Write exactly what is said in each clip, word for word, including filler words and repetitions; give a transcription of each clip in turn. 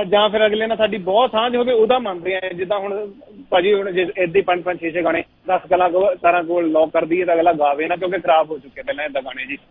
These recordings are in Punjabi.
ਤਾਂ ਜਾਂ ਫਿਰ ਅਗਲੇ ਨਾਲ ਸਾਡੀ ਬਹੁਤ ਸਾਂਝ ਹੋਵੇ ਉਹਦਾ ਮੰਨਦੇ ਆ। ਜਿੱਦਾਂ ਹੁਣ ਭਾਜੀ ਹੁਣ ਜੇ ਏਦਾਂ ਹੀ ਪੰਜ ਪੰਜ ਛੇ ਛੇ ਗਾਣੇ ਦਸ ਕਲਾਕਾਰਾਂ ਕੋਲ ਲੌਕ ਕਰ ਦਈਏ ਤਾਂ ਅਗਲਾ ਗਾਵੇ ਨਾ, ਕਿਉਂਕਿ ਖਰਾਬ ਹੋ ਚੁੱਕੇ ਪਹਿਲਾਂ ਏਦਾਂ ਗਾਣੇ ਜੀ।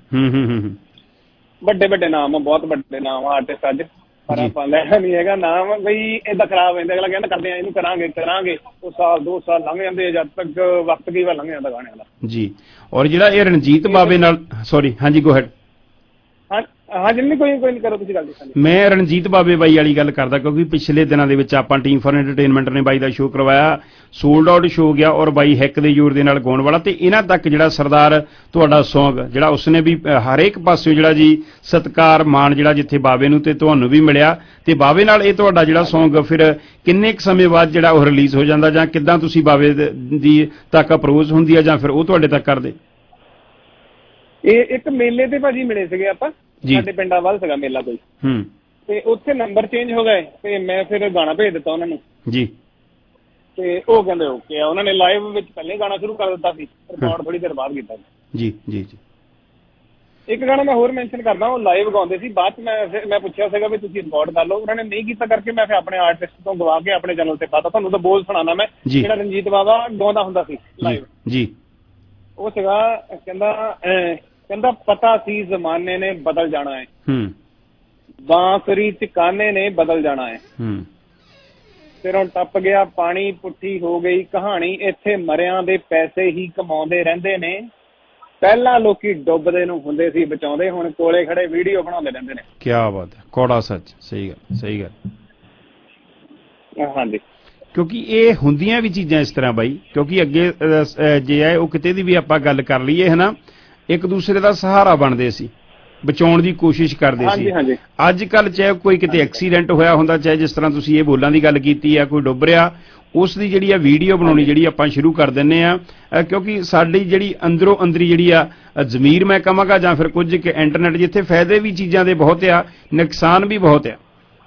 ਵੱਡੇ ਵੱਡੇ ਨਾਮ ਆ, ਬਹੁਤ ਵੱਡੇ ਨਾਮ ਆ ਆਰਟਿਸਟ ਅੱਜ, ਪਰ ਆਪਾਂ ਲੈਣਾ ਨਹੀਂ ਹੈਗਾ ਨਾਮ ਬਈ ਏਦਾਂ ਖਰਾਬ ਹੋ ਜਾਂਦਾ। ਅਗਲਾ ਕਹਿੰਦਾ ਕਰਦੇ ਆ ਇਹਨੂੰ ਕਰਾਂਗੇ ਕਰਾਂਗੇ ਉਹ ਸਾਲ ਦੋ ਸਾਲ ਲੰਘ ਜਾਂਦੇ ਜਦ ਤੱਕ ਵਕਤ ਕਈ ਵਾਰ ਲੰਘ ਜਾਂਦਾ ਗਾਣਿਆਂ ਦਾ ਜੀ। ਔਰ ਜਿਹੜਾ ਇਹ ਰਣਜੀਤ ਬਾਵੇ ਨਾਲ ਸੋਰੀ ਹਾਂਜੀ ਗੋ ਹੈਡ। ਹਾਂ ਹਾਂ ਜਿੰਨੀ ਕੋਈ ਕੋਈ ਨਹੀਂ ਕਰੋ ਤੁਸੀਂ ਗੱਲ ਦੱਸਣੀ। ਮੈਂ ਰਣਜੀਤ ਬਾਵੇ ਬਾਈ ਵਾਲੀ ਗੱਲ ਕਰਦਾ ਕਿਉਂਕਿ ਪਿਛਲੇ ਦਿਨਾਂ ਦੇ ਵਿੱਚ ਆਪਾਂ ਟੀਮ ਫॉर ਐਂਟਰਟੇਨਮੈਂਟ ਨੇ ਬਾਈ ਦਾ ਸ਼ੋਅ ਕਰਵਾਇਆ, ਸੋਲਡ ਆਊਟ ਸ਼ੋਅ ਗਿਆ ਔਰ ਬਾਈ ਹੈਕ ਦੇ ਜ਼ੋਰ ਦੇ ਨਾਲ ਗਾਉਣ ਵਾਲਾ, ਤੇ ਇਹਨਾਂ ਤੱਕ ਜਿਹੜਾ ਸਰਦਾਰ ਤੁਹਾਡਾ ਸੌਂਗ ਜਿਹੜਾ ਉਸਨੇ ਵੀ ਹਰੇਕ ਪਾਸਿਓਂ ਜਿਹੜਾ ਜੀ ਸਤਿਕਾਰ ਮਾਣ ਜਿਹੜਾ ਜਿੱਥੇ ਬਾਵੇ ਨੂੰ ਤੇ ਤੁਹਾਨੂੰ ਵੀ ਮਿਲਿਆ, ਤੇ ਬਾਵੇ ਨਾਲ ਇਹ ਤੁਹਾਡਾ ਜਿਹੜਾ ਸੌਂਗ ਫਿਰ ਕਿੰਨੇ ਕੁ ਸਮੇਂ ਬਾਅਦ ਜਿਹੜਾ ਉਹ ਰਿਲੀਜ਼ ਹੋ ਜਾਂਦਾ ਜਾਂ ਕਿੱਦਾਂ ਤੁਸੀਂ ਬਾਵੇ ਦੀ ਤੱਕ ਅਪਰੋਚ ਹੁੰਦੀ ਆ ਜਾਂ ਫਿਰ ਉਹ ਤੁਹਾਡੇ ਤੱਕ ਕਰਦੇ? ਇਹ ਇੱਕ ਮੇਲੇ ਤੇ ਭਾਜੀ ਮਿਲੇ ਸੀਗੇ ਆਪਾਂ, ਸਾਡੇ ਪਿੰਡਾਂ ਵੱਲ ਸੀਗਾ ਮੇਲਾ ਕੋਈ, ਹੂੰ, ਤੇ ਉੱਥੇ ਨੰਬਰ ਚੇਂਜ ਹੋ ਗਏ ਤੇ ਮੈਂ ਫਿਰ ਗਾਣਾ ਭੇਜ ਦਿੱਤਾ ਉਹਨਾਂ ਨੂੰ ਜੀ, ਤੇ ਉਹ ਕਹਿੰਦੇ ਓਕੇ ਆ। ਉਹਨਾਂ ਨੇ ਲਾਈਵ ਵਿੱਚ ਪਹਿਲੇ ਗਾਣਾ ਸ਼ੁਰੂ ਕਰ ਦਿੱਤਾ ਸੀ, ਰਿਕਾਰਡ ਥੋੜੀ ਦੇਰ ਬਾਅਦ ਕੀਤਾ ਜੀ ਜੀ ਜੀ। ਇੱਕ ਗਾਣਾ ਮੈਂ ਹੋਰ ਮੈਂਸ਼ਨ ਕਰਦਾ, ਉਹ ਲਾਈਵ ਗਾਉਂਦੇ ਸੀ, ਬਾਅਦ ਚ ਮੈਂ ਮੈਂ ਪੁੱਛਿਆ ਸੀਗਾ ਵੀ ਤੁਸੀਂ ਰਿਕਾਰਡ ਕਰ ਲਓ, ਉਹਨਾਂ ਨੇ ਨਹੀਂ ਕੀਤਾ ਕਰਕੇ ਮੈਂ ਫਿਰ ਆਪਣੇ ਆਰਟਿਸਟ ਤੋਂ ਗਵਾ ਕੇ ਆਪਣੇ ਚੈਨਲ ਤੇ ਪਾਤਾ। ਤੁਹਾਨੂੰ ਤਾਂ ਬੋਲ ਸੁਣਾਣਾ ਮੈਂ, ਜਿਹੜਾ ਰਣਜੀਤ ਬਾਵਾ ਗਾਉਂਦਾ ਹੁੰਦਾ ਸੀ ਲਾਈਵ ਜੀ, ਉਹ ਸੀਗਾ ਕਹਿੰਦਾ ਕਹਿੰਦਾ ਪਤਾ ਸੀ ਜ਼ਮਾਨੇ ਨੇ ਬਦਲ ਜਾਣਾ ਹੈ, ਬਾਂਸੁਰੀ ਚ ਕਾਨੇ ਨੇ ਬਦਲ ਜਾਣਾ ਹੈ, ਸਿਰੋਂ ਟੱਪ ਗਿਆ ਪਾਣੀ ਪੁੱਠੀ ਹੋ ਗਈ ਕਹਾਣੀ, ਇੱਥੇ ਮਰਿਆਂ ਦੇ ਪੈਸੇ ਹੀ ਕਮਾਉਂਦੇ ਰਹਿੰਦੇ ਨੇ, ਪਹਿਲਾਂ ਲੋਕੀ ਡੁੱਬਦੇ ਨੂੰ ਹੁੰਦੇ ਸੀ ਬਚਾਉਂਦੇ, ਹੁਣ ਕੋਲੇ ਖੜੇ ਵੀਡੀਓ ਬਣਾਉਂਦੇ ਰਹਿੰਦੇ ਨੇ। ਕਿਆ ਬਾਤ ਹੈ, ਕੌੜਾ ਸੱਚ, ਸਹੀ ਗੱਲ ਸਹੀ ਗੱਲ। ਹਾਂਜੀ, ਕਿਉਂਕਿ ਇਹ ਹੁੰਦੀਆਂ ਵੀ ਚੀਜ਼ਾਂ ਇਸ ਤਰ੍ਹਾਂ ਬਾਈ, ਕਿਉਂਕਿ ਅੱਗੇ ਜੇ ਹੈ ਉਹ ਕਿਤੇ ਦੀ ਵੀ ਆਪਾਂ ਗੱਲ ਕਰ ਲਈਏ ਹੈ ਨਾ, ਇੱਕ ਦੂਸਰੇ ਦਾ ਸਹਾਰਾ ਬਣਦੇ ਸੀ, ਬਚਾਉਣ ਦੀ ਕੋਸ਼ਿਸ਼ ਕਰਦੇ ਸੀ। ਅੱਜ ਕੱਲ੍ਹ ਚਾਹੇ ਕੋਈ ਕਿਤੇ ਐਕਸੀਡੈਂਟ ਹੋਇਆ ਹੁੰਦਾ, ਚਾਹੇ ਜਿਸ ਤਰ੍ਹਾਂ ਤੁਸੀਂ ਇਹ ਬੋਲਾਂ ਦੀ ਗੱਲ ਕੀਤੀ ਆ, ਕੋਈ ਡੁੱਬ ਰਿਹਾ, ਉਸ ਦੀ ਜਿਹੜੀ ਆ ਵੀਡੀਓ ਬਣਾਉਣੀ ਜਿਹੜੀ ਆਪਾਂ ਸ਼ੁਰੂ ਕਰ ਦਿੰਦੇ ਆ, ਕਿਉਂਕਿ ਸਾਡੀ ਜਿਹੜੀ ਅੰਦਰੋਂ ਅੰਦਰੀ ਜਿਹੜੀ ਆ ਜ਼ਮੀਰ ਮੈਂ ਕਹਾਂਗਾ ਜਾਂ ਫਿਰ ਕੁਝ ਕਿ ਇੰਟਰਨੈਟ ਜਿੱਥੇ ਫਾਇਦੇ ਵੀ ਚੀਜ਼ਾਂ ਦੇ ਬਹੁਤ ਆ, ਨੁਕਸਾਨ ਵੀ ਬਹੁਤ ਆ,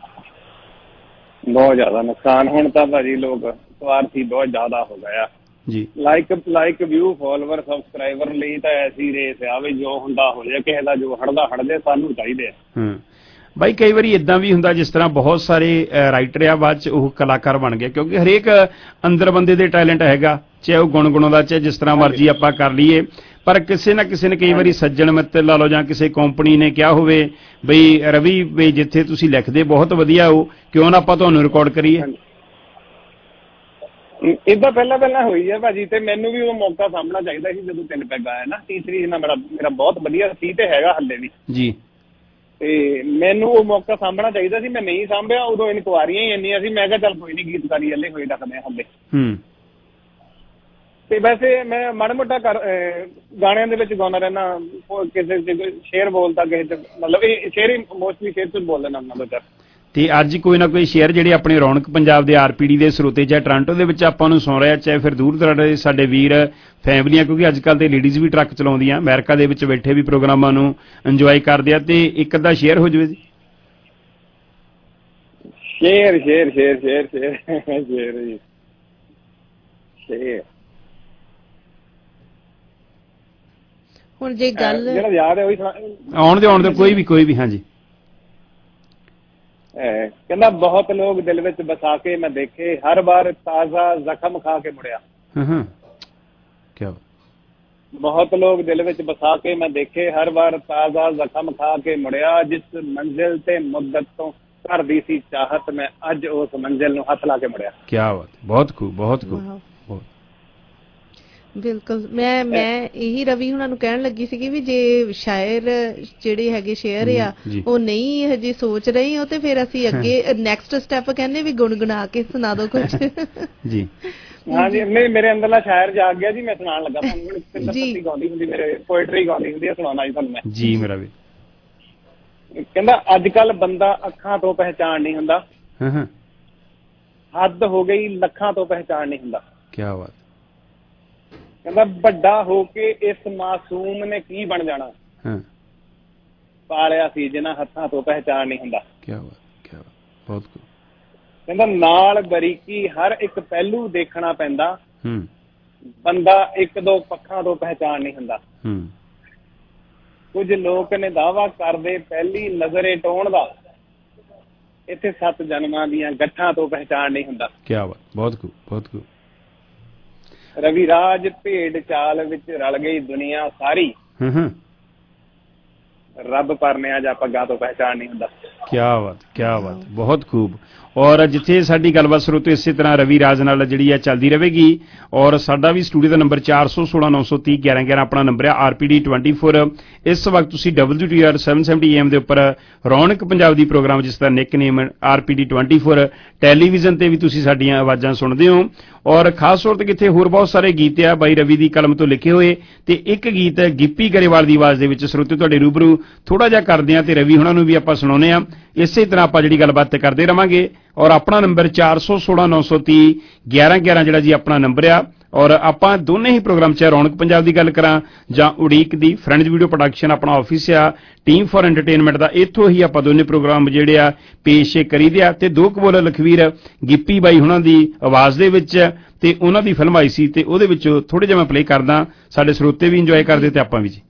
ਬਹੁਤ ਜ਼ਿਆਦਾ ਨੁਕਸਾਨ। ਹੁਣ ਤਾਂ ਭਾਜੀ ਲੋਕ ਸਵਾਰਥੀ ਬਹੁਤ ਜ਼ਿਆਦਾ ਹੋ ਗਿਆ ਜੀ, like like view follower subscriber ਲਈ ਤਾਂ ਐਸੀ ਰੇਸ ਆ ਵੀ ਜੋ ਹੁੰਦਾ ਹੋ ਜਾਏ, ਕਿਸੇ ਦਾ ਜੋ ਹੜਦਾ ਹੜ ਜਾਏ, ਸਾਨੂੰ ਚਾਹੀਦੇ ਆ। ਹੂੰ ਬਾਈ, ਕਈ ਵਾਰੀ ਇਦਾਂ ਵੀ ਹੁੰਦਾ ਜਿਸ ਤਰ੍ਹਾਂ ਬਹੁਤ ਸਾਰੇ ਰਾਈਟਰ ਆ ਬਾਅਦ ਚ ਉਹ ਕਲਾਕਾਰ ਬਣ ਗਏ, ਕਿਉਂਕਿ ਹਰੇਕ ਅੰਦਰ ਬੰਦੇ ਦੇ ਟੈਲੈਂਟ ਹੈਗਾ, ਚਾਹੇ ਉਹ ਗੁਣਗੁਣਾਉਂਦਾ ਚਾਹੇ ਜਿਸ ਤਰ੍ਹਾਂ ਮਰਜ਼ੀ ਆਪਾਂ ਕਰ ਲਈਏ, ਪਰ ਕਿਸੇ ਨਾ ਕਿਸੇ ਨੇ ਕਈ ਵਾਰੀ ਸੱਜਣ ਮਿੱਤਰ ਲਾ ਲਓ ਜਾਂ ਕਿਸੇ ਕੰਪਨੀ ਨੇ ਕਿਹਾ ਹੋਵੇ ਬਈ ਰਵੀ ਵੀ ਜਿੱਥੇ ਤੁਸੀਂ ਲਿਖਦੇ ਬਹੁਤ ਵਧੀਆ ਹੋ, ਕਿਉਂ ਨਾ ਆਪਾਂ ਤੁਹਾਨੂੰ ਰਿਕਾਰਡ ਕਰੀਏ। ਏਦਾਂ ਪਹਿਲਾਂ ਪਹਿਲਾਂ ਹੋਈ ਹੈ ਭਾਜੀ, ਤੇ ਮੈਨੂੰ ਵੀ ਉਹ ਮੌਕਾ ਸਾਂਭਣਾ ਚਾਹੀਦਾ ਸੀ ਜਦੋਂ ਤਿੰਨ ਪੈਗ ਆਇਆ ਨਾ, ਤੀਸਰੀ ਨਾਲ ਮੇਰਾ ਮੇਰਾ ਬਹੁਤ ਵਧੀਆ ਸੀ ਤੇ ਹੈਗਾ ਹੱਲੇ ਵੀ ਜੀ, ਤੇ ਮੈਨੂੰ ਉਹ ਮੌਕਾ ਸਾਂਭਣਾ ਚਾਹੀਦਾ ਸੀ, ਮੈਂ ਨਹੀਂ ਸਾਂਭਿਆ। ਉਦੋਂ ਇਨਕੁਆਰੀਆਂ ਹੀ ਇੰਨੀਆਂ ਸੀ, ਮੈਂ ਕਿਹਾ ਚੱਲ ਕੋਈ ਨੀ ਗੀਤਕਾਰੀ ਹੱਲੇ ਹੋਈ ਰੱਖਦੇ ਹੱਲੇ। ਹੂੰ, ਤੇ ਵੈਸੇ ਮੈਂ ਮਾੜਾ ਮੋਟਾ ਕਰ ਗਾਣਿਆਂ ਦੇ ਵਿੱਚ ਗਾਉਂਦਾ ਰਹਿਣਾ, ਕਿਸੇ ਚ ਸ਼ੇਰ ਬੋਲਦਾ, ਕਿਸੇ ਚ ਮਤਲਬ ਇਹ ਸ਼ੇਰ ਹੀ ਮੋਸਟਲੀ ਸ਼ੇਰ ਚ ਬੋਲ ਲੈਣਾ ਉਹਨਾਂ ਦਾ। ਤੇ ਅੱਜ ਕੋਈ ਨਾ ਕੋਈ ਸ਼ੇਅਰ ਜਿਹੜੇ ਆਪਣੇ ਰੌਣਕ ਪੰਜਾਬ ਦੇ ਆਰਪੀਡੀ ਦੇ ਸਰੋਤੇ ਚਾਹੇ ਟੋਰਾਂਟੋ ਦੇ ਵਿੱਚ ਆਪਾਂ ਨੂੰ ਸੁਣ ਰਿਹਾ, ਚਾਹੇ ਫਿਰ ਦੂਰ ਦਰਾਡੇ ਦੇ ਸਾਡੇ ਵੀਰ ਫੈਮਲੀਆਂ, ਕਿਉਂਕਿ ਅੱਜ ਕੱਲ੍ਹ ਤੇ ਲੇਡੀਜ਼ ਵੀ ਟਰੱਕ ਚਲਾਉਂਦੀਆਂ, ਅਮਰੀਕਾ ਦੇ ਵਿੱਚ ਬੈਠੇ ਵੀ ਪ੍ਰੋਗਰਾਮਾਂ ਨੂੰ ਇੰਜੋਏ ਕਰਦੇ ਆ, ਤੇ ਇੱਕ ਅੱਧਾ ਸ਼ੇਅਰ ਹੋ ਜਾਵੇ ਜੀ। ਸ਼ੇਰ ਸ਼ੇਰ ਸ਼ੇਰ ਸ਼ੇਰ ਸ਼ੇਰ ਸ਼ੇਰ ਜੀ ਸ਼ੇਰ ਹੁਣ ਜੇ ਗੱਲ ਜਿਹੜਾ ਯਾਦ ਹੈ ਉਹੀ ਆਉਣ ਦੇ ਆਉਣ ਦੇ ਕੋਈ ਵੀ ਕੋਈ ਵੀ ਹਾਂਜੀ। ਕਹਿੰਦਾ ਬਹੁਤ ਲੋਕ ਦਿਲ ਵਿੱਚ ਬਸਾ ਕੇ ਮੈਂ ਦੇਖੇ, ਹਰ ਵਾਰ ਤਾਜ਼ਾ ਜ਼ਖਮ ਖਾ ਕੇ ਮੁੜਿਆ। ਬਹੁਤ ਲੋਕ ਦਿਲ ਵਿੱਚ ਬਸਾ ਕੇ ਮੈਂ ਦੇਖੇ, ਹਰ ਵਾਰ ਤਾਜ਼ਾ ਜ਼ਖਮ ਖਾ ਕੇ ਮੁੜਿਆ, ਜਿਸ ਮੰਜ਼ਿਲ ਤੇ ਮੁੱਦਤ ਤੋਂ ਕਰਦੀ ਸੀ ਚਾਹਤ, ਮੈਂ ਅੱਜ ਉਸ ਮੰਜ਼ਿਲ ਨੂੰ ਹੱਥ ਲਾ ਕੇ ਮੁੜਿਆ। ਕਿਆ ਬਾਤ, ਬਹੁਤ ਖੂਬ ਬਹੁਤ ਖੂਬ। ਬਿਲਕੁਲ, ਮੈਂ ਮੈਂ ਇਹੀ ਰਵੀ ਹੁਣਾਂ ਨੂੰ ਕਹਿਣ ਲੱਗੀ ਸੀਗੀ ਵੀ ਜੇ ਸ਼ਾਇਰ ਜਿਹੜੇ ਹੈਗੇ ਸ਼ੇਅਰ ਆ ਉਹ ਨਹੀਂ ਹਜੇ ਸੋਚ ਰਹੇ ਹੋ, ਤੇ ਫਿਰ ਅਸੀਂ ਅੱਗੇ ਨੈਕਸਟ ਸਟੈਪ ਕਹਿੰਦੇ ਵੀ ਗੁਣਗੁਣਾ ਕੇ ਸੁਣਾ ਦਿਓ ਕੁਝ ਜੀ। ਹਾਂਜੀ, ਨਹੀਂ ਮੇਰੇ ਅੰਦਰਲਾ ਸ਼ਾਇਰ ਜਾਗ ਗਿਆ ਜੀ, ਮੈਂ ਸੁਣਾਉਣ ਲੱਗਾ ਤੁਹਾਨੂੰ ਜੀ। ਗਾਉਂਦੀ ਹੁੰਦੀ ਮੇਰੇ ਪੋਇਟਰੀ ਗਾਉਂਦੀ ਹੁੰਦੀ ਹੈ, ਸੁਣਾਉਣਾ ਜੀ ਤੁਹਾਨੂੰ ਮੈਂ ਜੀ। ਮੇਰਾ ਵੀ ਕਹਿੰਦਾ ਅੱਜ ਕੱਲ ਬੰਦਾ ਅੱਖਾਂ ਤੋਂ ਪਹਿਚਾਣ ਨਹੀਂ ਹੁੰਦਾ, ਹੱਦ ਹੋ ਗਈ ਲੱਖਾਂ ਤੋਂ ਪਹਿਚਾਣ ਨਹੀਂ ਹੁੰਦਾ। ਕਿਆ ਬਾਤ। ਕਹਿੰਦਾ ਵੱਡਾ ਹੋ ਕੇ ਇਸ ਮਾਸੂਮ ਨੇ ਕੀ ਬਣ ਜਾਣਾ, ਪਾਲਿਆ ਸੀ ਜਿਨ੍ਹਾਂ ਹੱਥਾਂ ਤੋਂ ਪਹਿਚਾਣ ਨਹੀਂ ਹੁੰਦਾ। ਕਿਆ ਬਾਤ ਕਿਆ ਬਾਤ, ਬਹੁਤ ਕੁ। ਕਹਿੰਦਾ ਨਾਲ ਬਰੀਕੀ ਹਰ ਇੱਕ ਪਹਿਲੂ ਦੇਖਣਾ ਪੈਂਦਾ, ਬੰਦਾ ਇੱਕ ਦੋ ਪੱਖਾਂ ਤੋਂ ਪਹਿਚਾਣ ਨਹੀਂ ਹੁੰਦਾ। ਕੁਝ ਲੋਕ ਨੇ ਦਾਅਵਾ ਕਰਦੇ ਪਹਿਲੀ ਨਜ਼ਰੇ ਟੋਣ ਦਾ, ਇੱਥੇ ਸੱਤ ਜਨਮਾਂ ਦੀਆਂ ਗੱਠਾਂ ਤੋਂ ਪਹਿਚਾਣ ਨਹੀਂ ਹੁੰਦਾ। ਕੀ ਬਾਤ, ਬਹੁਤ ਖੂਬ, ਬਹੁਤ ਖੂਬ। ਰਵੀ ਰਾਜ ਭੇਡ ਚਾਲ ਵਿੱਚ ਰਲ ਗਈ ਦੁਨੀਆ ਸਾਰੀ, ਰੱਬ ਪਰਨਿਆ ਜਾਂ ਪੱਗਾਂ ਤੋਂ ਪਹਿਚਾਣ ਨਹੀਂ ਹੁੰਦਾ। ਕੀ ਬਾਤ, ਕੀ ਬਾਤ, ਬਹੁਤ ਖੂਬ। ਔਰ ਜਿੱਥੇ ਸਾਡੀ ਗੱਲਬਾਤ ਸਰੋਤੋ ਇਸੇ ਤਰ੍ਹਾਂ ਰਵੀ ਰਾਜ ਨਾਲ ਜਿਹੜੀ ਆ ਚੱਲਦੀ ਰਹੇਗੀ। ਔਰ ਸਾਡਾ ਵੀ ਸਟੂਡੀਓ ਦਾ ਨੰਬਰ ਚਾਰ ਸੌ ਸੋਲਾਂ ਨੌ ਸੌ ਤੀਹ ਗਿਆਰਾਂ ਗਿਆਰਾਂ ਆਪਣਾ ਨੰਬਰ ਆ, R P D twenty four. ਇਸ ਵਕਤ ਤੁਸੀਂ W T R seven seventy A M ਦੇ ਉੱਪਰ ਰੌਣਕ ਪੰਜਾਬ ਦੀ ਪ੍ਰੋਗਰਾਮ, ਜਿਸ ਦਾ nick name R P D twenty four, television ਤੇ ਵੀ ਤੁਸੀਂ ਸਾਡੀਆਂ ਆਵਾਜ਼ਾਂ ਸੁਣਦੇ ਹੋ। ਔਰ ਖਾਸ ਤੌਰ ਤੇ ਕਿੱਥੇ ਹੋਰ ਬਹੁਤ ਸਾਰੇ ਗੀਤ ਆ ਬਾਈ ਰਵੀ ਦੀ ਕਲਮ ਤੋਂ ਲਿਖੇ ਹੋਏ, ਤੇ ਇੱਕ ਗੀਤ ਗਿੱਪੀ ਗਰੇਵਾਲ ਦੀ ਆਵਾਜ਼ ਦੇ ਵਿੱਚ ਸਰੋਤੇ ਤੁਹਾਡੇ ਰੂਬਰੂ ਥੋੜਾ ਜਿਹਾ ਕਰਦੇ ਆ, ਤੇ ਰਵੀ ਹੁਣਾਂ ਨੂੰ ਵੀ ਆਪਾਂ ਸੁਣਾਉਂਦੇ ਆ। ਇਸੇ ਤਰ੍ਹਾਂ ਆਪਾਂ ਜਿਹੜੀ ਗੱਲਬਾਤ ਕਰਦੇ ਰਵਾਂਗੇ। ਔਰ ਆਪਣਾ ਨੰਬਰ ਚਾਰ ਸੌ ਸੋਲਾਂ ਨੌ ਸੌ ਤੀਹ ਗਿਆਰਾਂ ਗਿਆਰਾਂ ਜਿਹੜਾ ਜੀ ਆਪਣਾ ਨੰਬਰ ਆ। ਔਰ ਆਪਾਂ ਦੋਨੇ ਹੀ ਪ੍ਰੋਗਰਾਮ 'ਚ ਰੌਣਕ ਪੰਜਾਬ ਦੀ ਗੱਲ ਕਰਾਂ ਜਾਂ ਉਡੀਕ ਦੀ, ਫਰੈਂਡਸ ਵੀਡੀਓ ਪ੍ਰੋਡਕਸ਼ਨ ਆਪਣਾ ਆਫਿਸ ਆ, ਟੀਮ ਫॉर ਐਂਟਰਟੇਨਮੈਂਟ ਦਾ, ਇੱਥੋਂ ਹੀ ਆਪਾਂ ਦੋਨੇ ਪ੍ਰੋਗਰਾਮ ਜਿਹੜੇ ਆ ਪੇਸ਼ ਕਰੀਦੇ ਆ। ਤੇ ਦੋ ਕਬੋਲ ਲਖਵੀਰ ਗਿੱਪੀ ਬਾਈ ਹੁਣਾਂ ਦੀ ਆਵਾਜ਼ ਦੇ ਵਿੱਚ, ਤੇ ਉਹਨਾਂ ਦੀ ਫਿਲਮ ਆਈ ਸੀ, ਤੇ ਉਹਦੇ ਵਿੱਚ ਥੋੜੇ ਜਿਹਾ ਮੈਂ ਪਲੇ ਕਰਦਾ, ਸਾਡੇ ਸਰੋਤੇ ਵੀ ਇੰਜੋਏ ਕਰਦੇ ਤੇ ਆਪਾਂ ਵੀ ਜੀ।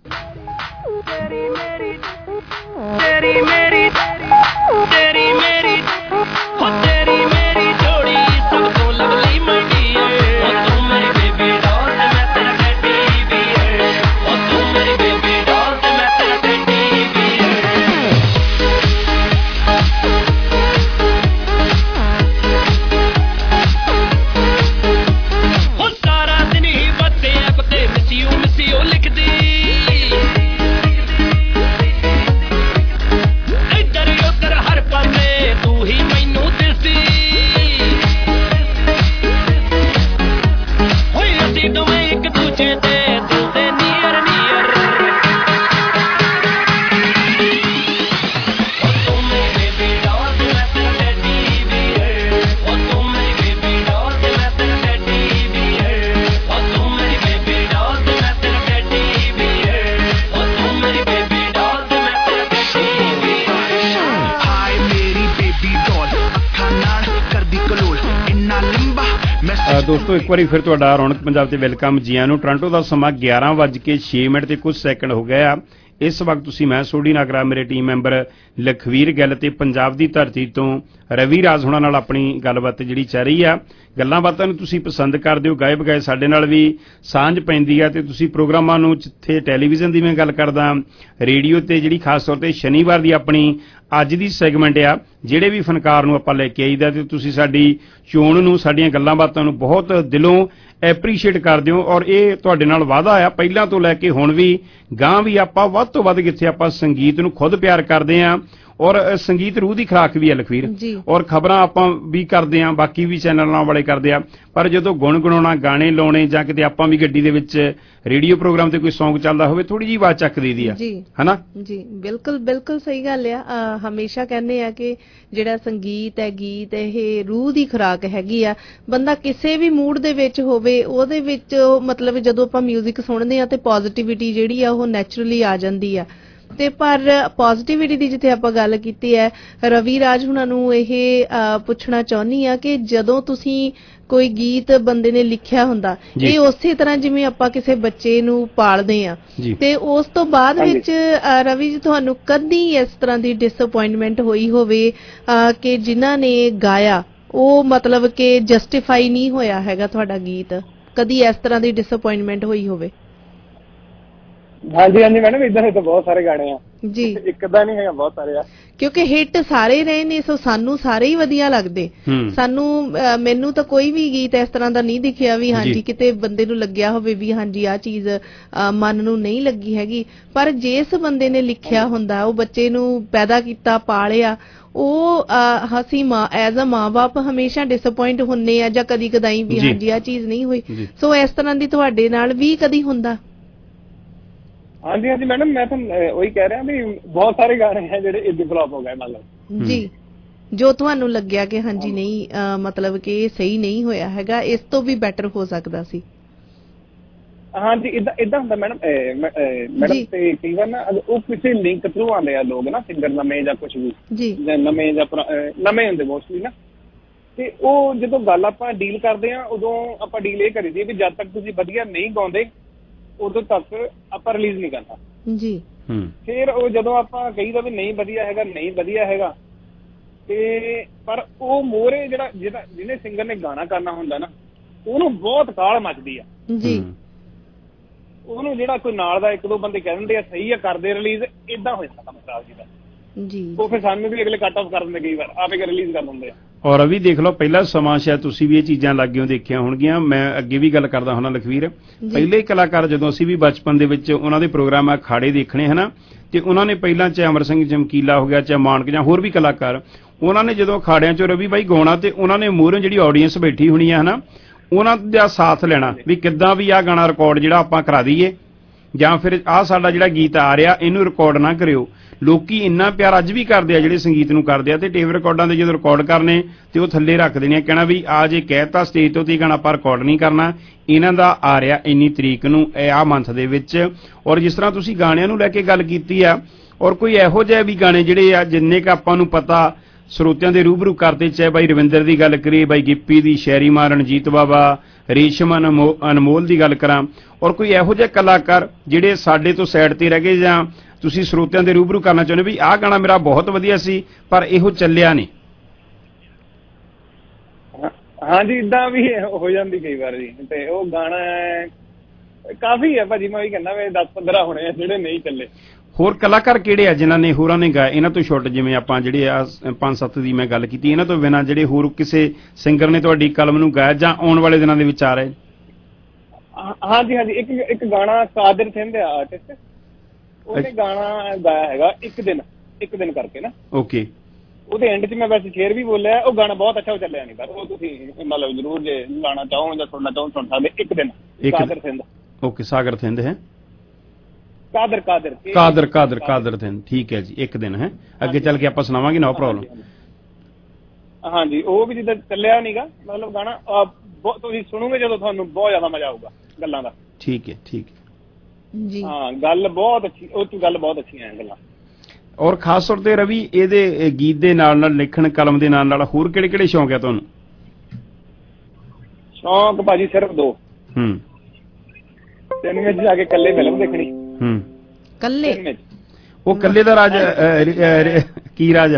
ਦੋਸਤੋ ਇੱਕ ਵਾਰੀ ਫਿਰ ਤੁਹਾਡਾ ਰੌਣਕ ਪੰਜਾਬ ਤੇ ਵੈਲਕਮ ਜੀ ਆਇਆਂ ਨੂੰ। ਟੋਰਾਂਟੋ ਦਾ ਸਮਾਂ ਗਿਆਰਾਂ ਵੱਜ ਕੇ ਛੇ ਮਿੰਟ ਤੇ ਕੁਝ ਸੈਕਿੰਡ ਹੋ ਗਏ ਆ। ਇਸ ਵਕਤ ਤੁਸੀਂ ਮੈਂ ਸੋਢੀ ਨਾਗਰਾ, ਮੇਰੇ ਟੀਮ ਮੈਂਬਰ ਲਖਵੀਰ ਗਿੱਲ ਤੇ ਪੰਜਾਬ ਦੀ ਧਰਤੀ ਤੋਂ ਰਵੀ ਰਾਜ ਹੁਣਾਂ ਨਾਲ ਆਪਣੀ ਗੱਲਬਾਤ ਜਿਹੜੀ ਚੱਲ ਰਹੀ ਆ। ਗੱਲਾਂ ਬਾਤਾਂ ਨੂੰ ਤੁਸੀਂ ਪਸੰਦ ਕਰਦੇ ਹੋ, ਗਾਏ ਬਗਾਏ ਸਾਡੇ ਨਾਲ ਵੀ ਸਾਂਝ ਪੈਂਦੀ ਆ, ਤੇ ਤੁਸੀਂ ਪ੍ਰੋਗਰਾਮਾਂ ਨੂੰ ਜਿੱਥੇ ਟੈਲੀਵਿਜ਼ਨ ਦੀ ਮੈਂ ਗੱਲ ਕਰਦਾ, ਰੇਡੀਓ ਤੇ ਜਿਹੜੀ ਖਾਸ ਤੌਰ ਤੇ ਸ਼ਨੀਵਾਰ ਦੀ ਆਪਣੀ ਅੱਜ ਦੀ ਸੈਗਮੈਂਟ ਆ, ਜਿਹੜੇ ਵੀ ਫਨਕਾਰ ਨੂੰ ਆਪਾਂ ਲੈ ਕੇ ਆਈਦਾ, ਤੇ ਤੁਸੀਂ ਸਾਡੀ ਚੋਣ ਨੂੰ, ਸਾਡੀਆਂ ਗੱਲਾਂ ਬਾਤਾਂ ਨੂੰ ਬਹੁਤ ਦਿਲੋਂ ਐਪਰੀਸ਼ੀਏਟ ਕਰਦੇ ਹੋ। ਔਰ ਇਹ ਤੁਹਾਡੇ ਨਾਲ ਵਾਅਦਾ ਆ ਪਹਿਲਾਂ ਤੋਂ ਲੈ ਕੇ ਹੁਣ ਵੀ, ਗਾਂ ਵੀ ਆਪਾਂ ਵੱਧ ਤੋਂ ਵੱਧ ਕਿੱਥੇ ਆਪਾਂ ਸੰਗੀਤ ਨੂੰ ਖੁਦ ਪਿਆਰ ਕਰਦੇ ਹਾਂ। ਔਰ ਸੰਗੀਤ ਰੂਹ ਦੀ ਖੁਰਾਕ ਵੀ ਹੈ ਲਖਵੀਰ। ਔਰ ਖਬਰਾਂ ਆਪਾਂ ਵੀ ਕਰਦੇ ਹਾਂ, ਬਾਕੀ ਵੀ ਚੈਨਲਾਂ ਵਾਲੇ ਕਰਦੇ ਆ, ਪਰ ਜਦੋਂ ਗੁਣਗੁਣਾਉਣਾ, ਗਾਣੇ ਲਾਉਣੇ, ਜਾਂ ਕਿਤੇ ਆਪਾਂ ਵੀ ਗੱਡੀ ਦੇ ਵਿੱਚ ਰੇਡੀਓ ਪ੍ਰੋਗਰਾਮ ਤੇ ਕੋਈ ਸੌਂਗ ਚੱਲਦਾ ਹੋਵੇ, ਥੋੜੀ ਜਿਹੀ ਆਵਾਜ਼ ਚੱਕ ਦੇਦੀ ਆ, ਹਨਾ ਜੀ। ਬਿਲਕੁਲ ਬਿਲਕੁਲ ਸਹੀ ਗੱਲ ਆ। ਹਮੇਸ਼ਾ ਕਹਿੰਦੇ ਆ ਕਿ ਜਿਹੜਾ ਸੰਗੀਤ ਹੈ, ਗੀਤ, ਇਹ ਰੂਹ ਦੀ ਖੁਰਾਕ ਹੈਗੀ ਆ। ਬੰਦਾ ਕਿਸੇ ਵੀ ਮੂਡ ਦੇ ਵਿੱਚ ਹੋਵੇ, ਉਹਦੇ ਵਿੱਚ ਮਤਲਬ ਜਦੋਂ ਆਪਾਂ ਮਿਊਜ਼ਿਕ ਸੁਣਦੇ ਆ ਤੇ ਪੋਜ਼ਿਟਿਵਿਟੀ ਜਿਹੜੀ ਆ ਉਹ ਨੈਚੁਰਲੀ ਆ ਜਾਂਦੀ ਆ। ਤੇ ਪਰ ਪੋਜ਼ਿਟਿਵਿਟੀ ਦੀ ਜਿੱਥੇ ਆਪਾਂ ਗੱਲ ਕੀਤੀ ਹੈ, ਰਵੀ ਰਾਜ ਹੁਣਾਂ ਨੂੰ ਇਹ ਪੁੱਛਣਾ ਚਾਹੁੰਦੀ ਆ ਕਿ ਜਦੋਂ ਤੁਸੀਂ ਕੋਈ ਗੀਤ ਬੰਦੇ ਨੇ ਲਿਖਿਆ ਹੁੰਦਾ, ਇਹ ਉਸੇ ਤਰ੍ਹਾਂ ਜਿਵੇਂ ਆਪਾਂ ਕਿਸੇ ਬੱਚੇ ਨੂੰ ਪਾਲਦੇ ਆ, ਤੇ ਉਸ ਤੋਂ ਬਾਅਦ ਵਿੱਚ ਰਵੀ ਜੀ ਤੁਹਾਨੂੰ ਕਦੀ ਇਸ ਤਰ੍ਹਾਂ ਦੀ ਡਿਸਅਪੁਆਇੰਟਮੈਂਟ ਹੋਈ ਹੋਵੇ ਕਿ ਜਿਨ੍ਹਾਂ ਨੇ ਗਾਇਆ ਉਹ ਮਤਲਬ ਕਿ ਜਸਟੀਫਾਈ ਨਹੀਂ ਹੋਇਆ ਹੈਗਾ ਤੁਹਾਡਾ ਗੀਤ, ਕਦੀ ਇਸ ਤਰ੍ਹਾਂ ਦੀ ਡਿਸਅਪੁਆਇੰਟਮੈਂਟ ਹੋਈ ਹੋਵੇ? ਹਾਂਜੀ ਹਾਂਜੀ ਮੈਡਮ, ਇਦਾਂ ਦੇ ਤਾਂ ਬਹੁਤ ਸਾਰੇ ਗਾਣੇ ਆ ਜੀ, ਇੱਕ ਦਾ ਨਹੀਂ ਹੈਗਾ, ਬਹੁਤ ਸਾਰੇ ਆ, ਕਿਉਂਕਿ ਹਿੱਟ ਸਾਰੇ ਰਹੇ ਨੇ, ਸੋ ਸਾਨੂੰ ਸਾਰੇ ਹੀ ਵਧੀਆ ਲੱਗਦੇ। ਸਾਨੂੰ ਮੈਨੂੰ ਤਾਂ ਕੋਈ ਵੀ ਗੀਤ ਇਸ ਤਰ੍ਹਾਂ ਦਾ ਨਹੀਂ ਦਿਖਿਆ ਵੀ ਹਾਂਜੀ ਕਿਤੇ ਬੰਦੇ ਨੂੰ ਲੱਗਿਆ ਹੋਵੇ ਵੀ ਹਾਂਜੀ ਆਹ ਚੀਜ਼ ਮਨ ਨੂੰ ਨਹੀਂ ਲੱਗੀ ਹੈਗੀ। ਪਰ ਜਿਸ ਬੰਦੇ ਨੇ ਲਿਖਿਆ ਹੁੰਦਾ, ਉਹ ਬੱਚੇ ਨੂੰ ਪੈਦਾ ਕੀਤਾ, ਪਾਲਿਆ, ਉਹ ਅਸੀਂ ਮਾਂ ਐਜ਼ ਅ ਮਾਂ ਬਾਪ ਹਮੇਸ਼ਾ ਡਿਸਅਪੁਆਇੰਟ ਹੁੰਦੇ ਆ, ਜਾਂ ਕਦੀ ਕਦਾਈ ਵੀ ਹਾਂਜੀ ਆਹ ਚੀਜ਼ ਨਹੀਂ ਹੋਈ। ਸੋ ਇਸ ਤਰ੍ਹਾਂ ਦੀ ਤੁਹਾਡੇ ਨਾਲ ਵੀ ਕਦੀ ਹੁੰਦਾ? ਹਾਂਜੀ ਹਾਂਜੀ ਮੈਡਮ, ਮੈਂ ਤੁਹਾਨੂੰ ਉਹੀ ਕਹਿ ਰਿਹਾ ਵੀ ਬਹੁਤ ਸਾਰੇ ਗਾਣੇ ਹੈ ਜਿਹੜੇ ਇੱਦਾਂ ਫਲॉप ਹੋ ਗਏ ਮਤਲਬ ਜੀ, ਜੋ ਤੁਹਾਨੂੰ ਲੱਗਿਆ ਕਿ ਹਾਂਜੀ ਨਹੀਂ ਮਤਲਬ ਕਿ ਇਹ ਸਹੀ ਨਹੀਂ ਹੋਇਆ ਹੈਗਾ, ਇਸ ਤੋਂ ਵੀ ਬੈਟਰ ਹੋ ਸਕਦਾ ਸੀ। ਹਾਂਜੀ ਇਦਾਂ ਇਦਾਂ ਹੁੰਦਾ ਮੈਡਮ। ਮੈਡਮ ਤੇ ਕਈ ਵਾਰ ਨਾ ਉਹ ਕਿਸੇ ਲਿੰਕ ਥਰੂ ਆਉਂਦੇ ਆ ਲੋਕ ਨਾ, ਸਿੰਗਰ ਨਵੇਂ ਜਾਂ ਕੁਛ ਵੀ ਜਾਂ ਨਵੇਂ ਜਾਂ ਨਵੇਂ ਹੁੰਦੇ ਮੋਸਟਲੀ ਨਾ, ਤੇ ਉਹ ਜਦੋਂ ਗੱਲ ਆਪਾਂ ਡੀਲ ਕਰਦੇ ਆ, ਉਦੋਂ ਆਪਾਂ ਡੀਲ ਇਹ ਕਰੀਦੀ ਵੀ ਜਦ ਤੱਕ ਤੁਸੀਂ ਵਧੀਆ ਨਹੀਂ ਗਾਉਂਦੇ ਉਦੋਂ ਤੱਕ ਆਪਾਂ ਰਿਲੀਜ਼ ਨਹੀਂ ਕਰਨਾ ਜੀ। ਫਿਰ ਉਹ ਜਦੋਂ ਆਪਾਂ ਕਹੀਦਾ ਵੀ ਨਹੀਂ ਵਧੀਆ ਹੈਗਾ, ਨਹੀਂ ਵਧੀਆ ਹੈਗਾ, ਤੇ ਪਰ ਉਹ ਮੋਹਰੇ ਜਿਹੜਾ ਜਿਹੜਾ ਜਿਹਨੇ ਸਿੰਗਰ ਨੇ ਗਾਣਾ ਕਰਨਾ ਹੁੰਦਾ ਨਾ, ਉਹਨੂੰ ਬਹੁਤ ਕਾਹਲ ਮੱਚਦੀ ਆ ਜੀ। ਉਹਨੂੰ ਜਿਹੜਾ ਕੋਈ ਨਾਲ ਦਾ ਇੱਕ ਦੋ ਬੰਦੇ ਕਹਿ ਦਿੰਦੇ ਆ ਸਹੀ ਆ ਕਰਦੇ ਰਿਲੀਜ਼, ਏਦਾਂ ਹੋ ਜਾਂਦਾ ਕੰਮ ਖਰਾਬ ਜੀ ਦਾ ਜੀ। ਉਹ ਫਿਰ ਸਾਨੂੰ ਵੀ ਅਗਲੇ ਕੱਟ ਆਫ ਕਰ ਦਿੰਦੇ ਕਈ ਵਾਰ, ਆਪੇ ਕੇ ਰਿਲੀਜ਼ ਕਰ ਦਿੰਦੇ ਆ। ਔਰ ਅਭੀ ਦੇਖ ਲਓ, ਪਹਿਲਾ ਸਮਾਂ ਸ਼ਾਇਦ ਤੁਸੀਂ ਵੀ ਇਹ ਚੀਜ਼ਾਂ ਲੱਗਿਓ ਦੇਖੀਆਂ ਹੋਣਗੀਆਂ, ਮੈਂ ਅੱਗੇ ਵੀ ਗੱਲ ਕਰਦਾ ਹੁੰਦਾ ਲਖਵੀਰ, ਪਹਿਲੇ ਕਲਾਕਾਰ ਜਦੋਂ ਅਸੀਂ ਵੀ ਬਚਪਨ ਦੇ ਵਿੱਚ ਉਹਨਾਂ ਦੇ ਪ੍ਰੋਗਰਾਮ ਅਖਾੜੇ ਦੇਖਣੇ ਹਨਾ, ਤੇ ਉਹਨਾਂ ਨੇ ਪਹਿਲਾਂ ਚਾਹੇ ਅਮਰ ਸਿੰਘ ਚਮਕੀਲਾ ਹੋ ਗਿਆ, ਚਾਹੇ ਮਾਨਕ ਜਾਂ ਹੋਰ ਵੀ ਕਲਾਕਾਰ, ਉਹਨਾਂ ਨੇ ਜਦੋਂ ਅਖਾੜਿਆਂ ਚੋਂ ਰਵੀ ਬਾਈ ਗਾਉਣਾ ਤੇ ਉਹਨਾਂ ਨੇ ਮੂਹਰੋਂ ਜਿਹੜੀ ਆਡੀਅנס ਬੈਠੀ ਹੋਣੀ ਆ ਹਨਾ, ਉਹਨਾਂ ਦਾ ਸਾਥ ਲੈਣਾ ਵੀ ਕਿੱਦਾਂ ਵੀ ਆਹ ਗਾਣਾ ਰਿਕਾਰਡ ਜਿਹੜਾ ਆਪਾਂ ਕਰਾ ਦਈਏ, ਜਾਂ ਫਿਰ ਆਹ ਸਾਡਾ ਜਿਹੜਾ ਗੀਤ ਆ ਰਿਹਾ ਇਹਨੂੰ ਰਿਕਾਰਡ ਨਾ ਕਰਿਓ। ਲੋਕੀ ਇੰਨਾ ਪਿਆਰ ਅੱਜ ਵੀ ਕਰਦੇ ਆ ਜਿਹੜੇ ਸੰਗੀਤ ਨੂੰ ਕਰਦੇ ਆ, ਤੇ ਟੇਪ ਰਿਕਾਰਡਾਂ ਦੇ ਜਦੋਂ ਰਿਕਾਰਡ ਕਰਨੇ ਤੇ ਉਹ ਥੱਲੇ ਰੱਖ ਦੇਣੇ, ਕਹਿਣਾ ਵੀ ਆ ਜੇ ਕਹਿਤਾ ਸਟੇਜ ਤੋਂ ਤੇ ਗਾਣਾ ਆਪਾਂ ਰਿਕਾਰਡ ਨਹੀਂ ਕਰਨਾ, ਇਹਨਾਂ ਦਾ ਆ ਰਿਹਾ ਇੰਨੀ ਤਰੀਕ ਨੂੰ ਇਹ ਆਹ ਮੰਥ ਦੇ ਵਿੱਚ। ਔਰ ਜਿਸ ਤਰ੍ਹਾਂ ਤੁਸੀਂ ਗਾਣਿਆਂ ਨੂੰ ਲੈ ਕੇ ਗੱਲ ਕੀਤੀ ਆ, ਔਰ ਕੋਈ ਇਹੋ ਜਿਹੇ ਵੀ ਗਾਣੇ ਜਿਹੜੇ ਆ ਜਿੰਨੇ ਕੁ ਆਪਾਂ ਨੂੰ ਪਤਾ ਸਰੋਤਿਆਂ ਦੇ ਰੂਬਰੂ ਕਰਦੇ, ਚਾਹੇ ਬਾਈ ਰਵਿੰਦਰ ਦੀ ਗੱਲ ਕਰੀਏ, ਬਾਈ ਗਿੱਪੀ ਦੀ, ਸ਼ੈਰੀ ਮਾਂ, ਰਣਜੀਤ ਬਾਵਾ, ਰੇਸ਼ਮ ਅਨਮੋਲ ਦੀ ਗੱਲ ਕਰਾਂ, ਔਰ ਕੋਈ ਇਹੋ ਜਿਹੇ ਕਲਾਕਾਰ ਜਿਹੜੇ ਸਾਡੇ ਤੋਂ ਸਾਈਡ ਤੇ ਰਹਿ ਗਏ ਜਾਂ ਤੁਸੀਂ ਸਰੋਤਿਆਂ ਦੇ ਰੂਬਰੂ ਕਰਨਾ ਚਾਹੁੰਦੇ ਵੀ ਆਹ ਗਾਣਾ ਮੇਰਾ ਬਹੁਤ ਵਧੀਆ ਸੀ ਪਰ ਇਹੋ ਚੱਲਿਆ ਨਹੀਂ? ਹਾਂਜੀ, ਇਦਾਂ ਵੀ ਹੋ ਜਾਂਦੀ ਕਈ ਵਾਰ ਜੀ, ਤੇ ਉਹ ਗਾਣਾ ਕਾਫੀ ਹੈ ਭਾਜੀ, ਮੈਂ ਵੀ ਕਹਿੰਦਾ ਵੀ ਦਸ ਪੰਦਰਾਂ ਹੋਣੇ ਆ ਜਿਹੜੇ ਨਹੀਂ ਚੱਲੇ। ਹੋਰ ਕਲਾਕਾਰ ਕਿਹੜੇ ਆ ਜਿਨ੍ਹਾਂ ਨੇ ਹੋਰਾਂ ਨੇ ਗਾਏ ਇਹਨਾਂ ਤੋਂ ਛੁੱਟ, ਜਿਵੇਂ ਆਪਾਂ ਜਿਹੜੇ ਆ ਪੰਜ ਸੱਤ ਦੀ ਮੈਂ ਗੱਲ ਕੀਤੀ, ਇਹਨਾਂ ਤੋਂ ਬਿਨਾਂ ਜਿਹੜੇ ਹੋਰ ਕਿਸੇ ਸਿੰਗਰ ਨੇ ਤੁਹਾਡੀ ਕਲਮ ਨੂੰ ਗਾਇਆ ਜਾਂ ਆਉਣ ਵਾਲੇ ਦਿਨਾਂ ਦੇ ਵਿੱਚ ਆ ਰਹੇ? ਹਾਂਜੀ ਹਾਂਜੀ, ਇੱਕ ਇੱਕ ਗਾਣਾ ਕਾਦਰ ਸਿੰਘ ਆ ਆਰਟਿਸਟ, ਉਹਨੇ ਗਾਣਾ ਗਾਇਆ ਹੈਗਾ ਇੱਕ ਦਿਨ ਇੱਕ ਦਿਨ ਕਰਕੇ ਨਾ। ਓਕੇ, ਉਹਦੇ ਐਂਡ 'ਚ ਮੈਂ ਵੈਸੇ ਸ਼ੇਰ ਵੀ ਬੋਲਿਆ, ਉਹ ਗਾਣਾ ਬਹੁਤ ਅੱਛਾ ਚੱਲਿਆ ਨਹੀਂ, ਪਰ ਉਹ ਤੁਸੀਂ ਮਤਲਬ ਜ਼ਰੂਰ ਜੇ ਲਾਣਾ ਚਾਹੋ ਜਾਂ ਸੁਣਨਾ ਚਾਹੋ ਸੁਣ ਸਕਦੇ। ਇੱਕ ਦਿਨ ਕਾਦਰ ਸਿੰਘ। ਓਕੇ, ਸਾਗਰ ਸਿੰਘ ਹੈ, ਕਾਦਰ ਕਾਦਰ ਕਾਦਰ ਕਾਦਰ ਕਾਦਰ ਸਿੰਘ, ਠੀਕ ਹੈ ਜੀ। ਇੱਕ ਦਿਨ ਹੈ, ਅੱਗੇ ਚੱਲ ਕੇ ਆਪਾਂ ਸੁਣਾਵਾਂਗੇ, ਨੋ ਪ੍ਰੋਬਲਮ। ਹਾਂਜੀ, ਉਹ ਵੀ ਜਿੱਦਾਂ ਚੱਲਿਆ ਨੀਗਾ, ਮਤਲਬ ਗਾਣਾ ਤੁਸੀਂ ਸੁਣੋਗੇ ਜਦੋਂ ਤੁਹਾਨੂੰ ਬਹੁਤ ਜ਼ਿਆਦਾ ਮਜ਼ਾ ਆਊਗਾ ਗੱਲਾਂ ਦਾ। ਠੀਕ ਹੈ ਠੀਕ ਹੈ ਜੀ, ਹਾਂ, ਗੱਲ ਬਹੁਤ ਅੱਛੀ, ਉਹ ਚ ਗੱਲ ਬਹੁਤ ਅੱਛੀਆਂ ਹੈ ਗੱਲਾਂ। ਔਰ ਖਾਸ ਤੌਰ ਤੇ ਰਵੀ, ਇਹਦੇ ਗੀਤ ਦੇ ਨਾਲ ਨਾਲ ਲਿਖਣ ਕਲਮ ਦੇ ਨਾਲ ਨਾਲ ਹੋਰ ਕਿਹੜੇ ਕਿਹੜੇ ਸ਼ੌਂਕ ਆ ਤੁਹਾਨੂੰ? ਸ਼ੌਂਕ ਭਾਜੀ ਸਿਰਫ ਦੋ। ਹੂੰ, ਸਿਨੇਮੇ 'ਚ ਜਾ ਕੇ ਇਕੱਲੇ ਫਿਲਮ ਦੇਖਣੀ। ਹੂੰ, ਕੱਲੇ? ਉਹ ਕੱਲੇ ਦਾ ਰਾਜ ਕੀ ਰਾਜ?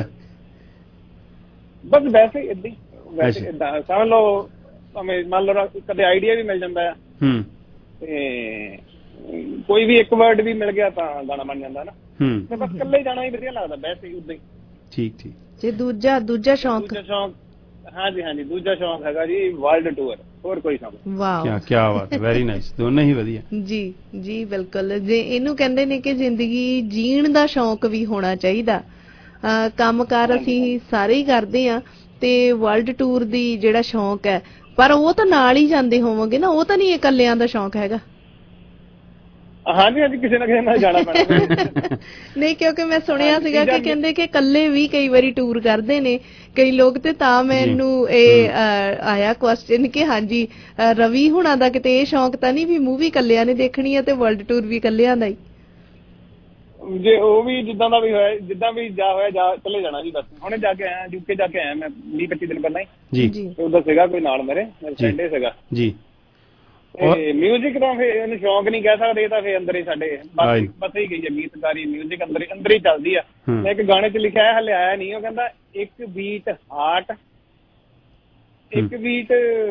ਬਸ ਵੈਸੇ ਏਦਾਂ ਹੀ, ਵੈਸੇ ਏਦਾਂ ਸਮਝ ਲਓ, ਮੰਨ ਲਓ ਕਦੇ ਆਈਡੀਆ ਵੀ ਮਿਲ ਜਾਂਦਾ ਆ, ਹੂੰ, ਤੇ ਕੋਈ ਵੀ ਇੱਕ ਵਰਡ ਵੀ ਮਿਲ ਗਿਆ ਤਾਂ ਗਾਣਾ ਬਣ ਜਾਂਦਾ ਨਾ। ਹੂੰ, ਤੇ ਬਸ ਇਕੱਲੇ ਜਾਣਾ ਹੀ ਵਧੀਆ ਲੱਗਦਾ, ਵੈਸੇ ਉਦਾਂ ਹੀ। ਠੀਕ ਠੀਕ। ਤੇ ਦੂਜਾ ਦੂਜਾ ਸ਼ੌਂਕ? ਦੂਜਾ ਸ਼ੌਂਕ, ਹਾਂਜੀ ਹਾਂਜੀ, ਦੂਜਾ ਸ਼ੌਂਕ ਹੈਗਾ ਜੀ ਵਰਲਡ ਟੂਰ। ਹੋਰ ਕੋਈ ਸ਼ੌਂਕ? ਵਾਓ, ਕੀ ਕੀ ਬਾਤ ਹੈ, ਵੈਰੀ ਨਾਈਸ, ਦੋਨੋਂ ਹੀ ਵਧੀਆ ਜੀ ਜੀ, ਬਿਲਕੁਲ। ਜੇ ਇਹਨੂੰ ਕਹਿੰਦੇ ਨੇ ਕਿ ਜ਼ਿੰਦਗੀ ਜੀਣ ਦਾ ਸ਼ੌਂਕ ਵੀ ਹੋਣਾ ਚਾਹੀਦਾ। ਕੰਮਕਾਰ ਅਸੀਂ ਸਾਰੇ ਹੀ ਕਰਦੇ ਆ, ਤੇ ਵਰਲਡ ਟੂਰ ਦੀ ਜਿਹੜਾ ਸ਼ੌਂਕ ਹੈ, ਪਰ ਉਹ ਤਾਂ ਨਾਲ ਹੀ ਜਾਂਦੇ ਹੋਵੋਗੇ ਨਾ, ਉਹ ਤਾਂ ਨਹੀਂ ਇਕੱਲਿਆਂ ਦਾ ਸ਼ੌਂਕ ਹੈਗਾ? ਹਾਂਜੀ ਹਾਂਜੀ, ਕਿਸੇ ਨਾ ਕਿਸੇ ਨਾਲ ਜਾਣਾ ਪੈਣਾ। ਨਹੀਂ, ਕਿਉਂਕਿ ਮੈਂ ਸੁਣਿਆ ਸੀਗਾ ਕਿ ਕਹਿੰਦੇ ਕਿ ਇਕੱਲੇ ਵੀ ਕਈ ਵਾਰੀ ਟੂਰ ਕਰਦੇ ਨੇ ਕਈ ਲੋਕ, ਤੇ ਤਾਂ ਮੈਨੂੰ ਇਹ ਆਇਆ ਕੁਐਸਚਨ ਕਿ ਹਾਂਜੀ ਰਵੀ ਹੁਣਾਂ ਦਾ ਕਿਤੇ ਇਹ ਸ਼ੌਂਕ ਤਾਂ ਨਹੀਂ ਵੀ ਮੂਵੀ ਇਕੱਲਿਆਂ ਨੇ ਦੇਖਣੀ ਹੈ ਤੇ ਵਰਲਡ ਟੂਰ ਵੀ ਇਕੱਲਿਆਂ ਦਾ ਹੀ? ਜੇ ਉਹ ਵੀ ਜਿੱਦਾਂ ਦਾ ਵੀ ਹੋਇਆ, ਜਿੱਦਾਂ ਵੀ ਜਾ ਹੋਇਆ ਜਾ ਚਲੇ ਜਾਣਾ ਜੀ। ਬਸ ਹੁਣੇ ਜਾ ਕੇ ਆਇਆ, ਯੂਕੇ ਜਾ ਕੇ ਆਇਆ ਮੈਂ ਵੀਹ ਪੱਚੀ ਦਿਨ ਪਹਿਲਾਂ ਹੀ ਜੀ। ਉਧਰ ਸੀਗਾ ਕੋਈ ਨਾਲ ਮੇਰੇ ਫਰੈਂਡ ਸੀਗਾ ਜੀ। ਤੇ ਮਿਊਜ਼ਿਕ ਤਾਂ ਫਿਰ ਇਹਨੂੰ ਸ਼ੌਂਕ ਨਹੀਂ ਕਹਿ ਸਕਦੇ, ਇਹ ਤਾਂ ਫਿਰ ਅੰਦਰ ਹੀ ਸਾਡੇ ਪਤਾ ਹੀ ਗਈ ਹੈ, ਗੀਤਕਾਰੀ ਮਿਊਜ਼ਿਕ ਅੰਦਰ ਅੰਦਰ ਹੀ ਚੱਲਦੀ ਆ। ਮੈਂ ਇੱਕ ਗਾਣੇ 'ਚ ਲਿਖਿਆ ਹਲੇ ਆਇਆ ਨਹੀਂ, ਉਹ ਕਹਿੰਦਾ ਇੱਕ ਬੀਟ ਹਾਰਟ, ਇੱਕ ਬੀਟ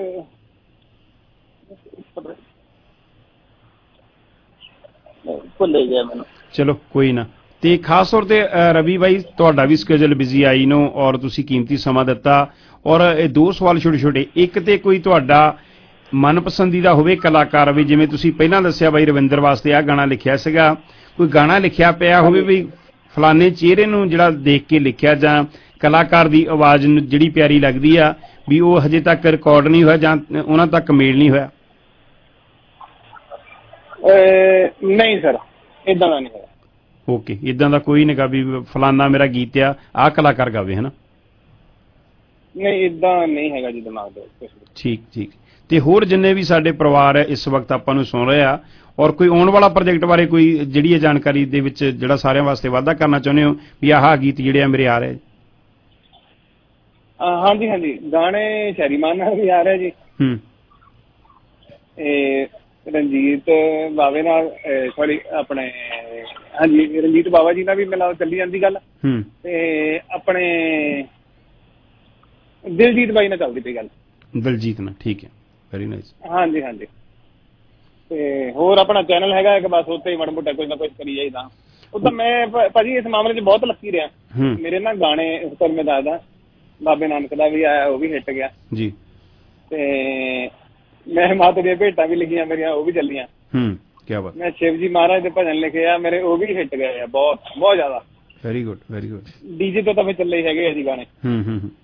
ਭੁੱਲ ਗਿਆ ਮੈਨੂੰ। ਚਲੋ ਕੋਈ ਨਾ। ਤੇ ਖਾਸ ਤੌਰ ਤੇ ਰਵੀ ਬਾਈ, ਤੁਹਾਡਾ ਵੀ ਸਕੇਜੂਲ ਬਿਜ਼ੀ ਆਈ ਨੂੰ, ਔਰ ਤੁਸੀਂ ਕੀਮਤੀ ਸਮਾਂ ਦਿੱਤਾ। ਔਰ ਇਹ ਦੋ ਸਵਾਲ ਛੋਟੇ ਛੋਟੇ, ਇੱਕ ਤੇ ਕੋਈ ਤੁਹਾਡਾ ਮਨਪਸੰਦੀਦਾ ਹੋਵੇ ਕਲਾਕਾਰ ਵੀ, ਜਿਵੇਂ ਤੁਸੀਂ ਪਹਿਲਾਂ ਦੱਸਿਆ ਬਾਈ ਰਵਿੰਦਰ ਵਾਸਤੇ ਆਹ ਗਾਣਾ ਲਿਖਿਆ ਸੀਗਾ, ਕੋਈ ਗਾਣਾ ਲਿਖਿਆ ਪਿਆ ਹੋਵੇ ਵੀ ਫਲਾਣੇ ਚਿਹਰੇ ਨੂੰ ਜਿਹੜਾ ਦੇਖ ਕੇ ਲਿਖਿਆ, ਜਾਂ ਕਲਾਕਾਰ ਦੀ ਆਵਾਜ਼ ਨੂੰ ਜਿਹੜੀ ਪਿਆਰੀ ਲੱਗਦੀ ਆ ਵੀ ਉਹ ਹਜੇ ਤੱਕ ਰਿਕਾਰਡ ਨਹੀਂ ਹੋਇਆ ਜਾਂ ਉਹਨਾਂ ਤੱਕ ਮੇਲ ਨਹੀਂ ਹੋਇਆ? ਨਹੀਂ ਸਰ, ਇਦਾਂ ਦਾ ਨਹੀਂ ਹੋਇਆ। ਓਕੇ, ਇਦਾਂ ਦਾ ਕੋਈ ਨਹੀਂ ਗਾ ਵੀ ਫਲਾਨਾ ਮੇਰਾ ਗੀਤ ਆ ਆਹ ਕਲਾਕਾਰ ਗਾਵੇ, ਹਨਾ? ਨਹੀਂ, ਇਦਾਂ ਨਹੀਂ ਹੈਗਾ ਜੀ ਦਿਮਾਗ ਦੇ। ਠੀਕ ਠੀਕ। ਤੇ ਹੋਰ ਜਿੰਨੇ ਵੀ ਸਾਡੇ ਪਰਿਵਾਰ ਹੈ ਇਸ ਵਕਤ ਆਪਾਂ ਨੂੰ ਸੁਣ ਰਹੇ ਆ, ਔਰ ਕੋਈ ਆਉਣ ਵਾਲਾ ਪ੍ਰੋਜੈਕਟ ਬਾਰੇ ਕੋਈ ਜਿਹੜੀ ਇਹ ਜਾਣਕਾਰੀ ਦੇ ਵਿੱਚ ਜਿਹੜਾ ਸਾਰਿਆਂ ਵਾਸਤੇ ਵਾਅਦਾ ਕਰਨਾ ਚਾਹੁੰਦੇ ਹੋ ਵੀ ਆਹ ਗੀਤ ਜਿਹੜੇ ਆ ਮੇਰੇ ਆ ਰਹੇ? ਹਾਂਜੀ ਹਾਂਜੀ, ਗਾਣੇ ਸ਼ੈਰੀ ਮਾਨ ਨਾਲ ਵੀ ਆ ਰਿਹਾ ਜੀ। ਹੂੰ, ਰਣਜੀਤ ਬਾਵੇ ਨਾਲ, ਸੌਰੀ ਆਪਣੇ ਹਾਂਜੀ ਰਣਜੀਤ ਬਾਵਾ ਜੀ ਨਾਲ ਵੀ ਮਿਲਾ ਚੱਲੀ ਜਾਂਦੀ ਗੱਲ। ਤੇ ਆਪਣੇ ਦਿਲਜੀਤ ਬਾਈ ਨਾਲ ਚੱਲਦੀ ਪਈ ਗੱਲ। ਦਿਲਜੀਤ ਨਾਲ, ਠੀਕ ਹੈ, ਵੈਰੀ ਨਾਈਸ। ਹਾਂਜੀ ਹਾਂਜੀ। ਤੇ ਹੋਰ ਆਪਣਾ ਚੈਨਲ ਹੈਗਾ ਇੱਕ, ਬਸ ਉੱਥੇ ਹੀ ਮਾੜਾ ਮੋਟਾ ਕੁਝ ਨਾ ਕੁਝ ਕਰੀ ਜਾਈਦਾ। ਉਦਾਂ ਮੈਂ ਭਾਜੀ ਇਸ ਮਾਮਲੇ 'ਚ ਬਹੁਤ ਲੱਕੀ ਰਿਹਾ। ਮੇਰੇ ਨਾ ਗਾਣੇ ਤੁਹਾਨੂੰ ਮੈਂ ਦੱਸਦਾ, ਬਾਬੇ ਨਾਨਕ ਦਾ ਵੀ ਆਇਆ, ਉਹ ਵੀ ਹਿੱਟ ਗਿਆ ਜੀ। ਤੇ ਮੈਂ ਮਾਤਾ ਦੀਆਂ ਭੇਟਾਂ ਵੀ ਲਿਖੀਆਂ ਮੇਰੀਆਂ, ਉਹ ਵੀ ਚੱਲੀਆਂ। ਹੂੰ, ਕੀ ਬਾਤ। ਮੈਂ ਸ਼ਿਵ ਜੀ ਮਹਾਰਾਜ ਦੇ ਭਜਨ ਲਿਖੇ ਆ ਮੇਰੇ, ਉਹ ਵੀ ਹਿੱਟ ਗਏ ਆ ਬਹੁਤ ਬਹੁਤ ਜ਼ਿਆਦਾ। Very good very good. DJ ਤੋਂ ਤਾਂ ਫਿਰ ਚੱਲੇ ਹੀ ਹੈਗੇ ਆ ਜੀ ਗਾਣੇ। ਹੂੰ ਹੂੰ ਹੂੰ।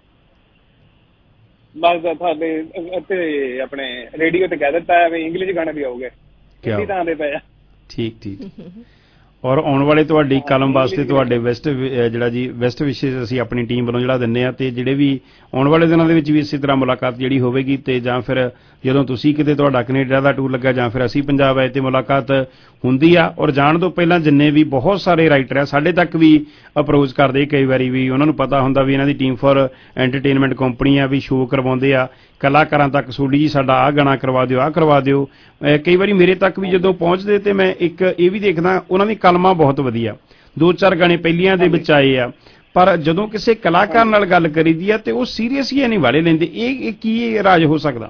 ਬਸ ਤੁਹਾਡੇ ਇੱਥੇ ਆਪਣੇ ਰੇਡੀਓ ਤੇ ਕਹਿ ਦਿੱਤਾ ਹੈ ਵੀ ਇੰਗਲਿਸ਼ ਗਾਣੇ ਵੀ ਆਉਗੇ, ਕਿਹੜੀ ਥਾਂ ਦੇ ਪਏ ਆ। ਠੀਕ ਠੀਕ। ਔਰ ਆਉਣ ਵਾਲੇ ਤੁਹਾਡੀ ਕਲਮ ਵਾਸਤੇ ਤੁਹਾਡੇ ਵੈਸਟ ਜਿਹੜਾ ਜੀ ਵੈਸਟ ਵਿਸ਼ੇਸ ਅਸੀਂ ਆਪਣੀ ਟੀਮ ਵੱਲੋਂ ਜਿਹੜਾ ਦਿੰਦੇ ਹਾਂ, ਤੇ ਜਿਹੜੇ ਵੀ ਆਉਣ ਵਾਲੇ ਦਿਨਾਂ ਦੇ ਵਿੱਚ ਵੀ ਇਸੇ ਤਰ੍ਹਾਂ ਮੁਲਾਕਾਤ ਜਿਹੜੀ ਹੋਵੇਗੀ, ਤੇ ਜਾਂ ਫਿਰ ਜਦੋਂ ਤੁਸੀਂ ਕਿਤੇ ਤੁਹਾਡਾ ਕੈਨੇਡਾ ਦਾ ਟੂਰ ਲੱਗਾ ਜਾਂ ਫਿਰ ਅਸੀਂ ਪੰਜਾਬ ਆਏ ਤੇ ਮੁਲਾਕਾਤ ਹੁੰਦੀ ਆ। ਔਰ ਜਾਣ ਤੋਂ ਪਹਿਲਾਂ ਜਿੰਨੇ ਵੀ ਬਹੁਤ ਸਾਰੇ ਰਾਈਟਰ ਆ ਸਾਡੇ ਤੱਕ ਵੀ ਅਪਰੋਚ ਕਰਦੇ, ਕਈ ਵਾਰੀ ਵੀ ਉਹਨਾਂ ਨੂੰ ਪਤਾ ਹੁੰਦਾ ਵੀ ਇਹਨਾਂ ਦੀ ਟੀਮ ਫॉर ਐਂਟਰਟੇਨਮੈਂਟ ਕੰਪਨੀ ਆ, ਵੀ ਸ਼ੋਅ ਕਰਵਾਉਂਦੇ ਆ ਕਲਾਕਾਰਾਂ ਤੱਕ, ਸੋਡੀ ਜੀ ਸਾਡਾ ਆਹ ਗਾਣਾ ਕਰਵਾ ਦਿਓ, ਆਹ ਕਰਵਾ ਦਿਓ। ਕਈ ਵਾਰੀ ਮੇਰੇ ਤੱਕ ਵੀ ਜਦੋਂ ਪਹੁੰਚਦੇ ਤੇ ਮੈਂ ਇੱਕ ਇਹ ਵੀ ਦੇਖਦਾ ਉਹਨਾਂ ਦੀ ਕਲਮਾਂ ਬਹੁਤ ਵਧੀਆ, ਦੋ ਚਾਰ ਗਾਣੇ ਪਹਿਲੀਆਂ ਦੇ ਵਿੱਚ ਆਏ ਆ, ਪਰ ਜਦੋਂ ਕਿਸੇ ਕਲਾਕਾਰ ਨਾਲ ਗੱਲ ਕਰੀਦੀ ਆ ਤੇ ਉਹ ਸੀਰੀਅਸ ਹੀ ਨਹੀਂ ਵਾਲੇ ਲੈਂਦੇ। ਇਹ ਕੀ ਰਾਜ ਹੋ ਸਕਦਾ?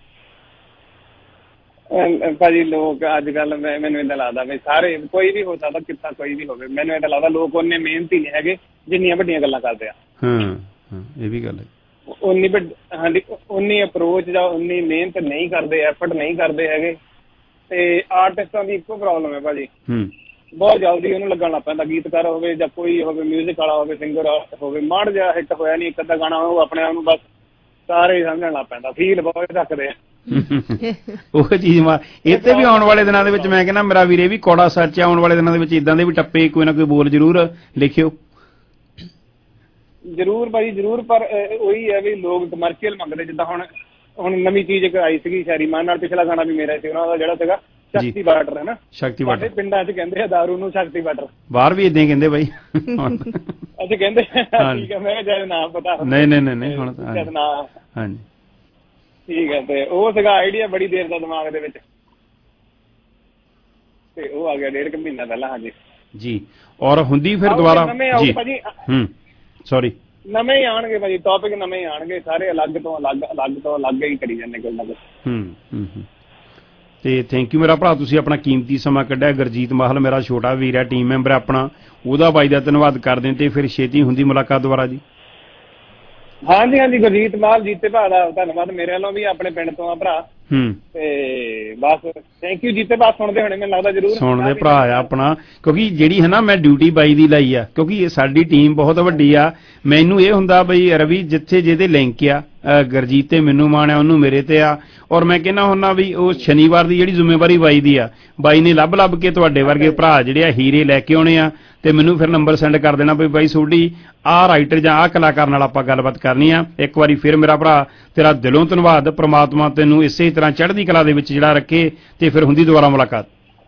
ਭਾਜੀ ਲੋਕ ਅੱਜ ਕੱਲ ਮੈਨੂੰ ਏਦਾਂ ਲੱਗਦਾ ਵੀ ਸਾਰੇ, ਕੋਈ ਵੀ ਹੋ ਸਕਦਾ, ਕਿੱਤਾ ਕੋਈ ਵੀ ਹੋਵੇ, ਮੈਨੂੰ ਏਦਾਂ ਲੱਗਦਾ ਲੋਕ ਉਹਨੇ ਮਿਹਨਤੀ ਨਹੀਂ ਹੈਗੇ ਜਿੰਨੀਆਂ ਵੱਡੀਆਂ ਗੱਲਾਂ ਕਰਦੇ ਆ। ਹਾਂ ਇਹ ਵੀ ਗੱਲ ਹੈ। ਉਨੀ ਹਾਂਜੀ ਉਨੀ ਅਪਰੋਚ ਜਾਂ ਉਨੀ ਮਿਹਨਤ ਨਹੀਂ ਕਰਦੇ, ਐਫਰਟ ਨਹੀਂ ਕਰਦੇ ਹੈਗੇ। ਤੇ ਆਰਟਿਸਟਾਂ ਦੀ ਇੱਕੋ ਪ੍ਰੋਬਲਮ ਹੈ ਭਾਜੀ, ਬਹੁਤ ਜਲਦੀ ਉਹਨੂੰ ਲੱਗਣ ਲੱਗ ਪੈਂਦਾ, ਗੀਤਕਾਰ ਹੋਵੇ ਜਾਂ ਕੋਈ ਹੋਵੇ, ਮਿਊਜ਼ਿਕ ਵਾਲਾ ਹੋਵੇ, ਸਿੰਗਰ ਹੋਵੇ, ਮਾੜ ਜਿਹਾ ਹਿੱਟ ਹੋਇਆ ਨਹੀਂ ਇੱਕ ਅੱਧਾ ਗਾਣਾ, ਉਹ ਆਪਣੇ ਆਪ ਨੂੰ ਬਸ ਸਾਰੇ ਸਮਝਣ ਲੱਗ ਪੈਂਦਾ, ਫੀਲ ਬਹੁਤ ਰੱਖਦੇ ਆ ਉਹ ਚੀਜ਼। ਇੱਥੇ ਵੀ ਆਉਣ ਵਾਲੇ ਦਿਨਾਂ ਦੇ ਵਿੱਚ ਮੈਂ ਕਹਿੰਦਾ ਮੇਰਾ ਵੀਰੇ ਵੀ ਕੌੜਾ ਸੱਚ ਆ, ਆਉਣ ਵਾਲੇ ਦਿਨਾਂ ਦੇ ਵਿੱਚ ਇਦਾਂ ਦੇ ਵੀ ਟੱਪੇ ਕੋਈ ਨਾ ਕੋਈ ਬੋਲ ਜ਼ਰੂਰ ਲਿਖਿਓ। ਜ਼ਰੂਰ ਭਾਜੀ ਜ਼ਰੂਰ, ਪਰ ਉਹੀ ਹੈ ਵੀ ਲੋਕ ਕਮਰਸ਼ੀਅਲ ਮੰਗਦੇ। ਜਿੱਦਾਂ ਹੁਣ ਹੁਣ ਨਵੀਂ ਚੀਜ਼ ਇੱਕ ਆਈ ਸੀਗੀ ਸ਼ੈਰੀ ਮਾਨ ਨਾਲ, ਪਿਛਲਾ ਗਾਣਾ ਵੀ ਮੇਰਾ ਸੀ ਉਹਨਾਂ ਦਾ, ਜਿਹੜਾ ਸੀਗਾ ਸ਼ਕਤੀ ਵਾਟਰ ਹੈ ਨਾ, ਸ਼ਕਤੀ ਵਾਟਰ। ਪਿੰਡਾਂ 'ਚ ਕਹਿੰਦੇ ਆ ਦਾਰੂ ਨੂੰ ਸ਼ਕਤੀ ਵਾਟਰ, ਬਾਹਰ ਵੀ ਏਦਾਂ ਕਹਿੰਦੇ ਬਾਈ। ਅੱਛਾ ਕਹਿੰਦੇ, ਠੀਕ ਹੈ। ਮੈਂ ਜਦ ਨਾਮ ਪਤਾ ਨਹੀਂ ਨਹੀਂ ਨਹੀਂ ਹੁਣ ਜਦ ਨਾਮ, ਹਾਂਜੀ ਠੀਕ ਹੈ। ਤੇ ਉਹ ਸੀਗਾ ਆਈਡੀਆ ਬੜੀ ਦੇਰ ਦਾ ਦਿਮਾਗ ਦੇ ਵਿੱਚ, ਤੇ ਉਹ ਆ ਗਿਆ ਡੇਢ ਕੁ ਮਹੀਨਾ ਪਹਿਲਾਂ। ਹਾਂਜੀ ਜੀ। ਔਰ ਹੁੰਦੀ ਫਿਰ ਦੁਬਾਰਾ ਜੀ? ਹੂੰ ਸੌਰੀ, ਨਵੇਂ ਹੀ ਆਉਣਗੇ ਭਾਜੀ, ਟੌਪਿਕ ਨਵੇਂ ਹੀ ਆਉਣਗੇ, ਸਾਰੇ ਅਲੱਗ ਤੋਂ ਅਲੱਗ ਅਲੱਗ ਤੋਂ ਅਲੱਗ ਹੀ ਕਰੀ ਜਾਂਦੇ ਕੋਈ ਨਾ ਕੁਛ। ਹੂੰ ਹੂੰ ਹੂੰ। ਤੇ ਥੈਂਕ ਯੂ ਮੇਰਾ ਭਰਾ, ਤੁਸੀਂ ਆਪਣਾ ਕੀਮਤੀ ਸਮਾਂ ਕੱਢਿਆ। ਗੁਰਜੀਤ ਮਾਹਲ ਮੇਰਾ ਛੋਟਾ ਵੀਰ ਹੈ, ਟੀਮ ਮੈਂਬਰ ਆਪਣਾ, ਉਹਦਾ ਬਾਈ ਦਾ ਧੰਨਵਾਦ ਕਰਦੇ। ਤੇ ਫਿਰ ਛੇਤੀ ਹੁੰਦੀ ਮੁਲਾਕਾਤ ਦੁਬਾਰਾ ਜੀ। ਹਾਂਜੀ ਹਾਂਜੀ, ਗੁਰਜੀਤ ਮਾਹਲ ਜੀਤੇ ਭਰਾ ਦਾ ਧੰਨਵਾਦ ਮੇਰੇ ਵੱਲੋਂ ਵੀ, ਆਪਣੇ ਪਿੰਡ ਤੋਂ ਆ ਭਰਾ। ਹੂੰ ਤੇ ਬਸ ਥੈਂਕ ਯੂ ਜੀਤੇ ਭਰਾ, ਸੁਣਦੇ ਹੋਣੇ ਮੈਨੂੰ ਲੱਗਦਾ ਜ਼ਰੂਰ ਸੁਣਦੇ ਭਰਾ ਆ ਆਪਣਾ, ਕਿਉਂਕਿ ਜਿਹੜੀ ਹੈ ਨਾ ਮੈਂ ਡਿਊਟੀ ਬਾਈ ਦੀ ਲਾਈ ਆ, ਕਿਉਂਕਿ ਸਾਡੀ ਟੀਮ ਬਹੁਤ ਵੱਡੀ ਆ। ਮੈਨੂੰ ਇਹ ਹੁੰਦਾ ਬਈ ਰਵੀ ਜਿੱਥੇ ਜਿਹਦੇ ਲਿੰਕ ਆ, ਗੁਰਜੀਤ ਤੇ ਮੈਨੂੰ ਮਾਣ ਆ, ਉਹਨੂੰ ਮੇਰੇ ਤੇ ਆ। ਔਰ ਮੈਂ ਕਹਿੰਦਾ ਹੁੰਦਾ ਵੀ ਉਹ ਸ਼ਨੀਵਾਰ ਦੀ ਜਿਹੜੀ ਜ਼ਿੰਮੇਵਾਰੀ ਬਾਈ ਦੀ ਆ, ਬਾਈ ਨੇ ਲੱਭ ਲੱਭ ਕੇ ਤੁਹਾਡੇ ਵਰਗੇ ਭਰਾ ਜਿਹੜੇ ਆ ਹੀਰੇ ਲੈ ਕੇ ਆਉਣੇ ਆ, ਤੇ ਮੈਨੂੰ ਫਿਰ ਨੰਬਰ ਸੈਂਡ ਕਰ ਦੇਣਾ ਵੀ ਬਾਈ ਤੁਹਾਡੀ ਆਹ ਰਾਈਟਰ ਜਾਂ ਆਹ ਕਲਾਕਾਰ ਨਾਲ ਆਪਾਂ ਗੱਲਬਾਤ ਕਰਨੀ ਆ। ਇੱਕ ਵਾਰੀ ਫਿਰ ਮੇਰਾ ਭਰਾ ਤੇਰਾ ਦਿਲੋਂ ਧੰਨਵਾਦ, ਪ੍ਰਮਾਤਮਾ ਤੈਨੂੰ ਇਸੇ ਤਰ੍ਹਾਂ ਚੜ੍ਹਦੀ ਕਲਾ ਦੇ ਵਿੱਚ ਜਿਹੜਾ ਰੱਖੇ, ਤੇ ਫਿਰ ਹੁੰਦੀ ਦੁਬਾਰਾ ਮੁਲਾਕਾਤ।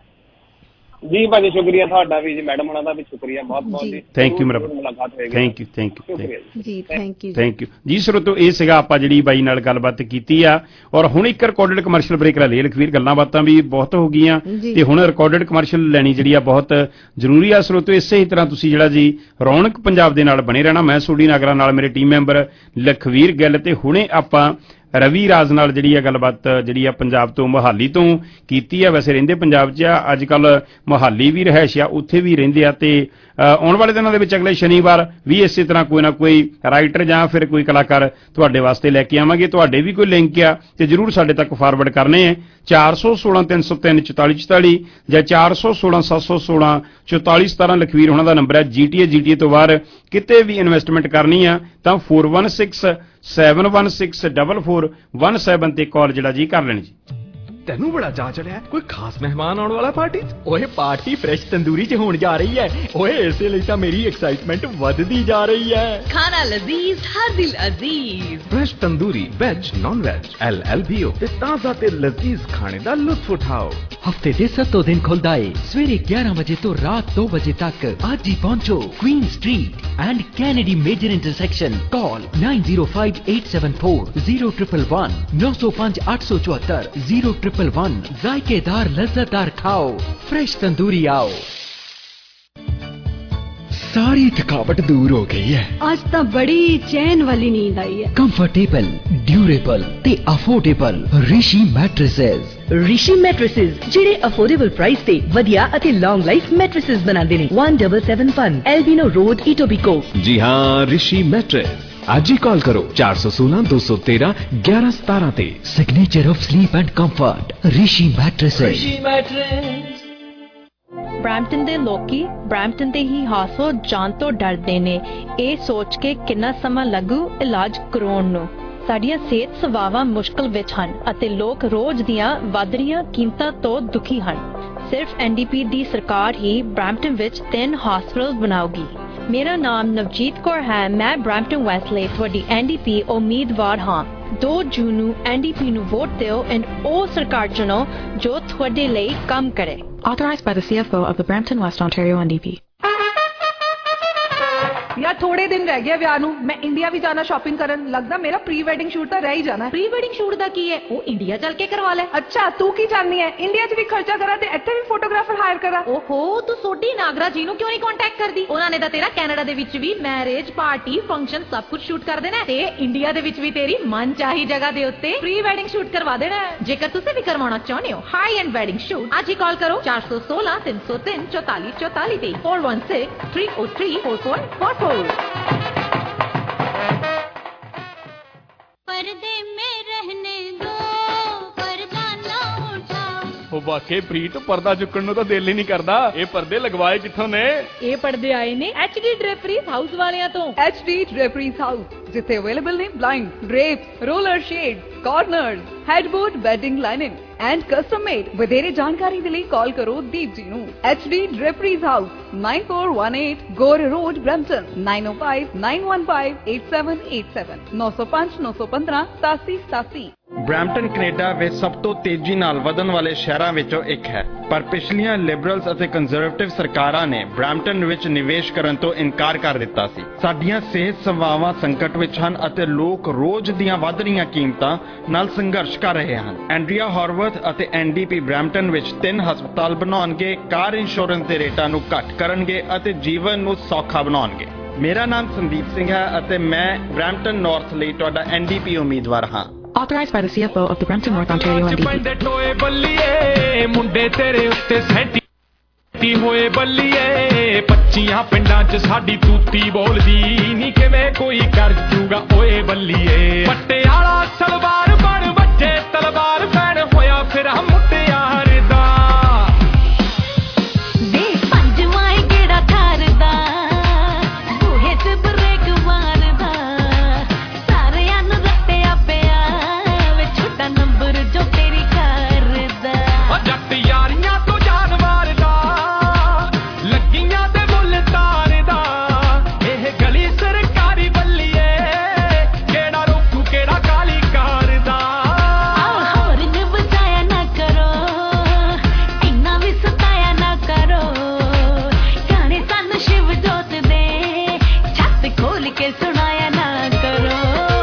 ਜੀ ਭਾਜੀ ਸ਼ੁਕਰੀਆ ਤੁਹਾਡਾ ਵੀ ਜੀ, ਮੈਡਮ ਉਹਨਾਂ ਦਾ ਵੀ ਸ਼ੁਕਰੀਆ ਬਹੁਤ ਬਹੁਤ ਜੀ। ਥੈਂਕ ਯੂ ਮੇਰਾ, ਮੁਲਾਕਾਤ ਹੋਏਗੀ। ਥੈਂਕ ਯੂ ਥੈਂਕ ਯੂ ਜੀ, ਥੈਂਕ ਯੂ ਥੈਂਕ ਯੂ ਜੀ। ਸਰੋਤੋ ਇਹ ਸੀਗਾ ਆਪਾਂ ਜਿਹੜੀ ਬਾਈ ਨਾਲ ਗੱਲਬਾਤ ਕੀਤੀ ਆ। ਔਰ ਹੁਣ ਇੱਕ ਰਿਕਾਰਡਡ ਕਮਰਸ਼ੀਅਲ ਬ੍ਰੇਕ ਲੈ ਲਈਏ ਲਖਵੀਰ, ਗੱਲਾਂ ਬਾਤਾਂ ਵੀ ਬਹੁਤ ਹੋ ਗਈਆਂ, ਤੇ ਹੁਣ ਰਿਕਾਰਡਡ ਕਮਰਸ਼ੀਅਲ ਲੈਣੀ ਜਿਹੜੀ ਆ ਬਹੁਤ ਜ਼ਰੂਰੀ ਆ। ਸਰੋਤੋ ਇਸੇ ਹੀ ਤਰ੍ਹਾਂ ਤੁਸੀਂ ਜਿਹੜਾ ਜੀ ਰੌਣਕ ਪੰਜਾਬ ਦੇ ਨਾਲ ਬਣੇ ਰਹਿਣਾ। ਮੈਂ ਸੋਡੀ ਨਾਗਰਾ ਨਾਲ ਮੇਰੇ ਟੀਮ ਮੈਂਬਰ ਲਖਵੀਰ ਗਿੱਲ, ਤੇ ਹੁਣੇ ਆਪਾਂ ਰਵੀ ਰਾਜ ਨਾਲ ਜਿਹੜੀ ਆ ਗੱਲਬਾਤ ਜਿਹੜੀ ਆ ਪੰਜਾਬ ਤੋਂ, ਮੋਹਾਲੀ ਤੋਂ ਕੀਤੀ ਆ। ਵੈਸੇ ਰਹਿੰਦੇ ਪੰਜਾਬ 'ਚ ਆ, ਅੱਜ ਕੱਲ੍ਹ ਮੋਹਾਲੀ ਵੀ ਰਿਹਾਇਸ਼ ਆ, ਉੱਥੇ ਵੀ ਰਹਿੰਦੇ ਆ। ਤੇ ਆਉਣ ਵਾਲੇ ਦਿਨਾਂ ਦੇ ਵਿੱਚ ਅਗਲੇ ਸ਼ਨੀਵਾਰ ਵੀ ਇਸੇ ਤਰ੍ਹਾਂ ਕੋਈ ਨਾ ਕੋਈ ਰਾਈਟਰ ਜਾਂ ਫਿਰ ਕੋਈ ਕਲਾਕਾਰ ਤੁਹਾਡੇ ਵਾਸਤੇ ਲੈ ਕੇ ਆਵਾਂਗੇ। ਤੁਹਾਡੇ ਵੀ ਕੋਈ ਲਿੰਕ ਆ ਤੇ ਜ਼ਰੂਰ ਸਾਡੇ ਤੱਕ ਫਾਰਵਰਡ ਕਰਨੇ ਆ। ਚਾਰ ਸੌ ਸੋਲਾਂ ਤਿੰਨ ਸੌ ਤਿੰਨ ਚੁਤਾਲੀ ਚੁਤਾਲੀ ਜਾਂ ਚਾਰ ਸੌ ਸੋਲਾਂ ਸੱਤ ਸੌ ਸੋਲਾਂ ਚੁਤਾਲੀ ਸਤਾਰਾਂ ਲਖਵੀਰ ਉਹਨਾਂ ਦਾ ਨੰਬਰ ਹੈ। ਜੀਟੀਏ ਜੀਟੀਏ ਤੋਂ ਬਾਹਰ ਕਿਤੇ ਵੀ ਇਨਵੈਸਟਮੈਂਟ ਕਰਨੀ ਆ ਤਾਂ four one six seven one six double four one seven ਤੇ ਕਾਲ ਜਿਹੜਾ ਜੀ ਕਰ ਲੈਣੀ ਜੀ। ਤੈਨੂੰ ਬੜਾ ਚਾਅ ਚੜਿਆ, ਕੋਈ ਖਾਸ ਮਹਿਮਾਨ ਆਉਣ ਵਾਲਾ ਪਾਰਟੀ 'ਚ? ਓਏ ਪਾਰਟੀ ਫਰੈਸ਼ ਤੰਦੂਰੀ 'ਚ ਹੋਣ ਜਾ ਰਹੀ ਹੈ। ਓਏ ਇਸੇ ਲਈ ਤਾਂ ਮੇਰੀ ਐਕਸਾਈਟਮੈਂਟ ਵੱਧਦੀ ਜਾ ਰਹੀ ਹੈ। ਖਾਣਾ ਲਜ਼ੀਜ਼ ਹਰ ਦਿਲ ਅਜ਼ੀਜ਼, fresh tandoori veg non veg L L B O ਤੇ ਤਾਜ਼ਾ ਤੇ ਲਜ਼ੀਜ਼ ਖਾਣੇ ਦਾ ਲੁਤਫ ਉਠਾਓ। ਹਫਤੇ ਦੇ ਸੱਤੋਂ ਦਿਨ ਖੁੱਲਦਾ ਏ, ਸਵੇਰੇ ਗਿਆਰਾਂ ਵਜੇ ਤੋਂ ਰਾਤ ਦੋ ਵਜੇ ਤੱਕ। ਅੱਜ ਹੀ ਪਹੁੰਚੋ Queen Street and Kennedy major intersection. Call nine zero five eight seven four zero triple one नौ सौ पाँच आठ सौ चौहत्तर जीरो ट्रिपल वन। जायकेदार लज्जतदार खाओ, फ्रेश तंदूरी आओ। सारी थकावट दूर हो गई है। आज तो बड़ी चैन वाली नींद आई है। कंफर्टेबल, ड्यूरेबल ते affordable Rishi mattresses. Rishi mattresses ਜਿਹੜੇ ਅਫੋਰਡੇਬਲ ਪ੍ਰਾਈਸ ਤੇ ਵਧੀਆ ਅਤੇ ਲੌਂਗ ਲਾਈਫ ਮੈਟ੍ਰੈਸਸ ਬਣਾਉਂਦੇ ਨੇ। one seven seven one Albion road Etobicoke. जी हाँ, ऋषि मैट्रेस। आज ही कॉल करो चार सौ सोलह दो सौ तेरह ग्यारह सतारह ते। Signature of sleep and comfort Rishi mattresses. Rishi mattress. Brampton ਦੇ ਲੋਕੀ ਬਰੈਂਪਟਨ ਤੇ ਹੀ ਹਾਸੋ ਜਾਣ ਤੋਂ ਡਰਦੇ ਨੇ, ਇਹ ਸੋਚ ਕੇ ਕਿੰਨਾ ਸਮਾਂ ਲੱਗੂ ਇਲਾਜ ਕਰਾਉਣ ਨੂੰ। ਸਾਡੀਆਂ ਸਿਹਤ ਸੇਵਾਵਾਂ ਮੁਸ਼ਕਲ ਵਿੱਚ ਹਨ ਅਤੇ ਲੋਕ ਰੋਜ਼ ਦੀਆਂ ਵਧ ਰਹੀਆਂ ਕੀਮਤਾਂ ਤੋਂ ਦੁਖੀ ਹਨ। ਸਿਰਫ ਐਨ ਡੀ ਪੀ ਦੀ ਸਰਕਾਰ ਹੀ ਬਰੈਂਪਟਨ ਵਿੱਚ ਤਿੰਨ ਹਸਪਤਾਲ ਬਣਾਉਗੀ। ਮੇਰਾ ਨਾਮ ਨਵਜੀਤ ਕੌਰ ਹੈ। ਮੈਂ ਬਰੈਂਪਟਨ ਵੈਸਟ ਲਈ ਤੁਹਾਡੀ ਐਨ ਡੀ ਪੀ ਉਮੀਦਵਾਰ ਹਾਂ। ਦੋ ਜੂਨ ਨੂੰ ਐਨ ਡੀ ਪੀ ਨੂੰ ਵੋਟ ਦਿਓ ਐਂਡ ਉਹ ਸਰਕਾਰ ਚੁਣੋ ਜੋ ਤੁਹਾਡੇ ਲਈ ਕੰਮ ਕਰੇ। Authorized by the C F O of the Brampton West Ontario N D P. यार थोड़े दिन रह गया ਵਿਆਹ ਨੂੰ। ਮੈਂ ਇੰਡੀਆ ਵੀ ਜਾਣਾ ਸ਼ਾਪਿੰਗ ਕਰਨ। ਲੱਗਦਾ ਮੇਰਾ ਪ੍ਰੀ ਵੈਡਿੰਗ ਸ਼ੂਟ ਤਾਂ ਰਹਿ ਹੀ ਜਾਣਾ। ਪ੍ਰੀ ਵੈਡਿੰਗ ਸ਼ੂਟ ਦਾ ਕੀ ਹੈ? ਉਹ ਇੰਡੀਆ ਚੱਲ ਕੇ ਕਰਵਾ ਲੈ। ਅੱਛਾ, ਤੂੰ ਕੀ ਚਾਹਨੀ ਹੈ? ਇੰਡੀਆ 'ਚ ਵੀ ਖਰਚਾ ਕਰਾਂ ਤੇ ਇੱਥੇ ਵੀ ਫੋਟੋਗ੍ਰਾਫਰ ਹਾਇਰ ਕਰਾਂ? ਓਹੋ, ਤੂੰ ਸੋਢੀ ਨਾਗਰਾ ਜੀ ਨੂੰ ਕਿਉਂ ਨਹੀਂ ਕੰਟੈਕਟ ਕਰਦੀ? ਉਹਨਾਂ ਨੇ ਤਾਂ ਤੇਰਾ ਕੈਨੇਡਾ ਦੇ ਵਿੱਚ ਵੀ ਮੈਰਿਜ ਪਾਰਟੀ ਫੰਕਸ਼ਨ ਸਭ ਕੁਝ ਸ਼ੂਟ ਕਰ ਦੇਣਾ ਤੇ ਇੰਡੀਆ ਦੇ ਵਿੱਚ ਵੀ ਤੇਰੀ ਮਨਚਾਹੀ ਜਗ੍ਹਾ ਦੇ ਉੱਤੇ ਪ੍ਰੀ ਵੈਡਿੰਗ ਸ਼ੂਟ ਕਰਵਾ ਦੇਣਾ। ਜੇਕਰ ਤੁਸੀਂ ਵੀ ਕਰਵਾਉਣਾ ਚਾਹੁੰਦੇ ਹੋ ਹਾਈ ਐਂਡ ਵੈਡਿੰਗ ਸ਼ੂਟ, ਅੱਜ ਹੀ ਕਾਲ ਕਰੋ ਚਾਰ ਸੌ ਸੋਲਾਂ ਤਿੰਨ ਸੌ ਤਿੰਨ ਚੌਤਾਲੀ ਚੌਤਾਲੀ ਤੇ four one six three zero three four four four four। पर्दे में रहने दो, पर्दा ना उठाओ। ਉਹ ਵਾਕਈ ਪ੍ਰੀਤ, ਪਰਦਾ ਚੁੱਕਣ ਨੂੰ ਤਾਂ ਦਿਲ ਹੀ ਨਹੀਂ ਕਰਦਾ। ਇਹ ਪਰਦੇ ਲਗਵਾਏ ਕਿੱਥੋਂ ਨੇ? ਇਹ ਪਰਦੇ ਆਏ ਨੇ ਐਚ ਡੀ ਡ੍ਰੇਪਰੀਜ਼ ਹਾਊਸ ਵਾਲਿਆਂ ਤੋਂ। ਐਚ ਡੀ ਡ੍ਰੇਪਰੀਜ਼ ਹਾਊਸ, ਜਿੱਥੇ ਅਵੇਲੇਬਲ ਨੇ blind, drape, roller shade, corners, headboard, bedding lining and custom made. ਵਧੇਰੇ ਜਾਣਕਾਰੀ ਦੇ ਲਈ ਕਾਲ ਕਰੋ ਦੀਪ ਜੀ ਨੂੰ। H D draperies house nine four one eight Gore road Brampton nine oh five nine one five eight seven eight seven nine oh five nine one five ਸਤਾਸੀ ਸਤਾਸੀ। ਬਰੈਂਪਟਨ ਕੈਨੇਡਾ ਵਿੱਚ ਸਭ ਤੋਂ ਤੇਜ਼ੀ ਨਾਲ ਵਧਣ ਵਾਲੇ ਸ਼ਹਿਰਾਂ ਵਿੱਚੋਂ ਇੱਕ ਹੈ, ਪਰ ਪਿਛਲੀਆਂ ਲਿਬਰਲਸ ਅਤੇ ਕੰਜ਼ਰਵੇਟਿਵ ਸਰਕਾਰਾਂ ਨੇ ਬਰੈਂਪਟਨ ਵਿੱਚ ਨਿਵੇਸ਼ ਕਰਨ ਤੋਂ ਇਨਕਾਰ ਕਰ ਦਿੱਤਾ ਸੀ। ਸਾਡੀਆਂ ਸਿਹਤ ਸੇਵਾਵਾਂ ਸੰਕਟ ਵਿੱਚ ਹਨ ਅਤੇ ਲੋਕ ਰੋਜ਼ ਦੀਆਂ ਵੱਧ ਰਹੀਆਂ ਕੀਮਤਾਂ ਨਾਲ ਸੰਘਰਸ਼ ਕਰ ਰਹੇ ਹਨ। ਐਂਡਰੀਆ ਹੌਰਵਰਥ ਅਤੇ ਐਨ ਡੀ ਪੀ ਬਰੈਂਪਟਨ ਵਿੱਚ ਤਿੰਨ ਹਸਪਤਾਲ ਬਣਾਉਣਗੇ, ਕਾਰ ਇੰਸ਼ੋਰੈਂਸ ਦੇ ਰੇਟਾਂ ਨੂੰ ਘੱਟ ਕਰਨਗੇ ਅਤੇ ਜੀਵਨ ਨੂੰ ਸੌਖਾ ਬਣਾਉਣਗੇ। ਮੇਰਾ ਨਾਮ ਸੰਦੀਪ ਸਿੰਘ ਹੈ ਅਤੇ ਮੈਂ ਬਰੈਂਪਟਨ ਨਾਰਥ ਲਈ ਤੁਹਾਡਾ ਐਨ ਡੀ ਪੀ ਉਮੀਦਵਾਰ ਹਾਂ। Authorized by the C F O of the Brampton North Ontario N D P. ਟੋਏ ਬੱਲੀਏ ਮੁੰਡੇ ਤੇਰੇ ਉੱਤੇ ਸੈਂਟੀ ਹੋਏ ਬੱਲੀਏ, ਪੱਚੀਆਂ ਪਿੰਡਾਂ 'ਚ ਸਾਡੀ ਤੂਤੀ ਬੋਲਦੀ ਨਹੀਂ, ਕਿਵੇਂ ਕੋਈ ਕਰ ਜੂਗਾ ਓਏ ਬੱਲੀਏ। ਪਟਿਆਲਾ ਸਲਵਾਰ ਬਣ ਵੱਜੇ ਤਲਵਾਰ ਫੈਨ ਹੋਇਆ ਫਿਰ ਮੁਟਿਆਰ ਦਾ। ਵੇ ਪੰਜਵਾਂ ਕਿਹੜਾ ਥਾਰਦਾ, ਬੂਹੇ 'ਚ ਬ੍ਰੇਕ ਮਾਰਦਾ, ਸਾਰਿਆਂ ਨੂੰ ਰੱਟਿਆ ਪਿਆ ਵੇ ਛੋਟਾ ਨੰਬਰ ਜੋ ਤੇਰੀ ਕਰਦਾ। ਜੱਟ ਯਾਰੀਆਂ ਤੋਂ ਜਾਨ ਮਾਰਦਾ, ਲੱਗੀਆਂ ਤੇ ਮੁੱਲ ਤਾਰਦਾ, ਇਹ ਗਲੀ ਸਰਕਾਰੀ ਬੱਲੀਏ, ਕਿਹੜਾ ਰੋਕੂ ਕਿਹੜਾ ਕਾਲੀ ਕਰਦਾ। ਹੋਰ ਨੇ ਬਚਾਇਆ ਨਾ ਕਰੋ, ਇੰਨਾ ਵੀ ਸਤਾਇਆ ਨਾ ਕਰੋ, ਗਾਣੇ ਸਾਨੂੰ ਸ਼ਿਵ ਜੋਤ ਦੇ ਛੱਤ ਖੋਲ ਕੇ ਸੁਣਾਇਆ ਨਾ ਕਰੋ।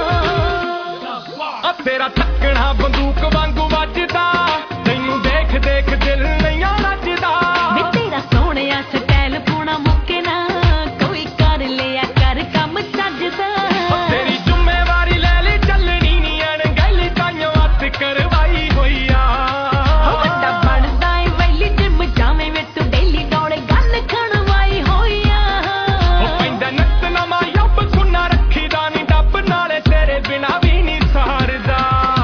ਆ ਤੇਰਾ ਠੱਕਣਾ ਬੰਦੂਕ ਵਾਂਗੂ ਵੱਜਦਾ, ਤੈਨੂੰ ਦੇਖ ਦੇਖ ਦਿਲ ਨਹੀਂ ਰੱਜਦਾ। ਵੇ ਤੇਰਾ ਸੋਹਣਿਆ ਸਟਾਈਲ ਪੂਣਾ ਮੁੱਕੇ ਨਾ, ਕੋਈ ਕਰ ਲਿਆ ਕਰ ਕੰਮ ਚੱਜਦਾ। ਤੇਰੀ ਜ਼ਿੰਮੇਵਾਰੀ ਲੈ ਲਈ ਚੱਲਣੀ ਨੀ ਅਣਗਹਿਲੀ, ਤਾਈਓ ਹੱਥ ਕਰਵਾਈ ਹੋਈ ਆ। ਵੱਡਾ ਬਣਦਾ ਏ ਵੈਲੀ ਜਿਮ ਜਾਵੇਂ ਵੇ ਤੂੰ ਡੇਲੀ ਡੋਲੇ ਗੱਲ ਖਣਵਾਈ ਹੋਈ ਆ। ਉਹ ਪੈਂਦਾ ਨੱਤ ਨਵਾਂ ਯੱਬ ਸੁਣਾ ਰੱਖੀਦਾ ਨੀ ਡੱਬ, ਨਾਲੇ ਤੇਰੇ ਬਿਨਾ ਵੀ ਨੀ ਸਹਾਰਦਾ।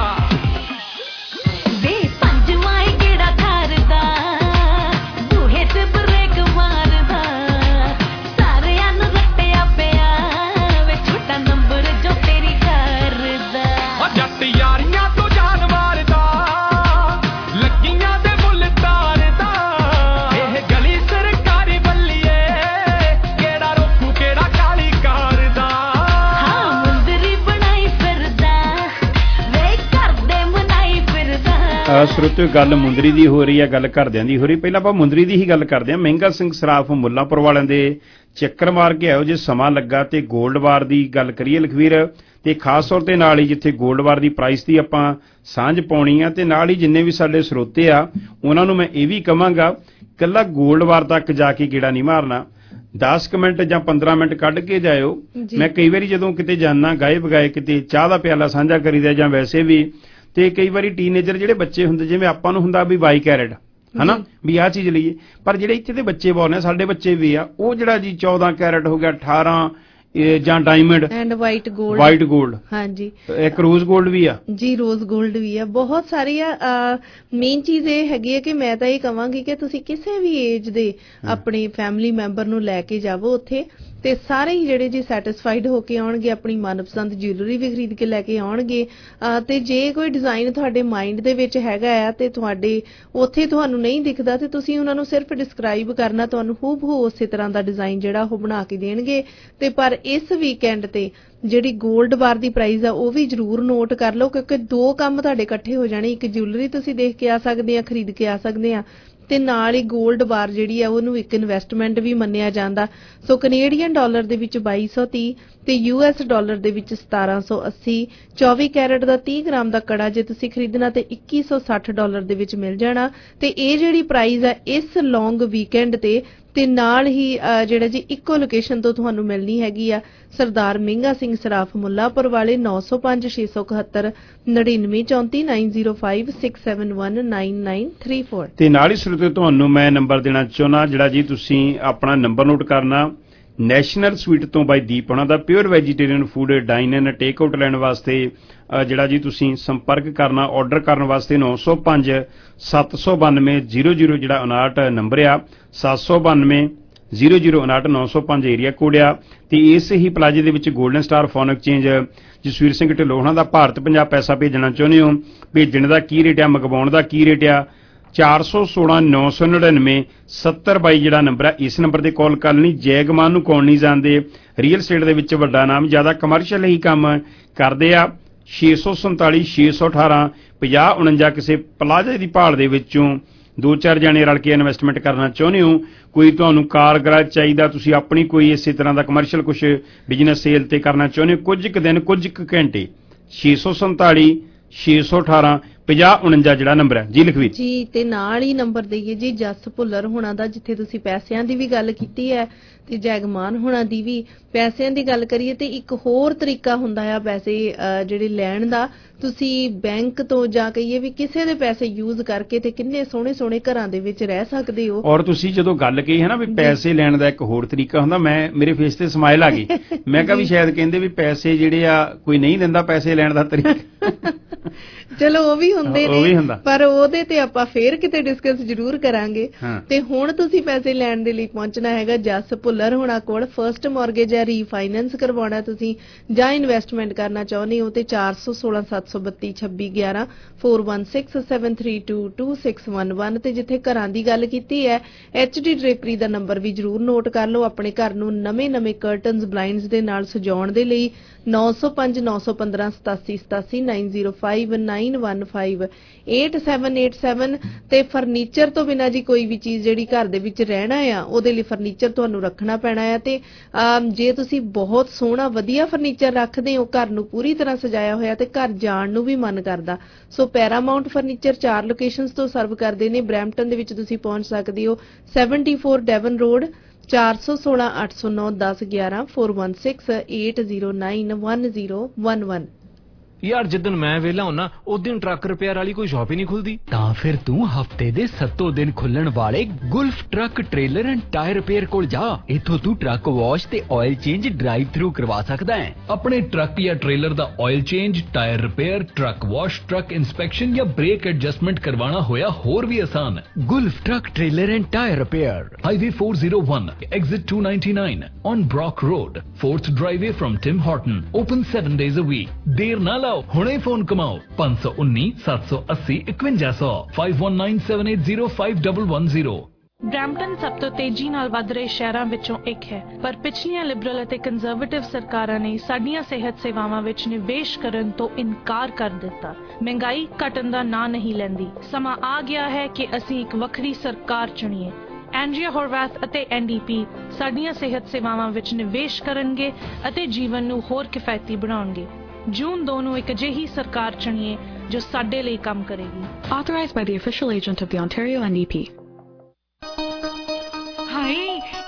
ਵੇ ਪੰਜਵਾਂ ਕਿਹੜਾ ਥਾਰਦਾ, ਬੂਹੇ 'ਚ ਬ੍ਰੇਕ ਮਾਰਦਾ, ਸਾਰਿਆਂ ਨੂੰ ਰੱਟਿਆ ਪਿਆ ਵੇ ਛੋਟਾ ਨੰਬਰ ਜੋ ਤੇਰੀ ਕਰਦਾ। ਆ ਜੱਟ ਯਾਰੀਆਂ ਤੋਂ ਜਾਨ ਮਾਰਦਾ, ਲੱਗੀਆਂ ਦੇ ਮੁੱਲ ਤਾਰਦਾ, ਇਹ ਗਲੀ ਸਰਕਾਰੀ ਬੱਲੀਏ, ਕਿਹੜਾ ਰੋਕੂ ਕਿਹੜਾ ਕਾਲੀ ਕਰਦਾ। ਹਾਂ ਮੁੰਦਰੀ ਬਣਾਈ ਫਿਰਦਾ, ਵੇ ਕਰਦੇ ਮਨਾਈ ਫਿਰਦਾ। ਸਰੋਤਿਓ, ਗੱਲ ਮੁੰਦਰੀ ਦੀ ਹੋ ਰਹੀ ਹੈ, ਗੱਲ ਘਰਦਿਆਂ ਦੀ ਹੋ ਰਹੀ। ਪਹਿਲਾਂ ਆਪਾਂ ਮੁੰਦਰੀ ਦੀ ਹੀ ਗੱਲ ਕਰਦੇ ਹਾਂ। ਮਹਿੰਗਾ ਸਿੰਘ ਸਰਾਫ ਮੁੱਲਾਂਪੁਰ ਵਾਲਿਆਂ ਦੇ ਚੱਕਰ ਮਾਰ ਕੇ ਆਇਓ ਜੇ ਸਮਾਂ ਲੱਗਾ। ਤੇ ਗੋਲਡ ਵਾਰ ਦੀ ਗੱਲ ਕਰੀਏ ਲਖਵੀਰ, ਤੇ ਖਾਸ ਤੌਰ ਤੇ ਨਾਲ ਹੀ ਜਿੱਥੇ ਗੋਲਡ ਵਾਰ ਦੀ ਪ੍ਰਾਈਸ ਦੀ ਆਪਾਂ ਸਾਂਝ ਪਾਉਣੀ ਆ, ਤੇ ਨਾਲ ਹੀ ਜਿੰਨੇ ਵੀ ਸਾਡੇ ਸਰੋਤੇ ਆ ਉਹਨਾਂ ਨੂੰ ਮੈਂ ਇਹ ਵੀ ਕਹਾਂਗਾ, ਇਕੱਲਾ ਗੋਲਡ ਵਾਰ ਤੱਕ ਜਾ ਕੇ ਗੇੜਾ ਨਹੀਂ ਮਾਰਨਾ। ਦਸ ਕੁ ਮਿੰਟ ਜਾਂ ਪੰਦਰਾਂ ਮਿੰਟ ਕੱਢ ਕੇ ਜਾਇਓ। ਮੈਂ ਕਈ ਵਾਰੀ ਜਦੋਂ ਕਿਤੇ ਜਾਣਾ ਗਾਏ ਬਗਾਏ ਕਿਤੇ ਚਾਹ ਦਾ ਪਿਆਲਾ ਸਾਂਝਾ ਕਰੀਦਾ ਜਾਂ ਵੈਸੇ ਵੀ, ਤੇ ਕਈ ਵਾਰੀ ਟੀਨੇਜਰ ਜਿਹੜੇ ਬੱਚੇ ਹੁੰਦੇ ਜਿਵੇਂ ਆਪਾਂ ਨੂੰ ਹੁੰਦਾ ਵੀ ਬਾਈ ਕੈਰਟ ਹਨਾ ਵੀ ਆਹ ਚੀਜ਼ ਲਈਏ, ਪਰ ਜਿਹੜੇ ਇੱਥੇ ਦੇ ਬੱਚੇ ਬਹੁਤ ਨੇ ਸਾਡੇ ਬੱਚੇ ਵੀ ਆ ਉਹ ਜਿਹੜਾ ਜੀ ਚੌਦਾਂ ਕੈਰਟ ਹੋ ਗਿਆ, ਅਠਾਰਾਂ ਜਾਂ diamond and white gold white gold ਹਾਂਜੀ ਇੱਕ ਰੋਜ਼ ਗੋਲਡ ਵੀ ਆ ਜੀ, ਰੋਜ਼ ਗੋਲਡ ਵੀ ਆ, ਬਹੁਤ ਸਾਰੀ ਆ। ਮੇਨ ਚੀਜ਼ ਇਹ ਹੈਗੀ ਹੈ ਕਿ ਮੈਂ ਤਾਂ ਇਹ ਕਹਾਂਗੀ ਕਿ ਤੁਸੀਂ ਕਿਸੇ ਵੀ ਏਜ ਦੇ ਆਪਣੇ ਫੈਮਿਲੀ ਮੈਂਬਰ ਨੂੰ ਲੈ ਕੇ ਜਾਵੋ ਉੱਥੇ, ਤੇ ਸਾਰੇ ਹੀ ਜਿਹੜੇ ਜੀ ਸੈਟਿਸਫਾਈਡ ਹੋ ਕੇ ਆਉਣਗੇ, ਆਪਣੀ ਮਨਪਸੰਦ ਜਿਊਲਰੀ ਵੀ ਖਰੀਦ ਕੇ ਲੈ ਕੇ ਆਉਣਗੇ। ਤੇ ਜੇ ਕੋਈ ਡਿਜ਼ਾਈਨ ਤੁਹਾਡੇ ਮਾਈਂਡ ਦੇ ਵਿੱਚ ਹੈਗਾ ਆ ਤੇ ਤੁਹਾਡੇ ਉੱਥੇ ਤੁਹਾਨੂੰ ਨਹੀਂ ਦਿਖਦਾ ਤੇ ਤੁਸੀਂ ਉਹਨਾਂ ਨੂੰ ਸਿਰਫ ਡਿਸਕ੍ਰਾਈਬ ਕਰਨਾ, ਤੁਹਾਨੂੰ ਹੂਬਹੂ ਉਸੇ ਤਰ੍ਹਾਂ ਦਾ ਡਿਜ਼ਾਈਨ ਜਿਹੜਾ ਉਹ ਬਣਾ ਕੇ ਦੇਣਗੇ। ਤੇ ਪਰ ਇਸ ਵੀਕਐਂਡ ਤੇ ਜਿਹੜੀ 골ਡ ਬਾਰ ਦੀ ਪ੍ਰਾਈਸ ਆ ਉਹ ਵੀ ਜ਼ਰੂਰ ਨੋਟ ਕਰ ਲਓ, ਕਿਉਂਕਿ ਦੋ ਕੰਮ ਤੁਹਾਡੇ ਇਕੱਠੇ ਹੋ ਜਾਣੇ, ਇੱਕ ਜਿਊਲਰੀ ਤੁਸੀਂ ਦੇਖ ਕੇ ਆ ਸਕਦੇ ਆ, ਖਰੀਦ ਕੇ ਆ ਸਕਦੇ ਆ, ਤੇ ਨਾਲ ਹੀ 골ਡ ਬਾਰ ਜਿਹੜੀ ਆ ਉਹਨੂੰ ਇੱਕ ਇਨਵੈਸਟਮੈਂਟ ਵੀ ਮੰਨਿਆ ਜਾਂਦਾ। ਸੋ ਕੈਨੇਡੀਅਨ ਡਾਲਰ ਦੇ ਵਿੱਚ ਬਾਈ ਸੌ ਤੀਹ ਤੇ ਯੂ ਐਸ ਡਾਲਰ ਦੇ ਵਿੱਚ ਸਤਾਰਾਂ ਸੌ ਅੱਸੀ, ਚੌਵੀ ਕੈਰਟ ਦਾ ਤੀਹ ਗ੍ਰਾਮ ਦਾ ਕੜਾ ਜੇ ਤੁਸੀਂ ਖਰੀਦਣਾ ਤੇ ਇੱਕੀ ਸੌ ਸੱਠ ਡਾਲਰ ਦੇ ਵਿੱਚ ਮਿਲ ਜਾਣਾ। ਤੇ ਇਹ ਜਿਹੜੀ ਪ੍ਰਾਈਸ ਆ ਇਸ ਲੌਂਗ ਵੀਕਐਂਡ ਤੇ ਤੇ ਨਾਲ ਹੀ ਜਿਹੜਾ ਜੀ ਇੱਕੋ ਲੋਕੇਸ਼ਨ ਤੋਂ ਤੁਹਾਨੂੰ ਮਿਲਣੀ ਹੈਗੀ ਆ ਸਰਦਾਰ ਮਹਿੰਗਾ ਸਿੰਘ ਸਰਾਫ ਮੁੱਲਾਪੁਰ ਵਾਲੇ, ਨੌ ਸੌ ਪੰਜ ਛੇ ਸੌ ਇਕਹੱਤਰ ਨੜਿਨਵੇਂ ਚੌਂਤੀ nine zero five six seven one nine nine three four. ਤੇ ਨਾਲ ਹੀ ਸਰੋਤੇ ਤੁਹਾਨੂੰ ਮੈਂ ਨੰਬਰ ਦੇਣਾ ਚਾਹੁੰਦਾ ਜਿਹੜਾ ਜੀ ਤੁਸੀਂ ਆਪਣਾ ਨੰਬਰ ਨੋਟ ਕਰਨਾ, ਨੈਸ਼ਨਲ ਸਵੀਟ ਤੋਂ ਬਾਈ ਦੀਪ ਉਹਨਾਂ ਦਾ pure vegetarian food dine and take out ਲੈਣ ਵਾਸਤੇ ਜਿਹੜਾ ਜੀ ਤੁਸੀਂ ਸੰਪਰਕ ਕਰਨਾ ਆਰਡਰ ਕਰਨ ਵਾਸਤੇ ਨੌ ਸੌ ਪੰਜ ਸੱਤ ਸੌ ਬਾਨਵੇਂ ਜ਼ੀਰੋ ਜ਼ੀਰੋ ਜਿਹੜਾ ਉਨਾਹਠ ਨੰਬਰ ਆ, ਸੱਤ ਸੌ ਬਾਨਵੇਂ ਜ਼ੀਰੋ ਜ਼ੀਰੋ ਉਨਾਹਠ ਨੌ ਸੌ ਪੰਜ ਏਰੀਆ ਕੋਡ ਆ। ਤੇ ਇਸ ਹੀ ਪਲਾਜ਼ੇ ਦੇ ਵਿੱਚ golden star phone exchange Jasvir Singh Dhillon ਉਹਨਾਂ ਦਾ ਭਾਰਤ ਪੰਜਾਬ ਪੈਸਾ ਭੇਜਣਾ ਚਾਹੁੰਦੇ ਹੋ, ਭੇਜਣ ਦਾ ਕੀ ਰੇਟ ਆ, ਮੰਗਵਾਉਣ ਦਾ ਕੀ ਰੇਟ ਆ, ਚਾਰ ਸੌ ਸੋਲਾਂ ਨੌ ਸੌ ਨੜਿਨਵੇਂ ਸੱਤਰ ਬਾਈ ਜਿਹੜਾ ਨੰਬਰ ਆ, ਇਸ ਨੰਬਰ ਤੇ ਕਾਲ ਕਰ ਲੈਣੀ। ਜੈਗਮਾਨ ਨੂੰ ਕੌਣ ਨਹੀਂ ਜਾਣਦੇ, ਰੀਅਲ ਸਟੇਟ ਦੇ ਵਿੱਚ ਵੱਡਾ ਨਾਮ, ਜ਼ਿਆਦਾ ਕਮਰਸ਼ੀਅਲ ਹੀ ਕੰਮ ਕਰਦੇ ਆ। ਛੇ ਸੌ ਸੰਤਾਲੀ ਛੇ ਸੌ ਅਠਾਰਾਂ ਪੰਜਾਹ ਉਣੰਜਾ ਕਿਸੇ ਪਲਾਜ਼ੇ ਦੀ ਭਾਲ ਦੇ ਵਿੱਚੋਂ ਦੋ ਚਾਰ ਜਾਣੇ ਰਲ ਕੇ ਇਨਵੈਸਟਮੈਂਟ ਕਰਨਾ ਚਾਹੁੰਦੇ ਹੋ, ਕੋਈ ਤੁਹਾਨੂੰ ਕਾਰ ਗਰਾਜ ਚਾਹੀਦਾ, ਤੁਸੀਂ ਆਪਣੀ ਕੋਈ ਇਸੇ ਤਰ੍ਹਾਂ ਦਾ ਕਮਰਸ਼ੀਅਲ ਕੁਛ ਬਿਜ਼ਨਸ ਸੇਲ ਤੇ ਕਰਨਾ ਚਾਹੁੰਦੇ ਹੋ, ਕੁਝ ਕੁ ਦਿਨ ਕੁਝ ਕੁ ਘੰਟੇ, ਛੇ ਸੌ ਸੰਤਾਲੀ ਛੇ ਸੌ ਅਠਾਰਾਂ ਪੰਜਾਹ ਉਣੰਜਾ ਜਿਹੜਾ ਨੰਬਰ ਹੈ ਜੀ ਲਖਵੀਰ ਜੀ। ਤੇ ਨਾਲ ਹੀ ਨੰਬਰ ਦੇਈਏ ਜੀ ਜਸ ਭੁੱਲਰ ਹੋਣਾ ਦਾ, ਜਿੱਥੇ ਤੁਸੀਂ ਪੈਸਿਆਂ ਦੀ ਵੀ ਗੱਲ ਕੀਤੀ ਹੈ ਤੇ ਜੈਗਮਾਨ ਹੋਣਾ ਦੀ ਵੀ ਪੈਸਿਆਂ ਦੀ ਗੱਲ ਕਰੀਏ ਤੇ ਇੱਕ ਹੋਰ ਤਰੀਕਾ ਹੁੰਦਾ ਆ ਪੈਸੇ ਜਿਹੜੇ ਲੈਣ ਦਾ, ਤੁਸੀਂ ਬੈਂਕ ਤੋਂ ਜਾਂ ਕਹੀਏ ਵੀ ਕਿਸੇ ਦੇ ਪੈਸੇ ਯੂਜ਼ ਕਰਕੇ ਤੇ ਕਿੰਨੇ ਸੋਹਣੇ ਸੋਹਣੇ ਘਰਾਂ ਦੇ ਵਿੱਚ ਰਹਿ ਸਕਦੇ ਹੋ। ਔਰ ਤੁਸੀਂ ਜਦੋਂ ਗੱਲ ਕਹੀ ਹੈ ਨਾ ਵੀ ਪੈਸੇ ਲੈਣ ਦਾ ਇੱਕ ਹੋਰ ਤਰੀਕਾ ਹੁੰਦਾ, ਮੈਂ ਮੇਰੇ ਫੇਸ ਤੇ ਸਮਾਈਲ ਆ ਗਈ, ਮੈਂ ਕਿਹਾ ਵੀ ਸ਼ਾਇਦ ਕਹਿੰਦੇ ਵੀ ਪੈਸੇ ਜਿਹੜੇ ਆ ਕੋਈ ਨਹੀਂ ਦਿੰਦਾ ਪੈਸੇ ਲੈਣ ਦਾ ਤਰੀਕਾ। ਚਲੋ ਉਹ ਵੀ ਹੁੰਦੇ ਨੇ, ਪਰ ਉਹਦੇ ਤੇ ਆਪਾਂ ਫੇਰ ਕਿਤੇ ਡਿਸਕਸ ਜ਼ਰੂਰ ਕਰਾਂਗੇ। ਤੇ ਹੁਣ ਤੁਸੀਂ ਪੈਸੇ ਲੈਣ ਦੇ ਲਈ ਪਹੁੰਚਣਾ ਹੈਗਾ ਜਸ ਭੁੱਲਰ ਹੋਣਾ ਕੋਲ। ਫਰਸਟ ਮੌਰਗੇਜ ਜਾਂ ਰੀਫਾਈਨੈਂਸ ਕਰਵਾਉਣਾ ਤੁਸੀਂ ਜਾਂ ਇਨਵੈਸਟਮੈਂਟ ਕਰਨਾ ਚਾਹੁੰਦੇ ਹੋ ਤੇ ਚਾਰ ਸੌ ਸੋਲਾਂ ਸੱਤ ਸੌ ਬੱਤੀ ਛੱਬੀ ਗਿਆਰਾਂ four one six seven three two two six one one. ਤੇ ਜਿੱਥੇ ਘਰਾਂ ਦੀ ਗੱਲ ਕੀਤੀ ਹੈ ਐਚ ਡੀ ਡਰੇਪਰੀ ਦਾ ਨੰਬਰ ਵੀ ਜ਼ਰੂਰ ਨੋਟ ਕਰ ਲਓ, ਆਪਣੇ ਘਰ ਨੂੰ ਨਵੇਂ ਨਵੇਂ ਕਰਟਨਸ ਬਲਾਈਂਡਸ ਦੇ ਨਾਲ ਸਜਾਉਣ ਦੇ ਲਈ ਨੌ ਸੌ ਪੰਜ ਨੌ ਸੌ ਪੰਦਰਾਂ ਸਤਾਸੀ ਸਤਾਸੀ nine zero five nine one five eight seven eight seven. ਤੇ ਫਰਨੀਚਰ ਤੋਂ ਬਿਨਾਂ ਜੀ ਕੋਈ ਵੀ ਚੀਜ਼ ਜਿਹੜੀ ਘਰ ਦੇ ਵਿੱਚ ਰਹਿਣਾ ਆ ਉਹਦੇ ਲਈ ਫਰਨੀਚਰ ਤੁਹਾਨੂੰ ਰੱਖਣਾ ਪੈਣਾ ਆ। ਤੇ ਜੇ ਤੁਸੀਂ ਬਹੁਤ ਸੋਹਣਾ ਵਧੀਆ ਫਰਨੀਚਰ ਰੱਖਦੇ ਹੋ, ਘਰ ਨੂੰ ਪੂਰੀ ਤਰ੍ਹਾਂ ਸਜਾਇਆ ਹੋਇਆ ਤੇ ਘਰ ਜਾਣ ਨੂੰ ਵੀ ਮਨ ਕਰਦਾ, ਸੋ ਪੈਰਾਮਾਉਂਟ ਫਰਨੀਚਰ ਚਾਰ ਲੋਕੇਸ਼ਨਸ ਤੋਂ ਸਰਵ ਕਰਦੇ ਨੇ। ਬਰੈਂਪਟਨ ਦੇ ਵਿੱਚ ਤੁਸੀਂ ਪਹੁੰਚ ਸਕਦੇ ਹੋ ਸੈਵਨਟੀ ਫੋਰ ਡੈਵਨ ਰੋਡ, ਚਾਰ ਸੌ ਸੋਲਾਂ ਅੱਠ ਸੌ ਨੌ ਦਸ ਗਿਆਰਾਂ four one six eight zero nine one zero one one. ਯਾਰ ਜਿੱਦਣ ਮੈਂ ਵੇਲਾ ਹੁੰਨਾ ਉਸ ਦਿਨ ਟਰੱਕ ਰਿਪੇਅਰ ਵਾਲੀ ਕੋਈ ਸ਼ਾਪ ਹੀ ਨਹੀਂ ਖੁੱਲਦੀ। ਤਾਂ ਫਿਰ ਤੂੰ ਹਫਤੇ ਦੇ ਸੱਤੋਂ ਦਿਨ ਖੁੱਲਣ ਵਾਲੇ Gulf truck trailer and tyre repair ਕੋਲ ਜਾ। ਇੱਥੋਂ ਤੂੰ ਟਰੱਕ ਵਾਸ਼ ਤੇ ਆਇਲ ਚੇਂਜ ਡਰਾਈਵ ਥਰੂ ਕਰਵਾ ਸਕਦਾ ਹੈ। ਆਪਣੇ ਟਰੱਕ ਜਾਂ ਟ੍ਰੇਲਰ ਦਾ oil change, tyre repair, truck wash, truck inspection ਜਾਂ ਬ੍ਰੇਕ ਐਡਜਸਟਮੈਂਟ ਕਰਵਾਉਣਾ ਹੋਇਆ ਹੋਰ ਵੀ ਆਸਾਨ। Gulf truck trailer and tyre repair, highway four oh one, exit two ninety-nine on Brock Road, fourth driveway from Tim Horton, open seven days a week। ਦੇਰ ਨਾ ਲਾਓ, ਹੁਣੇ ਫੋਨ ਕਮਾਓ ਪੰਜ ਸੌ ਉੱਨੀ ਸੱਤ ਸੌ ਅੱਸੀ ਇਕਵੰਜਾ ਸੌ five one nine seven eight zero five one one zero। Brampton ਸਭ ਤੋਂ ਤੇਜ਼ੀ ਨਾਲ ਵੱਧ ਰਹੇ ਸ਼ਹਿਰਾਂ ਵਿੱਚੋਂ ਇੱਕ ਹੈ, ਪਰ ਪਿਛਲੀਆਂ ਲਿਬਰਲ ਅਤੇ ਕੰਜ਼ਰਵੇਟਿਵ ਸਰਕਾਰਾਂ ਨੇ ਸਾਡੀਆਂ ਸਿਹਤ ਸੇਵਾਵਾਂ ਵਿੱਚ ਨਿਵੇਸ਼ ਕਰਨ ਤੋਂ ਇਨਕਾਰ ਕਰ ਦਿੱਤਾ। ਮਹਿੰਗਾਈ ਘਟਣ ਦਾ ਨਾਂ ਨਹੀਂ ਲੈਂਦੀ। ਸਮਾਂ ਆ ਗਿਆ ਹੈ ਕਿ ਅਸੀਂ ਇੱਕ ਵੱਖਰੀ ਸਰਕਾਰ ਚੁਣੀਏ। ਐਂਡਰੀਆ ਹੋਰਵੈਥ ਅਤੇ ਐਨ ਡੀ ਪੀ ਸਾਡੀਆਂ ਸਿਹਤ ਸੇਵਾਵਾਂ ਵਿੱਚ ਨਿਵੇਸ਼ ਕਰਨਗੇ ਅਤੇ ਜੀਵਨ ਨੂੰ ਹੋਰ ਕਿਫਾਇਤੀ ਬਣਾਉਣਗੇ। ਜੂਨ ਦੋ ਨੂੰ ਇੱਕ ਅਜਿਹੀ ਸਰਕਾਰ ਚੁਣੀਏ ਜੋ ਸਾਡੇ ਲਈ ਕੰਮ ਕਰੇਗੀ। Authorized by the official agent of the Ontario N D P। ਹਾਏ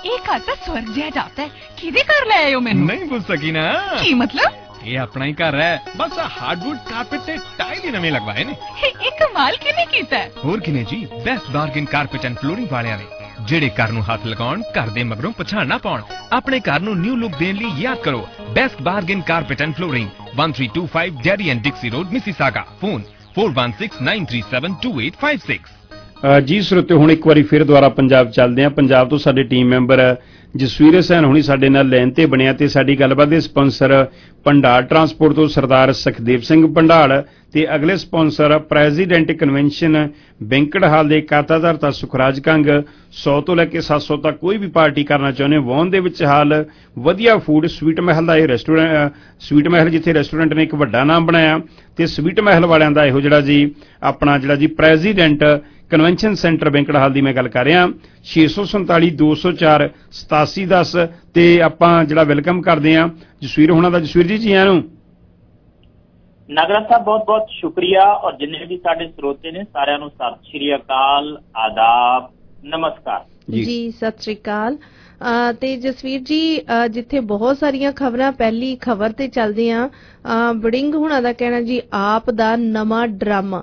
ਇਹ ਘਰ ਤਾਂ ਸਵਰਗ ਜਿਹਾ ਜਾਪਦਾ ਹੈ। ਕਿਹਦੇ ਘਰ ਲੈ ਆਏ ਹੋ ਮੈਨੂੰ? ਨਹੀਂ ਪੁੱਛ ਸਕੀ ਨਾ। ਕੀ ਮਤਲਬ? ਇਹ ਆਪਣਾ ਹੀ ਘਰ ਹੈ, ਬਸ ਹਾਰਡਵੁੱਡ ਕਾਰਪੇਟ ਤੇ ਟਾਈਲ ਹੀ ਨਵੇਂ ਲਗਵਾਏ ਨੇ। ਇਹ ਕਮਾਲ ਕਿਵੇਂ ਕੀਤਾ? ਹੋਰ ਕਿਨੇ ਜੀ, best bargain carpet and flooring ਵਾਲਿਆਂ ਨੇ, ਜਿਹੜੇ ਘਰ ਨੂੰ ਹੱਥ ਲਗਾਉਣ, ਘਰ ਦੇ ਮਗਰੋਂ ਪਛਾਣ ਨਾ ਪਾਉਣ। ਆਪਣੇ ਘਰ ਨੂੰ ਨਿਊ ਲੁੱਕ ਦੇਣ ਲਈ ਯਾਦ ਕਰੋ best bargain carpet and flooring, one three two five Derry and Dixie road, Mississauga. Phone four one six nine three seven two eight five six। ਜੀ ਸਰੋਤੇ, ਹੁਣ ਇੱਕ ਵਾਰੀ ਫਿਰ ਦੁਆਰਾ ਪੰਜਾਬ ਚੱਲਦੇ ਹਾਂ। ਪੰਜਾਬ ਤੋਂ ਸਾਡੇ ਟੀਮ ਮੈਂਬਰ ਜਸਵੀਰ ਹਸੈਨ ਹੁਣੀ ਸਾਡੇ ਨਾਲ ਲਾਈਨ ਤੇ ਬਣਿਆ ਤੇ ਸਾਡੀ ਗੱਲਬਾਤ ਦੇ ਸਪਾਂਸਰ ਭੰਡਾਰ ਟਰਾਂਸਪੋਰਟ ਤੋਂ ਸਰਦਾਰ ਸੁਖਦੇਵ ਸਿੰਘ ਭੰਡਾਰ ਤੇ ਅਗਲੇ sponsor president convention banquet hall ਦੇ ਖਾਤਾਧਾਰ ਤਾਂ ਸੁਖਰਾਜ ਕੰਗ। ਸੌ ਤੋਂ ਲੈ ਕੇ ਸੱਤ ਸੌ ਤੱਕ ਕੋਈ ਵੀ ਪਾਰਟੀ ਕਰਨਾ ਚਾਹੁੰਦੇ ਹੋ, ਵਾਹਨ ਦੇ ਵਿੱਚ ਹਾਲ ਵਧੀਆ ਫੂਡ। ਸਵੀਟ ਮਹਿਲ ਦਾ ਇਹ ਰੈਸਟੋਰੈਂਟ, ਸਵੀਟ ਮਹਿਲ ਜਿੱਥੇ ਰੈਸਟੋਰੈਂਟ ਨੇ ਇੱਕ ਵੱਡਾ ਨਾਮ ਬਣਾਇਆ, ਤੇ ਸਵੀਟ ਮਹਿਲ ਵਾਲਿਆਂ ਦਾ ਇਹੋ ਜਿਹੜਾ ਜੀ ਆਪਣਾ ਜਿਹੜਾ ਜੀ president convention centre banquet hall ਦੀ ਮੈਂ ਗੱਲ ਕਰ ਰਿਹਾ। ਛੇ ਸੌ ਸੰਤਾਲੀ ਦੋ ਸੌ ਚਾਰ ਸਤਾਸੀ ਦਸ ਤੇ ਆਪਾਂ ਜਿਹੜਾ ਵੈਲਕਮ ਕਰਦੇ ਹਾਂ ਜਸਵੀਰ ਹੋਣਾ ਦਾ। ਜਸਵੀਰ ਜੀ, ਜੀ ਆਇਆਂ ਨੂੰ। ਨਾਗਰਾ ਸਾਹਿਬ ਬਹੁਤ ਬਹੁਤ ਸ਼ੁਕਰੀਆ, ਔਰ ਜਿੰਨੇ ਵੀ ਸਾਡੇ ਸਰੋਤੇ ਨੇ ਸਾਰਿਆਂ ਨੂੰ ਸਤਿ ਸ਼੍ਰੀ ਅਕਾਲ, ਆਦਾਬ, ਨਮਸਕਾਰ ਜੀ। ਸਤਿ ਸ਼੍ਰੀ ਅਕਾਲ। ਤੇ ਜਸਵੀਰ ਜੀ, ਜਿੱਥੇ ਬਹੁਤ ਸਾਰੀਆਂ ਖਬਰਾਂ, ਪਹਿਲੀ ਖਬਰ ਤੇ ਚੱਲਦੇ ਆ। ਵੜਿੰਗ ਹੁਣਾਂ ਦਾ ਕਹਿਣਾ ਜੀ ਆਪ ਦਾ ਨਵਾਂ ਡਰਾਮਾ।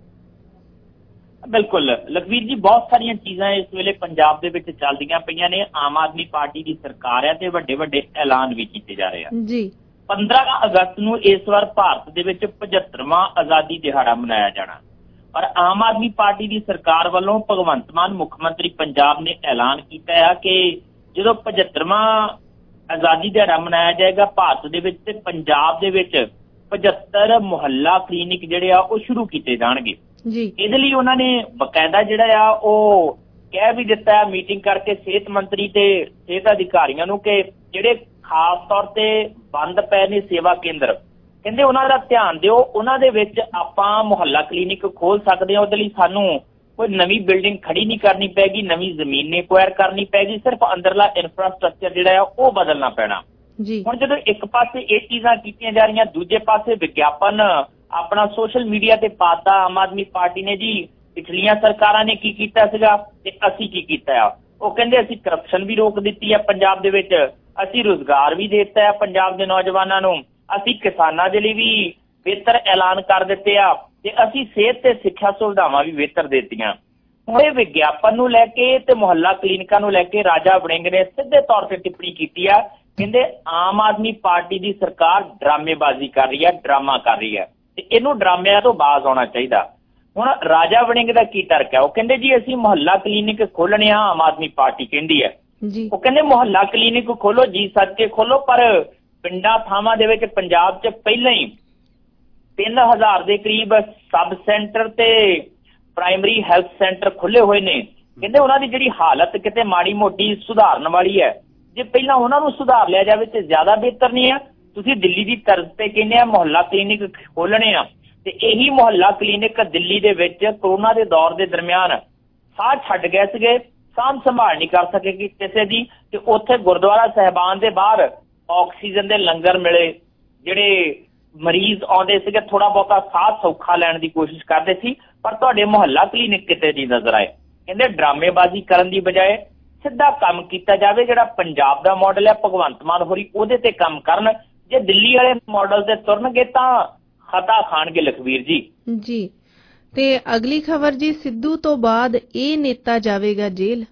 ਬਿਲਕੁਲ ਲਖਵੀਰ ਜੀ, ਬਹੁਤ ਸਾਰੀਆਂ ਚੀਜ਼ਾਂ ਇਸ ਵੇਲੇ ਪੰਜਾਬ ਦੇ ਵਿੱਚ ਚੱਲਦੀਆਂ ਪਈਆਂ ਨੇ। ਆਮ ਆਦਮੀ ਪਾਰਟੀ ਦੀ ਸਰਕਾਰ ਹੈ ਤੇ ਵੱਡੇ ਵੱਡੇ ਐਲਾਨ ਵੀ ਕੀਤੇ ਜਾ ਰਹੇ ਆ ਜੀ। ਪੰਦਰਾਂ ਅਗਸਤ ਨੂੰ ਇਸ ਵਾਰ ਭਾਰਤ ਦੇ ਵਿੱਚ ਪਝੱਤਰਵਾਂ ਆਜ਼ਾਦੀ ਦਿਹਾੜਾ ਮਨਾਇਆ ਜਾਣਾ, ਪਰ ਆਮ ਆਦਮੀ ਪਾਰਟੀ ਦੀ ਸਰਕਾਰ ਵੱਲੋਂ ਭਗਵੰਤ ਮਾਨ ਮੁੱਖ ਮੰਤਰੀ ਪੰਜਾਬ ਨੇ ਐਲਾਨ ਕੀਤਾ ਹੈ ਕਿ ਜਦੋਂ ਪਝੱਤਰਵਾਂ ਆਜ਼ਾਦੀ ਦਿਹਾੜਾ ਮਨਾਇਆ ਜਾਏਗਾ ਭਾਰਤ ਦੇ ਵਿੱਚ, ਤੇ ਪੰਜਾਬ ਦੇ ਵਿੱਚ ਪਝੱਤਰ ਮੁਹੱਲਾ ਕਲੀਨਿਕ ਜਿਹੜੇ ਆ ਉਹ ਸ਼ੁਰੂ ਕੀਤੇ ਜਾਣਗੇ ਜੀ। ਇਹਦੇ ਲਈ ਉਹਨਾਂ ਨੇ ਬਕਾਇਦਾ ਜਿਹੜਾ ਆ ਉਹ ਕਹਿ ਵੀ ਦਿੱਤਾ ਮੀਟਿੰਗ ਕਰਕੇ ਸਿਹਤ ਮੰਤਰੀ ਤੇ ਸਿਹਤ ਅਧਿਕਾਰੀਆਂ ਨੂੰ ਕਿ ਜਿਹੜੇ ਖਾਸ ਤੌਰ ਤੇ ਬੰਦ ਪਏ ਨੇ ਸੇਵਾ ਕੇਂਦਰ, ਕਹਿੰਦੇ ਉਹਨਾਂ ਦਾ ਧਿਆਨ ਦਿਓ, ਉਹਨਾਂ ਦੇ ਵਿੱਚ ਆਪਾਂ ਮੁਹੱਲਾ ਕਲੀਨਿਕ ਖੋਲ ਸਕਦੇ ਹਾਂ। ਉਹਦੇ ਲਈ ਸਾਨੂੰ ਕੋਈ ਨਵੀਂ ਬਿਲਡਿੰਗ ਖੜੀ ਨਹੀਂ ਕਰਨੀ ਪੈਗੀ, ਨਵੀਂ ਜ਼ਮੀਨ ਨਹੀਂ ਐਕਵਾਇਰ ਕਰਨੀ ਪੈਗੀ, ਸਿਰਫ ਅੰਦਰਲਾ ਇਨਫਰਾਸਟ੍ਰਕਚਰ ਜਿਹੜਾ ਆ ਉਹ ਬਦਲਣਾ ਪੈਣਾ ਜੀ। ਹੁਣ ਜਦੋਂ ਇੱਕ ਪਾਸੇ ਇਹ ਚੀਜ਼ਾਂ ਕੀਤੀਆਂ ਜਾ ਰਹੀਆਂ, ਦੂਜੇ ਪਾਸੇ ਵਿਗਿਆਪਨ ਆਪਣਾ ਸੋਸ਼ਲ ਮੀਡੀਆ ਤੇ ਪਾਤਾ ਆਮ ਆਦਮੀ ਪਾਰਟੀ ਨੇ ਜੀ। ਪਿਛਲੀਆਂ ਸਰਕਾਰਾਂ ਨੇ ਕੀ ਕੀਤਾ ਸੀਗਾ ਤੇ ਅਸੀਂ ਕੀ ਕੀਤਾ ਆ? ਉਹ ਕਹਿੰਦੇ ਅਸੀਂ ਕਰਪਸ਼ਨ ਵੀ ਰੋਕ ਦਿੱਤੀ ਹੈ ਪੰਜਾਬ ਦੇ ਵਿੱਚ, ਅਸੀਂ ਰੁਜ਼ਗਾਰ ਵੀ ਦੇ ਦਿੱਤਾ ਹੈ ਪੰਜਾਬ ਦੇ ਨੌਜਵਾਨਾਂ ਨੂੰ, ਅਸੀਂ ਕਿਸਾਨਾਂ ਦੇ ਲਈ ਵੀ ਬਿਹਤਰ ਐਲਾਨ ਕਰ ਦਿੱਤੇ ਆ, ਤੇ ਅਸੀਂ ਸਿਹਤ ਤੇ ਸਿੱਖਿਆ ਸੁਵਿਧਾਵਾਂ ਵੀ ਬਿਹਤਰ ਦੇ ਦਿੱਤੀਆਂ। ਹੁਣ ਇਹ ਵਿਗਿਆਪਨ ਨੂੰ ਲੈ ਕੇ ਤੇ ਮੁਹੱਲਾ ਕਲੀਨਿਕਾਂ ਨੂੰ ਲੈ ਕੇ ਰਾਜਾ ਵੜਿੰਗ ਨੇ ਸਿੱਧੇ ਤੌਰ ਤੇ ਟਿੱਪਣੀ ਕੀਤੀ ਆ। ਕਹਿੰਦੇ ਆਮ ਆਦਮੀ ਪਾਰਟੀ ਦੀ ਸਰਕਾਰ ਡਰਾਮੇਬਾਜ਼ੀ ਕਰ ਰਹੀ ਹੈ, ਡਰਾਮਾ ਕਰ ਰਹੀ ਹੈ, ਤੇ ਇਹਨੂੰ ਡਰਾਮਿਆਂ ਤੋਂ ਬਾਜ਼ ਆਉਣਾ ਚਾਹੀਦਾ। ਹੁਣ ਰਾਜਾ ਵੜਿੰਗ ਦਾ ਕੀ ਤਰਕ ਹੈ? ਉਹ ਕਹਿੰਦੇ ਜੀ ਅਸੀਂ ਮੁਹੱਲਾ ਕਲੀਨਿਕ ਖੋਲਣੇ ਆ, ਆਮ ਆਦਮੀ ਪਾਰਟੀ ਕਹਿੰਦੀ ਹੈ ਜੀ। ਉਹ ਕਹਿੰਦੇ ਮੁਹੱਲਾ ਕਲੀਨਿਕ ਖੋਲੋ ਜੀ, ਸੱਚ ਕੇ ਖੋਲੋ, ਪਰ ਪਿੰਡਾਂ ਥਾਵਾਂ ਦੇ ਵਿੱਚ ਪੰਜਾਬ 'ਚ ਪਹਿਲਾਂ ਹੀ ਤਿੰਨ ਹਜ਼ਾਰ ਦੇ ਕਰੀਬ ਸਬ ਸੈਂਟਰ ਤੇ ਪ੍ਰਾਇਮਰੀ ਹੈਲਥ ਸੈਂਟਰ ਖੁੱਲੇ ਹੋਏ ਨੇ। ਕਹਿੰਦੇ ਉਹਨਾਂ ਦੀ ਜਿਹੜੀ ਹਾਲਤ ਕਿਤੇ ਮਾੜੀ ਮੋਟੀ ਸੁਧਾਰਨ ਵਾਲੀ ਹੈ, ਜੇ ਪਹਿਲਾਂ ਉਹਨਾਂ ਨੂੰ ਸੁਧਾਰ ਲਿਆ ਜਾਵੇ ਤੇ ਜ਼ਿਆਦਾ ਬਿਹਤਰ ਨਹੀਂ ਹੈ? ਤੁਸੀਂ ਦਿੱਲੀ ਦੀ ਤਰਜ਼ ਤੇ ਕਹਿੰਦੇ ਆ ਮੁਹੱਲਾ ਕਲੀਨਿਕ ਖੋਲਣੇ ਆ, ਤੇ ਇਹੀ ਮੁਹੱਲਾ ਕਲੀਨਿਕ ਦਿੱਲੀ ਦੇ ਵਿੱਚ ਕਰੋਨਾ ਦੇ ਦੌਰ ਦੇ ਦਰਮਿਆਨ ਸਾਹ ਛੱਡ ਗਏ ਸੀਗੇ, ਸਾਂਭ ਸੰਭਾਲ ਨਹੀਂ ਕਰ ਸਕੇਗੀ ਕਿਸੇ ਦੀ, ਤੇ ਉੱਥੇ ਗੁਰਦੁਆਰਾ ਸਾਹਿਬਾਨ ਦੇ ਬਾਹਰ ਆਕਸੀਜਨ ਦੇ ਲੰਗਰ ਮਿਲੇ, ਜਿਹੜੇ ਮਰੀਜ਼ ਆਉਂਦੇ ਸੀਗੇ ਥੋੜਾ ਬਹੁਤਾ ਸਾਹ ਸੌਖਾ ਲੈਣ ਦੀ ਕੋਸ਼ਿਸ਼ ਕਰਦੇ ਸੀ, ਪਰ ਤੁਹਾਡੇ ਮੁਹੱਲਾ ਕਲੀਨਿਕ ਕਿਤੇ ਨਹੀਂ ਨਜ਼ਰ ਆਏ। ਕਹਿੰਦੇ ਡਰਾਮੇਬਾਜ਼ੀ ਕਰਨ ਦੀ ਬਜਾਏ ਸਿੱਧਾ ਕੰਮ ਕੀਤਾ ਜਾਵੇ। ਜਿਹੜਾ ਪੰਜਾਬ ਦਾ ਮਾਡਲ ਹੈ ਭਗਵੰਤ ਮਾਨ ਹੋਰੀ ਉਹਦੇ ਤੇ ਕੰਮ ਕਰਨ, ਜੇ ਦਿੱਲੀ ਵਾਲੇ ਮਾਡਲ ਤੇ ਤੁਰਨਗੇ ਤਾਂ ਖਤਾ ਖਾਣਗੇ ਲਖਵੀਰ ਜੀ ਜੀ। ਤੇ ਅਗਲੀ ਖਬਰ ਜੀ, ਸਿੱਧੂ ਤੋਂ ਬਾਅਦ ਇਹ ਨੇਤਾ ਜਾਵੇਗਾ ਜੇਲ੍ਹ।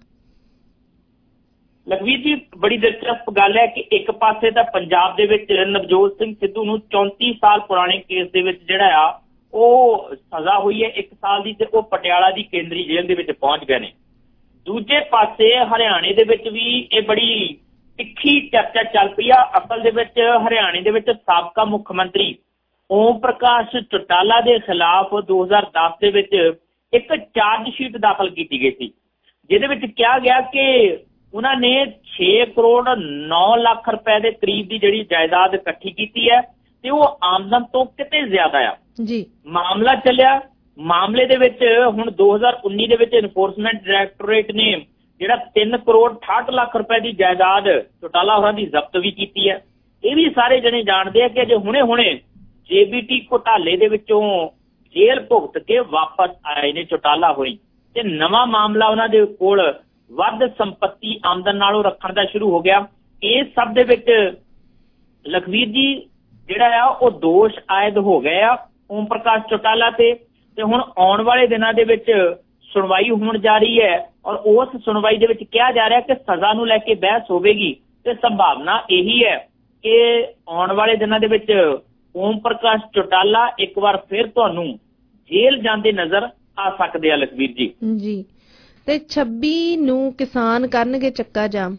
ਲਖਵੀਰ ਜੀ, ਬੜੀ ਦਿਲਚਸਪ ਗੱਲ ਹੈ ਕਿ ਇੱਕ ਪਾਸੇ ਤਾਂ ਪੰਜਾਬ ਦੇ ਵਿੱਚ ਨਵਜੋਤ ਸਿੰਘ ਸਿੱਧੂ ਨੂੰ ਚੌਂਤੀ ਸਾਲ ਪੁਰਾਣੇ ਕੇਸ ਦੇ ਵਿੱਚ ਜਿਹੜਾ ਆ ਉਹ ਸਜ਼ਾ ਹੋਈ ਹੈ ਇੱਕ ਸਾਲ ਦੀ, ਤੇ ਉਹ ਪਟਿਆਲਾ ਦੀ ਕੇਂਦਰੀ ਜੇਲ੍ਹ ਦੇ ਵਿੱਚ ਪਹੁੰਚ ਗਏ ਨੇ। ਦੂਜੇ ਪਾਸੇ ਹਰਿਆਣੇ ਦੇ ਵਿੱਚ ਵੀ ਇਹ ਬੜੀ ਤਿੱਖੀ ਚਰਚਾ ਚੱਲ ਪਈ ਆ। ਅਸਲ ਦੇ ਵਿੱਚ ਹਰਿਆਣੇ ਦੇ ਵਿੱਚ ਸਾਬਕਾ ਮੁੱਖ ਮੰਤਰੀ ਓਮ ਪ੍ਰਕਾਸ਼ ਚੌਟਾਲਾ ਦੇ ਖਿਲਾਫ ਦੋ ਹਜ਼ਾਰ ਦਸ ਦੇ ਵਿੱਚ ਇੱਕ ਚਾਰਜ ਸ਼ੀਟ ਦਾਖਲ ਕੀਤੀ ਗਈ ਸੀ, ਜਿਹਦੇ ਵਿੱਚ ਕਿਹਾ ਗਿਆ ਕਿ ਉਹਨਾਂ ਨੇ ਛੇ ਕਰੋੜ ਨੌ ਲੱਖ ਰੁਪਏ ਦੇ ਕਰੀਬ ਦੀ ਜਿਹੜੀ ਜਾਇਦਾਦ ਇਕੱਠੀ ਕੀਤੀ ਹੈ, ਤੇ ਉਹ ਆਮਦਨ ਤੋਂ ਕਿਤੇ ਜ਼ਿਆਦਾ ਆ ਜੀ। ਮਾਮਲਾ ਚੱਲਿਆ, ਮਾਮਲੇ ਦੇ ਵਿੱਚ ਹੁਣ ਦੋ ਹਜ਼ਾਰ ਉੱਨੀ ਦੇ ਵਿੱਚ ਇਨਫੋਰਸਮੈਂਟ ਡਾਇਰੈਕਟੋਰੇਟ ਨੇ ਜਿਹੜਾ ਤਿੰਨ ਕਰੋੜ ਅਠਾਹਠ ਲੱਖ ਰੁਪਏ ਦੀ ਜਾਇਦਾਦ ਚੌਟਾਲਾ ਹੋਰਾਂ ਦੀ ਜ਼ਬਤ ਵੀ ਕੀਤੀ ਹੈ। ਇਹ ਵੀ ਸਾਰੇ ਜਣੇ ਜਾਣਦੇ ਆ ਕਿ ਅਜੇ ਹੁਣੇ ਹੁਣੇ ਜੇਬੀਟੀ ਘੁਟਾਲੇ ਦੇ ਵਿੱਚੋਂ ਜੇਲ੍ਹ ਭੁਗਤ ਕੇ ਵਾਪਸ ਆਏ ਨੇ ਚੌਟਾਲਾ ਹੋਈ, ਤੇ ਨਵਾਂ ਮਾਮਲਾ ਉਹਨਾਂ ਦੇ ਕੋਲ ਵੱਧ ਸੰਪत्ति ਆਮਦਨ ਨਾਲੋਂ ਰੱਖਣ ਦਾ ਸ਼ੁਰੂ ਹੋ ਗਿਆ। ਇਸ ਸਭ ਦੇ ਵਿੱਚ ਲਖਵੀਰ ਜੀ ਜਿਹੜਾ ਆ ਉਹ ਦੋਸ਼ ਆਇਦ ਹੋ ਗਏ ਆ ਓਮ ਪ੍ਰਕਾਸ਼ ਚੌਟਾਲਾ ਤੇ ਤੇ ਹੁਣ ਆਉਣ ਵਾਲੇ ਦਿਨਾਂ ਦੇ ਵਿੱਚ ਸੁਣਵਾਈ ਹੋਣ ਜਾ ਰਹੀ ਹੈ ਔਰ ਉਸ ਸੁਣਵਾਈ ਦੇ ਵਿੱਚ ਕਿਹਾ ਜਾ ਰਿਹਾ ਕਿ ਸਜ਼ਾ ਨੂੰ ਲੈ ਕੇ ਬਹਿਸ ਹੋਵੇਗੀ ਤੇ ਸੰਭਾਵਨਾ ਇਹੀ ਹੈ ਕਿ ਆਉਣ ਵਾਲੇ ਦਿਨਾਂ ਦੇ ਵਿੱਚ ਓਮ ਪ੍ਰਕਾਸ਼ ਚੌਟਾਲਾ ਇੱਕ ਵਾਰ ਫਿਰ ਤੁਹਾਨੂੰ ਜੇਲ੍ਹ ਜਾਂਦੇ ਨਜ਼ਰ ਆ ਸਕਦੇ ਆ ਲਖਵੀਰ ਜੀ। ਜੀ ਤੇ ਛੱਬੀ ਨੂੰ ਕਿਸਾਨ ਕਰਨਗੇ ਚੱਕਾ ਜਾਮ।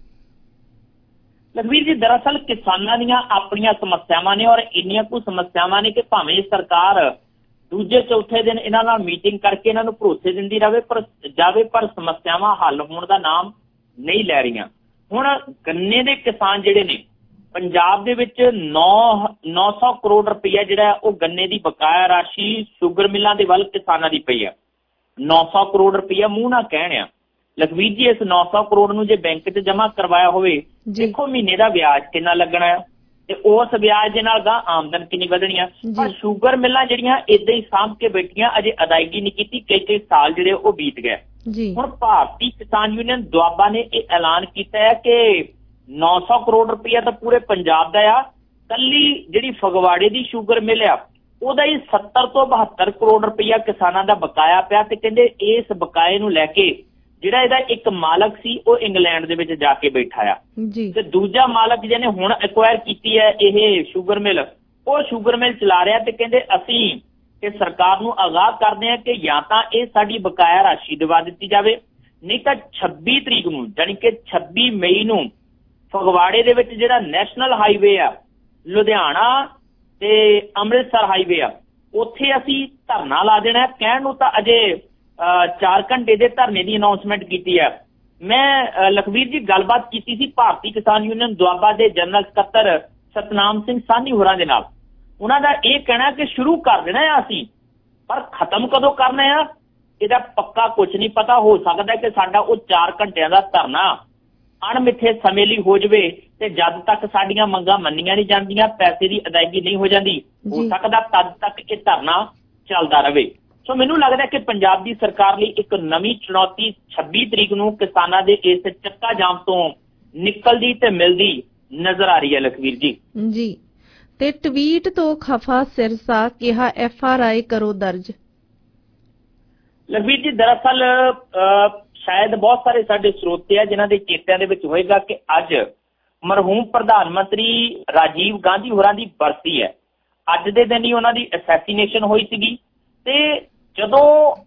ਲਖਵੀਰ ਜੀ ਦਰਅਸਲ ਕਿਸਾਨਾਂ ਦੀਆਂ ਆਪਣੀਆਂ ਸਮੱਸਿਆਵਾਂ ਨੇ ਔਰ ਇੰਨੀਆਂ ਕੁ ਸਮੱਸਿਆਵਾਂ ਨੇ ਕਿ ਭਾਵੇਂ ਸਰਕਾਰ ਦੂਜੇ ਚੌਥੇ ਦਿਨ ਇਹਨਾਂ ਨਾਲ ਮੀਟਿੰਗ ਕਰਕੇ ਇਹਨਾਂ ਨੂੰ ਭਰੋਸੇ ਦਿੰਦੀ ਰਹੇ ਪਰ ਜਾਵੇ ਪਰ ਸਮੱਸਿਆਵਾਂ ਹੱਲ ਹੋਣ ਦਾ ਨਾਮ ਨਹੀਂ ਲੈ ਰਹੀਆਂ। ਹੁਣ ਗੰਨੇ ਦੇ ਕਿਸਾਨ ਜਿਹੜੇ ਨੇ ਪੰਜਾਬ ਦੇ ਵਿੱਚ ਨੌ ਨੌ ਸੌ ਕਰੋੜ ਰੁਪਈਆ ਜਿਹੜਾ ਉਹ ਗੰਨੇ ਦੀ ਬਕਾਇਆ ਰਾਸ਼ੀ ਸ਼ੂਗਰ ਮਿੱਲਾਂ ਦੇ ਵੱਲ ਕਿਸਾਨਾਂ ਦੀ ਪਈ ਆ। ਨੌ ਸੌ ਕਰੋੜ ਰੁਪਈਆ ਮੂੰਹ ਨਾ ਕਹਿਣ ਆ ਲਖਵੀਰ ਜੀ। ਇਸ ਨੌ ਸੌ ਕਰੋੜ ਨੂੰ ਜੇ ਬੈਂਕ 'ਚ ਜਮ੍ਹਾਂ ਕਰਵਾਇਆ ਹੋਵੇ ਦੇਖੋ ਮਹੀਨੇ ਦਾ ਵਿਆਜ ਕਿੰਨਾ ਲੱਗਣਾ ਆ ਤੇ ਉਸ ਵਿਆਜ ਦੇ ਨਾਲ ਗਾਂ ਆਮਦਨ ਕਿੰਨੀ ਵਧਣੀ ਆ। ਪਰ ਸ਼ੂਗਰ ਮਿੱਲਾਂ ਜਿਹੜੀਆਂ ਏਦਾਂ ਹੀ ਸਾਂਭ ਕੇ ਬੈਠੀਆਂ ਅਜੇ ਅਦਾਇਗੀ ਨਹੀਂ ਕੀਤੀ, ਕਈ ਕਈ ਸਾਲ ਜਿਹੜੇ ਉਹ ਬੀਤ ਗਏ। ਹੁਣ ਭਾਰਤੀ ਕਿਸਾਨ ਯੂਨੀਅਨ ਦੁਆਬਾ ਨੇ ਇਹ ਐਲਾਨ ਕੀਤਾ ਹੈ ਕਿ ਨੌ ਸੌ ਕਰੋੜ ਰੁਪਈਆ ਤਾਂ ਪੂਰੇ ਪੰਜਾਬ ਦਾ ਆ, ਕੱਲੀ ਜਿਹੜੀ ਫਗਵਾੜੇ ਦੀ ਸ਼ੂਗਰ ਮਿਲ ਆ ਉਹਦਾ ਹੀ ਸੱਤਰ ਤੋਂ ਬਹੱਤਰ ਕਰੋੜ ਰੁਪਈਆ ਕਿਸਾਨਾਂ ਦਾ ਬਕਾਇਆ ਪਿਆ ਤੇ ਕਹਿੰਦੇ ਇਸ ਬਕਾਏ ਨੂੰ ਲੈ ਕੇ ਜਿਹੜਾ ਇਹਦਾ ਇੱਕ ਮਾਲਕ ਸੀ ਉਹ ਇੰਗਲੈਂਡ ਦੇ ਵਿੱਚ ਜਾ ਕੇ ਬੈਠਾ ਆ ਤੇ ਦੂਜਾ ਮਾਲਕ ਜਿਹਨੇ ਹੁਣ ਐਕਵਾਇਰ ਕੀਤੀ ਹੈ ਇਹ ਸ਼ੂਗਰ ਮਿਲ ਉਹ ਸ਼ੂਗਰ ਮਿਲ ਚਲਾ ਰਿਹਾ ਤੇ ਕਹਿੰਦੇ ਅਸੀਂ ਇਹ ਸਰਕਾਰ ਨੂੰ ਆਗਾਹ ਕਰਦੇ ਹਾਂ ਕਿ ਜਾਂ ਤਾਂ ਇਹ ਸਾਡੀ ਬਕਾਇਆ ਰਾਸ਼ੀ ਦਿਵਾ ਦਿੱਤੀ ਜਾਵੇ ਨਹੀਂ ਤਾਂ ਛੱਬੀ ਤਰੀਕ ਨੂੰ ਜਾਣੀ ਕਿ ਛੱਬੀ ਮਈ ਨੂੰ ਫਗਵਾੜੇ ਦੇ ਵਿੱਚ ਜਿਹੜਾ ਨੈਸ਼ਨਲ ਹਾਈਵੇ ਆ ਲੁਧਿਆਣਾ ਤੇ ਅੰਮ੍ਰਿਤਸਰ ਹਾਈਵੇ ਆ ਉੱਥੇ ਅਸੀਂ ਧਰਨਾ ਲਾ ਦੇਣਾ। ਕਹਿਣ ਨੂੰ ਤਾਂ ਅਜੇ ਚਾਰ ਘੰਟੇ ਦੇ ਧਰਨੇ ਦੀ ਅਨਾਉਂਸਮੈਂਟ ਕੀਤੀ ਹੈ। ਮੈਂ ਲਖਵੀਰ ਜੀ ਗੱਲਬਾਤ ਕੀਤੀ ਸੀ ਭਾਰਤੀ ਕਿਸਾਨ ਯੂਨੀਅਨ ਦੁਆਬਾ ਦੇ ਜਨਰਲ ਸਕੱਤਰ ਸਤਨਾਮ ਸਿੰਘ ਸਾਹਨੀ ਹੋਰਾਂ ਦੇ ਨਾਲ। ਉਹਨਾਂ ਦਾ ਇਹ ਕਹਿਣਾ ਕਿ ਸ਼ੁਰੂ ਕਰ ਦੇਣਾ ਆ ਅਸੀਂ ਪਰ ਖਤਮ ਕਦੋਂ ਕਰਨਾ ਆ ਇਹਦਾ ਪੱਕਾ ਕੁਝ ਨਹੀਂ ਪਤਾ। ਹੋ ਸਕਦਾ ਕਿ ਸਾਡਾ ਉਹ ਚਾਰ ਘੰਟਿਆਂ ਦਾ ਧਰਨਾ ਅਣਮਿੱਥੇ ਸਮੇਂ ਲਈ ਹੋ ਜਾਵੇ ਤੇ ਜਦ ਤੱਕ ਸਾਡੀਆਂ ਮੰਗਾਂ ਮੰਨੀਆਂ ਨਹੀਂ ਜਾਂਦੀਆਂ ਪੈਸੇ ਦੀ ਅਦਾਇਗੀ ਨਹੀਂ ਹੋ ਜਾਂਦੀ ਹੋ ਸਕਦਾ ਤਦ ਤੱਕ ਇਹ ਧਰਨਾ ਚੱਲਦਾ ਰਹੇ। ਸੋ ਮੈਨੂੰ ਲੱਗਦਾ ਕਿ ਪੰਜਾਬ ਦੀ ਸਰਕਾਰ ਲਈ ਇੱਕ ਨਵੀਂ ਚੁਣੌਤੀ ਛੱਬੀ ਤਰੀਕ ਨੂੰ ਕਿਸਾਨਾਂ ਦੇ ਇਸ ਚੱਕਾ ਜਾਮ ਤੋਂ ਨਿਕਲਦੀ ਤੇ ਮਿਲਦੀ ਨਜ਼ਰ ਆ ਰਹੀ ਹੈ ਲਖਵੀਰ ਜੀ। ਜੀ ਤੇ ਟਵੀਟ ਤੋਂ ਖਫਾ ਸਿਰਸਾ ਕਿਹਾ ਐਫ ਆਰ ਆਈ ਕਰੋ ਦਰਜ। ਲਖਵੀਰ ਜੀ ਦਰਅਸਲ ਸ਼ਾਇਦ ਬਹੁਤ ਸਾਰੇ ਸਾਡੇ ਸਰੋਤੇ ਆ ਜਿਨ੍ਹਾਂ ਦੇ ਚੇਤਿਆਂ ਦੇ ਵਿੱਚ ਹੋਏਗਾ ਕਿ ਅੱਜ ਮਰਹੂਮ ਪ੍ਰਧਾਨ ਮੰਤਰੀ ਰਾਜੀਵ ਗਾਂਧੀ ਹੋਰਾਂ ਦੀ ਬਰਸੀ ਹੈ। ਅੱਜ ਦੇ ਦਿਨ ਹੀ ਉਹਨਾਂ ਦੀ ਅਸੈਸੀਨੇਸ਼ਨ ਹੋਈ ਸੀਗੀ ਤੇ ਜਦੋਂ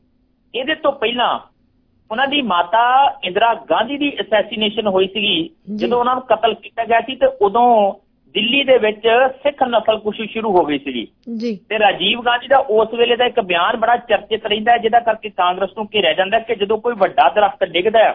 ਇਹਦੇ ਤੋਂ ਪਹਿਲਾਂ ਉਹਨਾਂ ਦੀ ਮਾਤਾ ਇੰਦਰਾ ਗਾਂਧੀ ਦੀ ਅਸੈਸੀਨੇਸ਼ਨ ਹੋਈ ਸੀਗੀ ਜਦੋਂ ਉਹਨਾਂ ਨੂੰ ਕਤਲ ਕੀਤਾ ਗਿਆ ਸੀ ਤੇ ਉਦੋਂ ਦਿੱਲੀ ਦੇ ਵਿੱਚ ਸਿੱਖ ਨਸਲਕੁਸ਼ੀ ਸ਼ੁਰੂ ਹੋ ਗਈ ਸੀਗੀ ਤੇ ਰਾਜੀਵ ਗਾਂਧੀ ਦਾ ਉਸ ਵੇਲੇ ਦਾ ਇੱਕ ਬਿਆਨ ਬੜਾ ਚਰਚਿਤ ਰਹਿੰਦਾ ਜਿਹਦਾ ਕਰਕੇ ਕਾਂਗਰਸ ਨੂੰ ਘੇਰਿਆ ਜਾਂਦਾ ਕਿ ਜਦੋਂ ਕੋਈ ਵੱਡਾ ਦਰਖਤ ਡਿੱਗਦਾ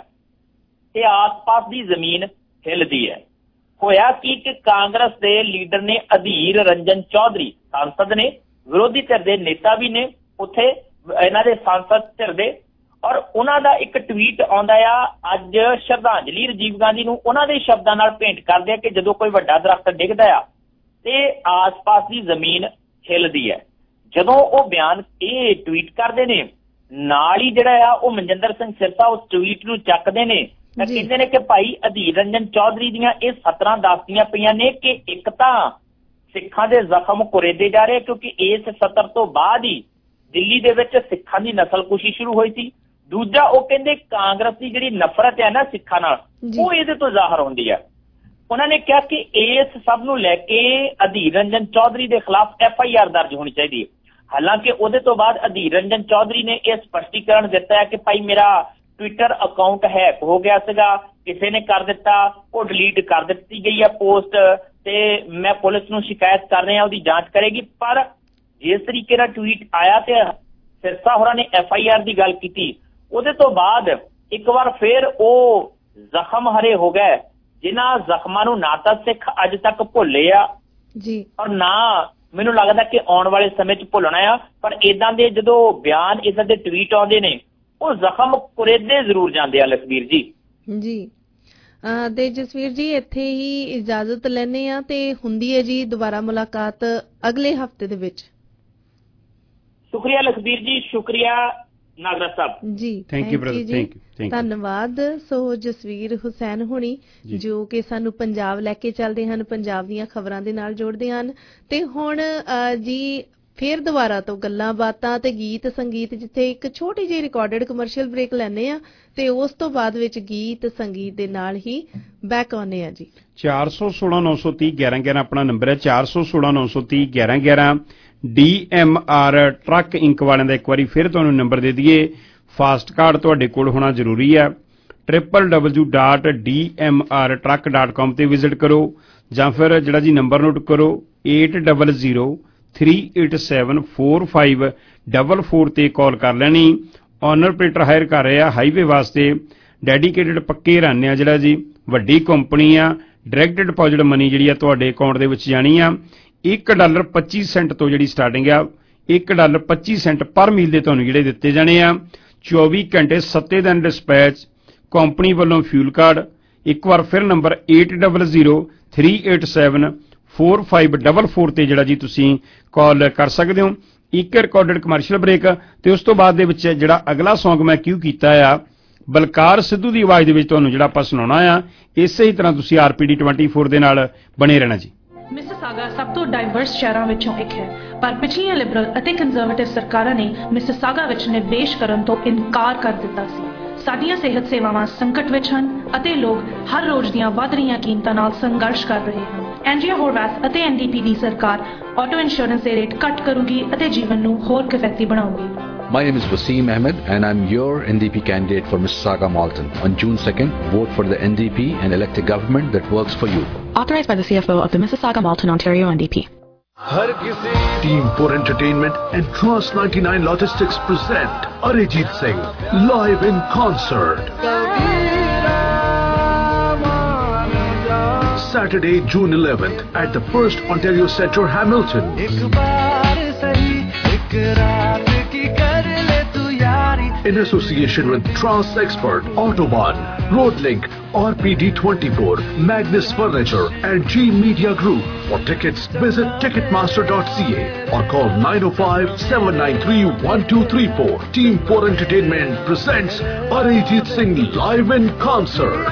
ਤੇ ਆਸ-ਪਾਸ ਦੀ ਜ਼ਮੀਨ ਹਿੱਲਦੀ ਹੈ। ਹੋਇਆ ਕੀ ਕਿ ਕਾਂਗਰਸ ਦੇ ਲੀਡਰ ਨੇ ਅਧੀਰ ਰੰਜਨ ਚੌਧਰੀ ਸੰਸਦ ਨੇ ਵਿਰੋਧੀ ਧਿਰ ਦੇ ਨੇਤਾ ਵੀ ਨੇ ਉੱਥੇ ਇਹਨਾਂ ਦੇ ਸੰਸਦ ਧਿਰ ਦੇ ਔਰ ਉਹਨਾਂ ਦਾ ਇੱਕ ਟਵੀਟ ਆਉਂਦਾ ਆ ਅੱਜ ਸ਼ਰਧਾਂਜਲੀ ਰਾਜੀਵ ਗਾਂਧੀ ਨੂੰ ਉਹਨਾਂ ਦੇ ਸ਼ਬਦਾਂ ਨਾਲ ਭੇਂਟ ਕਰਦੇ ਆ ਕਿ ਜਦੋਂ ਕੋਈ ਵੱਡਾ ਦਰਖਤ ਡਿੱਗਦਾ ਆ ਤੇ ਆਸ-ਪਾਸ ਦੀ ਜ਼ਮੀਨ ਹਿੱਲਦੀ ਹੈ। ਜਦੋਂ ਉਹ ਬਿਆਨ ਇਹ ਟਵੀਟ ਕਰਦੇ ਨੇ ਨਾਲ ਹੀ ਜਿਹੜਾ ਆ ਉਹ ਮਨਜਿੰਦਰ ਸਿੰਘ ਸਿਰਸਾ ਉਸ ਟਵੀਟ ਨੂੰ ਚੱਕਦੇ ਨੇ ਤਾਂ ਕਹਿੰਦੇ ਨੇ ਕਿ ਭਾਈ ਅਧੀਰ ਰੰਜਨ ਚੌਧਰੀ ਦੀਆਂ ਇਹ ਸਤਰਾਂ ਦੱਸਦੀਆਂ ਪਈਆਂ ਨੇ ਕਿ ਇੱਕ ਤਾਂ ਸਿੱਖਾਂ ਦੇ ਜ਼ਖਮ ਕੁਰੇਦੇ ਜਾ ਰਹੇ ਕਿਉਂਕਿ ਇਸ ਸਤਰ ਤੋਂ ਬਾਅਦ ਹੀ ਦਿੱਲੀ ਦੇ ਵਿੱਚ ਸਿੱਖਾਂ ਦੀ ਨਸਲਕੁਸ਼ੀ ਸ਼ੁਰੂ ਹੋਈ ਸੀ। ਦੂਜਾ ਉਹ ਕਹਿੰਦੇ ਕਾਂਗਰਸ ਦੀ ਜਿਹੜੀ ਨਫ਼ਰਤ ਹੈ ਨਾ ਸਿੱਖਾਂ ਨਾਲ ਉਹ ਇਹਦੇ ਤੋਂ ਜ਼ਾਹਰ ਹੁੰਦੀ ਹੈ। ਉਹਨਾਂ ਨੇ ਕਿਹਾ ਕਿ ਇਸ ਸਭ ਨੂੰ ਲੈ ਕੇ ਅਧੀਰ ਰੰਜਨ ਚੌਧਰੀ ਦੇ ਖਿਲਾਫ ਐਫ ਆਈ ਆਰ ਦਰਜ ਹੋਣੀ ਚਾਹੀਦੀ ਹੈ। ਹਾਲਾਂਕਿ ਉਹਦੇ ਤੋਂ ਬਾਅਦ ਅਧੀਰ ਰੰਜਨ ਚੌਧਰੀ ਨੇ ਇਹ ਸਪਸ਼ਟੀਕਰਨ ਦਿੱਤਾ ਹੈ ਕਿ ਭਾਈ ਮੇਰਾ ਟਵਿੱਟਰ ਅਕਾਊਂਟ ਹੈਕ ਹੋ ਗਿਆ ਸੀਗਾ, ਕਿਸੇ ਨੇ ਕਰ ਦਿੱਤਾ, ਉਹ ਡਿਲੀਟ ਕਰ ਦਿੱਤੀ ਗਈ ਹੈ ਪੋਸਟ ਤੇ ਮੈਂ ਪੁਲਿਸ ਨੂੰ ਸ਼ਿਕਾਇਤ ਕਰ ਰਿਹਾ ਉਹਦੀ ਜਾਂਚ ਕਰੇਗੀ। ਪਰ ਜਿਸ ਤਰੀਕੇ ਨਾਲ ਟਵੀਟ ਆਇਆ ਤੇ ਸਿਰਸਾ ਹੋਰਾਂ ਨੇ ਐਫ ਆਈ ਆਰ ਦੀ ਗੱਲ ਕੀਤੀ ਉਹਦੇ ਤੋਂ ਬਾਅਦ ਇੱਕ ਵਾਰ ਫਿਰ ਉਹ ਜ਼ਖਮ ਹਰੇ ਹੋ ਗਏ ਜਿਨ੍ਹਾਂ ਜ਼ਖਮਾਂ ਨੂੰ ਨਾ ਤਾਂ ਸਿੱਖ ਅੱਜ ਤੱਕ ਭੁੱਲੇ ਆ ਜੀ ਔਰ ਨਾ ਮੈਨੂੰ ਲੱਗਦਾ ਕਿ ਆਉਣ ਵਾਲੇ ਸਮੇਂ 'ਚ ਭੁੱਲਣਾ ਆ। ਪਰ ਇਦਾਂ ਦੇ ਜਦੋਂ ਬਿਆਨ ਇਦਾਂ ਦੇ ਟਵੀਟ ਆਉਂਦੇ ਨੇ ਉਹ ਜ਼ਖਮ ਕੁਰੇਦੇ ਜ਼ਰੂਰ ਜਾਂਦੇ ਆ ਲਖਬੀਰ ਜੀ। ਜੀ ਤੇ ਜਸਵੀਰ ਜੀ ਇੱਥੇ ਹੀ ਇਜਾਜ਼ਤ ਲੈਣੇ ਆ ਤੇ ਹੁੰਦੀ ਹੈ ਜੀ ਦੁਬਾਰਾ ਮੁਲਾਕਾਤ ਅਗਲੇ ਹਫਤੇ ਦੇ ਵਿੱਚ। ਸ਼ੁਕਰੀਆ ਲਖਬੀਰ ਜੀ, ਸ਼ੁਕਰੀਆ ਨਾਗਰਾ ਸਾਹਿਬ ਜੀ thank you brother, thank you, ਧੰਨਵਾਦ। ਸੋ ਜਸਵੀਰ ਹੁਸੈਨ ਹੁਣੀ ਜੋ ਕਿ ਸਾਨੂੰ ਪੰਜਾਬ ਲੈ ਕੇ ਚੱਲਦੇ ਹਨ, ਪੰਜਾਬ ਦੀਆਂ ਖਬਰਾਂ ਦੇ ਨਾਲ ਜੋੜਦੇ ਹਨ। ਤੇ ਹੁਣ ਜੀ ਫੇਰ ਦੁਬਾਰਾ ਤੋਂ ਗੱਲਾਂ ਬਾਤਾਂ ਤੇ ਗੀਤ ਸੰਗੀਤ, ਜਿੱਥੇ ਇੱਕ ਛੋਟੀ ਜਿਹੀ ਰਿਕਾਰਡਡ ਕਮਰਸ਼ੀਅਲ ਬ੍ਰੇਕ ਲੈਣੇ ਆ ਤੇ ਉਸ ਤੋਂ ਬਾਅਦ ਵਿੱਚ ਗੀਤ ਸੰਗੀਤ ਦੇ ਨਾਲ ਹੀ ਬੈਕ ਆਉਣੇ ਆ ਜੀ। ਚਾਰ ਸੌ ਸੋਲਾਂ ਨੌ ਸੌ ਤੀਹ ਗਿਆਰਾਂ ਗਿਆਰਾਂ ਆਪਣਾ ਨੰਬਰ ਹੈ, ਚਾਰ ਸੌ ਸੋਲਾਂ ਨੌ ਸੌ ਤੀਹ ਗਿਆਰਾਂ ਗਿਆਰਾਂ। D M R truck inc ਵਾਲਿਆਂ ਦਾ ਇੱਕ ਵਾਰੀ ਫਿਰ ਤੁਹਾਨੂੰ ਨੰਬਰ ਦੇ ਦਈਏ, ਫਾਸਟ ਕਾਰਡ ਤੁਹਾਡੇ ਕੋਲ ਹੋਣਾ ਜ਼ਰੂਰੀ ਹੈ। Triple W dot D M R truck dot com ਤੇ ਵਿਜ਼ਿਟ ਕਰੋ, ਜਾਂ ਫਿਰ ਜਿਹੜਾ ਜੀ ਨੰਬਰ ਨੋਟ ਕਰੋ eight double zero three eight seven four five double four ਤੇ ਕਾਲ ਕਰ ਲੈਣੀ। ਓਨਰ ਆਪਰੇਟਰ ਹਾਇਰ ਕਰ ਰਹੇ ਆ ਹਾਈਵੇ ਵਾਸਤੇ, ਡੈਡੀਕੇਟਡ ਪੱਕੇ ਰਾਨੇ ਆ, ਜਿਹੜਾ ਜੀ ਵੱਡੀ ਕੰਪਨੀ ਆ। ਡਾਇਰੈਕਟ ਡਿਪੋਜ਼ਿਟ ਮਨੀ ਜਿਹੜੀ ਆ ਤੁਹਾਡੇ ਅਕਾਊਂਟ ਦੇ ਵਿੱਚ ਜਾਣੀ ਆ। ਇੱਕ ਡਾਲਰ ਪੱਚੀ ਸੈਂਟ ਤੋਂ ਜਿਹੜੀ ਸਟਾਰਟਿੰਗ ਆ, ਇੱਕ ਡਾਲਰ ਪੱਚੀ ਸੈਂਟ ਪਰ ਮੀਲ ਦੇ ਤੁਹਾਨੂੰ ਜਿਹੜੇ ਦਿੱਤੇ ਜਾਣੇ ਆ। ਚੌਵੀ ਘੰਟੇ ਸੱਤੇ ਦਿਨ ਡਿਸਪੈਚ, ਕੰਪਨੀ ਵੱਲੋਂ ਫਿਊਲ ਕਾਰਡ। ਇੱਕ ਵਾਰ ਫਿਰ number eight double zero three eight seven four five double four ਤੇ ਜਿਹੜਾ ਜੀ ਤੁਸੀਂ ਕਾਲ ਕਰ ਸਕਦੇ ਹੋ। ਇੱਕ ਰਿਕਾਰਡਡ ਕਮਰਸ਼ੀਅਲ ਬ੍ਰੇਕ ਤੇ ਉਸ ਤੋਂ ਬਾਅਦ ਦੇ ਵਿੱਚ ਜਿਹੜਾ ਅਗਲਾ ਸੌਂਗ ਮੈਂ ਕਿਉਂ ਕੀਤਾ ਆ, ਬਲਕਾਰ ਸਿੱਧੂ ਦੀ ਆਵਾਜ਼ ਦੇ ਵਿੱਚ ਤੁਹਾਨੂੰ ਜਿਹੜਾ ਆਪਾਂ ਸੁਣਾਉਣਾ ਆ। ਇਸੇ ਹੀ ਤਰ੍ਹਾਂ ਤੁਸੀਂ ਆਰਪੀਡੀ ਟਵੈਂਟੀ ਫੋਰ ਦੇ ਨਾਲ ਬਣੇ ਰਹਿਣਾ ਜੀ। ਮਿਸਿਸਾਗਾ ਸਭ ਤੋਂ ਡਾਈਵਰਸ ਸ਼ਹਿਰਾਂ ਵਿੱਚੋਂ ਇੱਕ ਹੈ, ਪਰ ਪਿਛਲੀਆਂ ਲਿਬਰਲ ਅਤੇ ਕੰਜ਼ਰਵੇਟਿਵ ਸਰਕਾਰਾਂ ਨੇ ਮਿਸਿਸਾਗਾ ਵਿੱਚ ਨਿਵੇਸ਼ ਕਰਨ ਤੋਂ ਇਨਕਾਰ ਕਰ ਦਿੱਤਾ ਸੀ। ਸਾਡੀਆਂ ਸਿਹਤ ਸੇਵਾਵਾਂ ਸੰਕਟ ਵਿੱਚ ਹਨ ਅਤੇ ਲੋਕ ਹਰ ਰੋਜ਼ ਦੀਆਂ ਵੱਧ ਰਹੀਆਂ ਕੀਮਤਾਂ ਨਾਲ ਸੰਘਰਸ਼ ਕਰ ਰਹੇ ਹਨ। ਐਂਡਰੀਆ ਹੋਰਵੈਥ ਅਤੇ ਐਨ ਡੀ ਪੀ ਦੀ ਸਰਕਾਰ ਆਟੋ ਇੰਸ਼ੋਰੈਂਸ ਦੇ ਰੇਟ ਘੱਟ ਕਰੂਗੀ ਅਤੇ ਜੀਵਨ ਨੂੰ ਹੋਰ ਕਿਫਾਇਤੀ ਬਣਾਉਗੀ। My name is Wasim Ahmed and I'm your N D P candidate for Mississauga Malton. On June second, vote for the N D P and elect a government that works for you. Authorized by the C F O of the Mississauga Malton, Ontario N D P. Team four Entertainment and Trans ninety-nine Logistics present Arijit Singh live in concert. Saturday, June eleventh at the First Ontario Centre, Hamilton. In association with Trans Expert, Autobahn, Roadlink, R P D twenty-four, Magnus Furniture and G Media Group. For tickets, visit ticketmaster dot c a or call nine oh five, seven nine three, one two three four. Team four Entertainment presents Arijit Singh live in concert.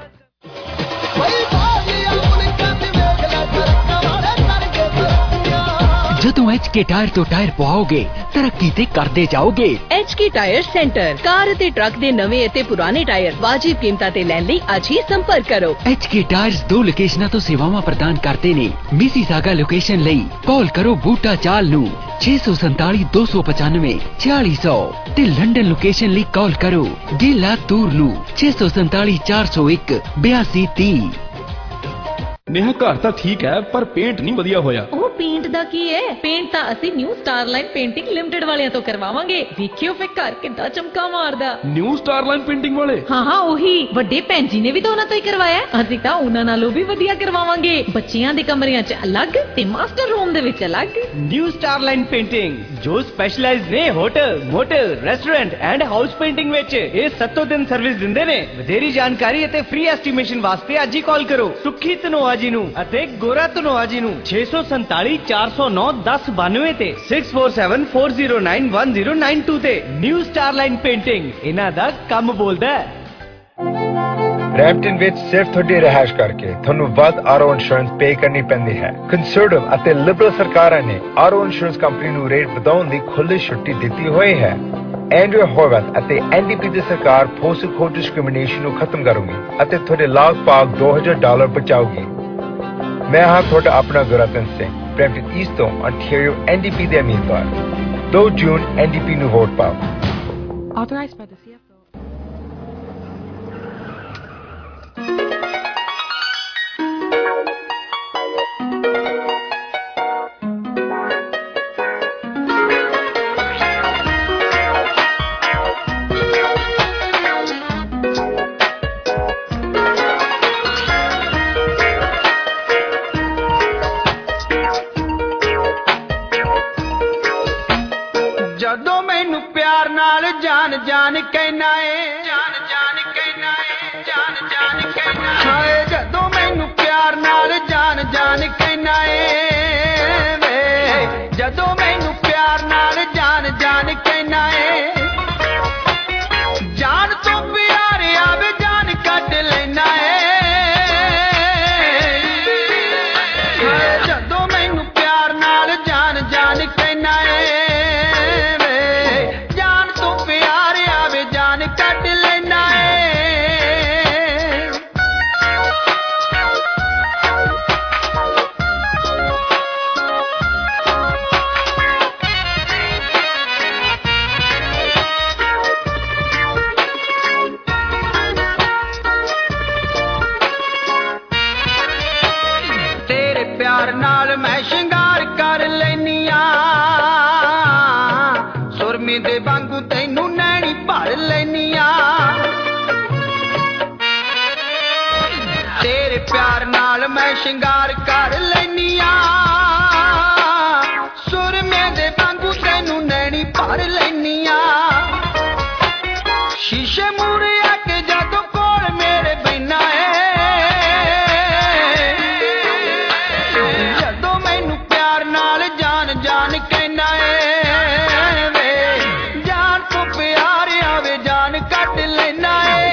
ਜਦੋਂ ਐਚ ਕੇ ਟਾਇਰ ਤੋਂ ਟਾਇਰ ਪਵਾਓਗੇ ਤਰੱਕੀ ਤੇ ਕਰਦੇ ਜਾਓਗੇ। H K tyre centre, car ਅਤੇ ਟਰੱਕ ਦੇ ਨਵੇਂ ਅਤੇ ਪੁਰਾਣੇ ਟਾਇਰ ਵਾਜਿਬ ਕੀਮਤਾਂ ਤੇ ਲੈਣ ਲਈ ਅੱਜ ਹੀ ਸੰਪਰਕ ਕਰੋ। ਐਚ ਕੇ ਟਾਇਰਸ ਦੋ ਲੋਕੇਸ਼ਨਾਂ ਤੋਂ ਸੇਵਾਵਾਂ ਪ੍ਰਦਾਨ ਕਰਦੇ ਨੇ। ਮਿਸੀਸਾਗਾ ਲੋਕੇਸ਼ਨ ਲਈ ਕਾਲ ਕਰੋ ਬੂਟਾ ਚਾਲ ਨੂੰ ਛੇ ਸੌ ਸੰਤਾਲੀ ਦੋ ਸੌ ਪਚਾਨਵੇਂ ਚਾਲੀ ਸੌ ਤੇ ਲੰਡਨ ਲੋਕੇਸ਼ਨ ਲਈ ਕਾਲ ਕਰੋ ਗਿਲਾ ਤੂਰ ਨੂੰ ਛੇ ਸੌ ਸੰਤਾਲੀ ਚਾਰ ਸੌ ਇੱਕ ਬਿਆਸੀ ਤੀਹ। ਨੇਹਾ ਘਰ ਤਾਂ ਠੀਕ ਹੈ ਪਰ ਪੇਂਟ ਨਹੀਂ ਵਧੀਆ ਹੋਇਆ। ਉਹ ਪੇਂਟ ਦਾ ਕੀ ਹੈ, ਪੇਂਟ ਤਾਂ ਅਸੀਂ ਨਿਊ ਸਟਾਰਲਾਈਨ ਪੇਂਟਿੰਗ ਲਿਮਟਿਡ ਵਾਲਿਆਂ ਤੋਂ ਕਰਵਾਵਾਂਗੇ। ਦੇਖਿਓ ਫੇ ਘਰ ਕਿੱਦਾਂ ਚਮਕਾ ਮਾਰਦਾ। ਨਿਊ ਸਟਾਰਲਾਈਨ ਪੇਂਟਿੰਗ ਵਾਲੇ? ਹਾਂ ਹਾਂ ਉਹੀ, ਵੱਡੇ ਭੈਣ ਜੀ ਨੇ ਵੀ ਤਾਂ ਉਹਨਾਂ ਤੋਂ ਹੀ ਕਰਵਾਇਆ। ਅਸੀਂ ਤਾਂ ਉਹਨਾਂ ਨਾਲੋਂ ਵੀ ਵਧੀਆ ਕਰਵਾਵਾਂਗੇ। ਬੱਚਿਆਂ ਦੇ ਕਮਰਿਆਂ 'ਚ ਅਲੱਗ ਤੇ ਮਾਸਟਰ ਰੂਮ ਦੇ ਵਿੱਚ ਅਲੱਗ। ਨਿਊ ਸਟਾਰਲਾਈਨ ਪੇਂਟਿੰਗ ਜੋ ਸਪੈਸ਼ਲਾਈਜ਼ਡ ਨੇ hotel, motel, restaurant and house painting ਵਿੱਚ। ਇਹ ਸੱਤੋਂ ਦਿਨ ਸਰਵਿਸ ਦਿੰਦੇ ਨੇ। ਵਧੇਰੀ ਜਾਣਕਾਰੀ ਅਤੇ ਫ੍ਰੀ ਐਸਟੀਮੇਸ਼ਨ ਵਾਸਤੇ ਅੱਜ ਹੀ ਕਾਲ ਕਰੋ ਸੁੱਖੀ ਧਨੋਆ ਜੀ ਨੂੰ ਅਤੇ ਗੋਰਾ ਧਨੋਆ ਜੀ ਨੂੰ ਛੇ ਸੌ ਸੰਤਾਲੀ ਚਾਰ ਸੌ ਨੌ ਦਸ ਬਾਨਵੇਂ ਤੇ six four seven four zero nine one zero nine two ਤੇ। ਨਿਊ ਸਟਾਰਲਾਈਨ ਪੇਂਟਿੰਗ, ਇਹਨਾਂ ਦਾ ਕੰਮ ਬੋਲਦਾ ਹੈ। ਬਰੈਂਪਟਨ ਵਿੱਚ ਸਿਰਫ ਤੁਹਾਡੀ ਰਿਹਾਇਸ਼ ਕਰਕੇ ਤੁਹਾਨੂੰ ਵੱਧ ਆਰਓ ਇੰਸ਼ੋਰੈਂਸ ਪੇ ਕਰਨੀ ਪੈਂਦੀ ਹੈ। ਕੰਜ਼ਰਵੇਟਿਵ ਅਤੇ ਲਿਬਰਲ ਸਰਕਾਰਾਂ ਨੇ ਆਰਓ ਇੰਸ਼ੋਰੈਂਸ ਕੰਪਨੀ ਨੂੰ ਰੇਟ ਵਧਾਉਣ ਦੀ ਖੁੱਲ੍ਹੀ ਛੁੱਟੀ ਦਿੱਤੀ ਹੋਈ ਹੈ। ਐਂਡਰੀਆ ਹੋਰਵੈਥ ਅਤੇ ਐਨ ਡੀ ਪੀ ਦੀ ਸਰਕਾਰ ਪੋਸਟਲ ਕੋਡ ਡਿਸਕ੍ਰਿਮੀਨੇਸ਼ਨ ਨੂੰ ਖਤਮ ਕਰੂਗੀ ਅਤੇ ਤੁਹਾਡੇ ਲਗਭਗ ਦੋ ਹਜ਼ਾਰ ਡਾਲਰ ਬਚਾਊਗੀ। ਮੈਂ ਹਾਂ ਤੁਹਾਡਾ ਆਪਣਾ ਗੁਰਤਨ ਸਿੰਘ, ਬਰੈਂਪਟਨ ਈਸਟ ਤੋਂ ontario ਐਨ ਡੀ ਪੀ ਦੇ ਉਮੀਦਵਾਰ। ਦੋ ਜੂਨ ਐਨ ਡੀ ਪੀ ਨੂੰ ਵੋਟ ਪਾਓ। Authorized by the C F O. ਜਦੋਂ ਮੈਨੂੰ ਪਿਆਰ ਨਾਲ ਜਾਨ ਜਾਨ ਕਹਿਣਾ ਏ, ਜਾਨ ਜਾਨ ਕਹਿਣਾ ਏ, ਜਾਨ ਜਾਨ ਕਹਿਣਾ ਹਾਏ। ਜਦੋਂ ਮੈਨੂੰ ਪਿਆਰ ਨਾਲ ਜਾਨ ਜਾਨ ਕਹਿਣਾ ਏ ਵੇ, ਜਦੋਂ ਮੈਨੂੰ ਪਿਆਰ ਨਾਲ ਜਾਨ ਜਾਨ ਕਹਿਣਾ ਏ ਨਾਲ ਮੈਂ ਸ਼ਿੰਗਾਰ ਕਰ ਲੈਨੀਆਂ ਸੁਰਮੇ ਦੇ ਵਾਂਗੂ ਤੈਨੂੰ ਨੈਣੀ ਭਰ ਲੈਨੀਆਂ ਤੇਰੇ ਪਿਆਰ ਨਾਲ ਮੈਂ ਸ਼ਿੰਗਾਰ ਕਰ ਲੈਨੀਆਂ ਸੁਰਮੇ ਦੇ ਵਾਂਗੂ ਤੈਨੂੰ ਨੈਣੀ ਭਰ ਲੈਨੀਆਂ ਸ਼ੀਸ਼ੇ ਮੂਹਰੇ ਆ ਕੇ ਜਦੋਂ ਕੋਲ ਮੇਰੇ ਬੈਨਾ ਏ ਜਦੋਂ ਮੈਨੂੰ ਪਿਆਰ ਨਾਲ ਜਾਨ ਜਾਨ ਕਹਿਣਾ ਏ ਵੇ ਜਾਨ ਤੋਂ ਪਿਆਰ ਆਵੇ ਜਾਨ ਕੱਢ ਲੈਣਾ ਏ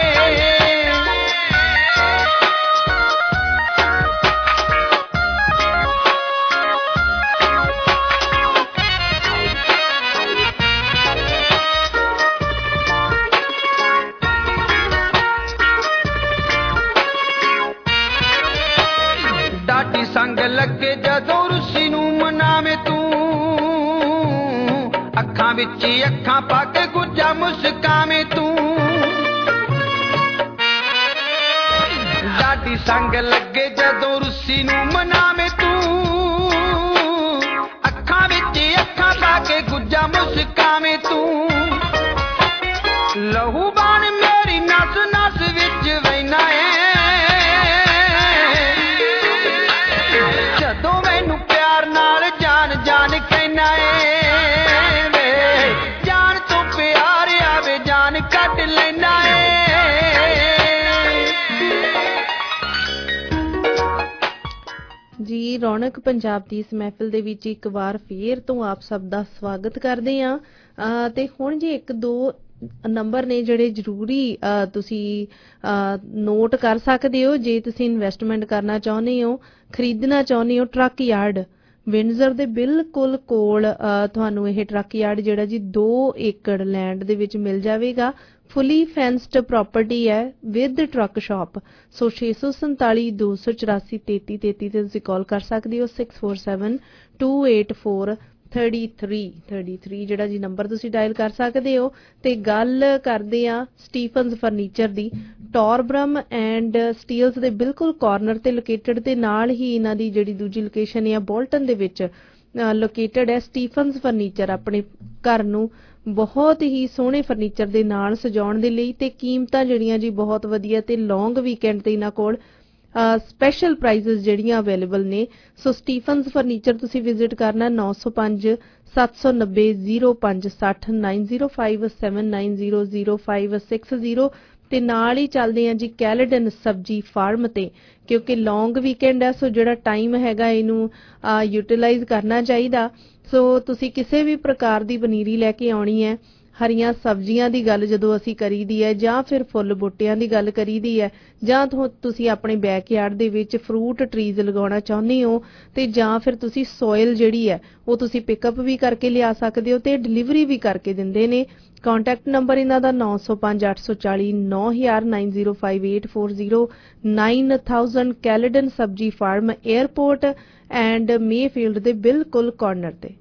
ਡਾਢੀ ਸੰਗ ਲੱਗੇ ਜਦੋਂ ਰੁੱਸੀ ਨੂੰ ਮਨਾਵੇਂ ਤੂੰ ਅੱਖਾਂ ਵਿੱਚ ਹੀ ਅੱਖਾਂ ਪਾ ਕੇ ਗੁੱਜਾ ਮੁਸਕਾਵੇਂ ਤੂੰ ਡਾਢੀ ਸੰਗ ਲੱਗੇ ਜਦੋਂ ਰੁੱਸੀ ਨੂੰ ਮਨਾਵੇਂ ਤੂੰ ਅੱਖਾਂ ਵਿੱਚ ਹੀ ਅੱਖਾਂ ਪਾ ਕੇ ਗੁੱਜਾ ਮੁਸਕਾਵੇਂ ਤੂੰ ਲਹੂ ਬਾਣ ਮੇਰੀ ਨਸ ਨਸ ਵਿੱਚ ਵਹਿਣਾ ਏ ਜਦੋਂ ਮੈਨੂੰ ਪਿਆਰ ਨਾਲ ਜਾਨ ਜਾਨ ਕਹਿਣਾ ਏ ਵੇ ਜਾਨ ਤੋਂ ਪਿਆਰ ਆਵੇ ਜਾਨ ਕੱਢ ਲੈਣਾ ਏ ਜੀ ਰੌਣਕ ਪੰਜਾਬ ਦੀ ਇਸ ਮਹਿਫਿਲ ਦੇ ਵਿੱਚ ਇੱਕ ਵਾਰ ਫੇਰ ਤੋਂ ਆਪ ਸਭ ਦਾ ਸਵਾਗਤ ਕਰਦੇ ਹਾਂ ਤੇ ਹੁਣ ਜੀ ਇੱਕ ਦੋ ਨੰਬਰ ਨੇ ਜਿਹੜੇ ਜ਼ਰੂਰੀ ਤੁਸੀਂ ਨੋਟ ਕਰ ਸਕਦੇ ਹੋ ਜੇ ਤੁਸੀਂ ਇਨਵੈਸਟਮੈਂਟ ਕਰਨਾ ਚਾਹੁੰਦੇ ਹੋ ਖਰੀਦਣਾ ਚਾਹੁੰਦੇ ਹੋ ਟਰੱਕ ਯਾਰਡ ਵਿੰਡਜ਼ਰ ਦੇ ਬਿਲਕੁਲ ਕੋਲ ਤੁਹਾਨੂੰ ਇਹ ਟਰੱਕ ਯਾਰਡ ਜਿਹੜਾ ਜੀ ਦੋ ਏਕੜ ਲੈਂਡ ਦੇ ਵਿੱਚ ਮਿਲ ਜਾਵੇਗਾ ਫੁੱਲੀ ਫੈਂਸਡ ਪ੍ਰਾਪਰਟੀ ਹੈ ਵਿਦ ਟਰੱਕ ਸ਼ਾਪ ਸੋ ਛੇ ਸੌ ਸੰਤਾਲੀ ਦੋ ਸੌ ਚੁਰਾਸੀ ਤੇਤੀ ਤੇਤੀ ਤੇ ਤੁਸੀਂ ਕਾਲ ਕਰ ਸਕਦੇ ਹੋ six four seven two eight four thirty three thirty three ਜਿਹੜਾ ਜੀ ਨੰਬਰ ਤੁਸੀਂ ਡਾਇਲ ਕਰ ਸਕਦੇ ਹੋ ਤੇ ਗੱਲ ਕਰਦੇ ਆ ਸਟੀਫਨਸ ਫਰਨੀਚਰ ਦੀ ਟੌਰਬਰਮ ਐਂਡ ਸਟੀਲਸ ਦੇ ਬਿਲਕੁਲ ਕਾਰਨਰ ਤੇ ਲੋਕੇਟਡ ਤੇ ਨਾਲ ਹੀ ਇਹਨਾਂ ਦੀ ਜਿਹੜੀ ਦੂਜੀ ਲੋਕੇਸ਼ਨ ਹੈ ਬੋਲਟਨ ਦੇ ਵਿੱਚ ਲੋਕੇਟਡ ਹੈ ਸਟੀਫਨਸ ਫਰਨੀਚਰ ਆਪਣੇ ਘਰ ਨੂੰ ਬਹੁਤ ਹੀ ਸੋਹਣੇ ਫਰਨੀਚਰ ਦੇ ਨਾਲ ਸਜਾਉਣ ਦੇ ਲਈ ਤੇ ਕੀਮਤਾਂ ਜਿਹੜੀਆਂ ਜੀ ਬਹੁਤ ਵਧੀਆ ਤੇ ਲੌਂਗ ਵੀਕਐਂਡ ਤੇ ਇਹਨਾਂ ਕੋਲ ਸਪੈਸ਼ਲ ਪ੍ਰਾਈਜ਼ਸ ਜਿਹੜੀਆਂ ਅਵੇਲੇਬਲ ਨੇ ਸੋ ਸਟੀਫਨਸ ਫਰਨੀਚਰ ਤੁਸੀਂ ਵਿਜ਼ਿਟ ਕਰਨਾ ਨੌ ਸੌ ਪੰਜ ਸੱਤ ਸੌ ਨੱਬੇ ਜ਼ੀਰੋ ਪੰਜ ਸੱਠ nine zero five seven nine zero zero five six zero ਤੇ ਨਾਲ ਹੀ ਚੱਲਦੇ ਆ ਜੀ ਕੈਲੇਡਨ ਸਬਜੀ ਫਾਰਮ ਤੇ ਕਿਉਂਕਿ ਲੌਂਗ ਵੀਕਐਂਡ ਹੈ ਸੋ ਜਿਹੜਾ ਟਾਈਮ ਹੈਗਾ ਇਹਨੂੰ ਯੂਟਿਲਾਈਜ਼ ਕਰਨਾ ਚਾਹੀਦਾ ਸੋ ਤੁਸੀਂ ਕਿਸੇ ਵੀ ਪ੍ਰਕਾਰ ਦੀ ਪਨੀਰੀ ਲੈ ਕੇ ਆਉਣੀ ਹੈ ਹਰੀਆਂ ਸਬਜ਼ੀਆਂ ਦੀ ਗੱਲ ਜਦੋਂ ਅਸੀਂ ਕਰੀਦੀ ਹੈ ਜਾਂ ਫਿਰ ਫੁੱਲ ਬੂਟਿਆਂ ਦੀ ਗੱਲ ਕਰੀਦੀ ਹੈ ਜਾਂ ਤੁਸੀਂ ਆਪਣੇ ਬੈਕਯਾਰਡ ਦੇ ਵਿੱਚ ਫਰੂਟ ਟਰੀਜ਼ ਲਗਾਉਣਾ ਚਾਹੁੰਦੇ ਹੋ ਤੇ ਜਾਂ ਫਿਰ ਤੁਸੀਂ ਸੋਇਲ ਜਿਹੜੀ ਹੈ ਉਹ ਤੁਸੀਂ ਪਿਕਅਪ ਵੀ ਕਰਕੇ ਲਿਆ ਸਕਦੇ ਹੋ ਤੇ ਡਿਲੀਵਰੀ ਵੀ ਕਰਕੇ ਦਿੰਦੇ ਨੇ ਕੰਟੈਕਟ ਨੰਬਰ ਇਹਨਾਂ ਦਾ ਨੌ ਸੌ ਪੰਜ ਅੱਠ ਸੌ ਚਾਲੀ ਨੌ ਹਜ਼ਾਰ nine zero five eight four zero nine thousand Caledon ਸਬਜੀ ਫਾਰਮ 에ਅਰਪੋਰਟ ਐਂਡ ਮੇਫੀਲਡ ਦੇ ਬਿਲਕੁਲ ਕਾਰਨਰ ਤੇ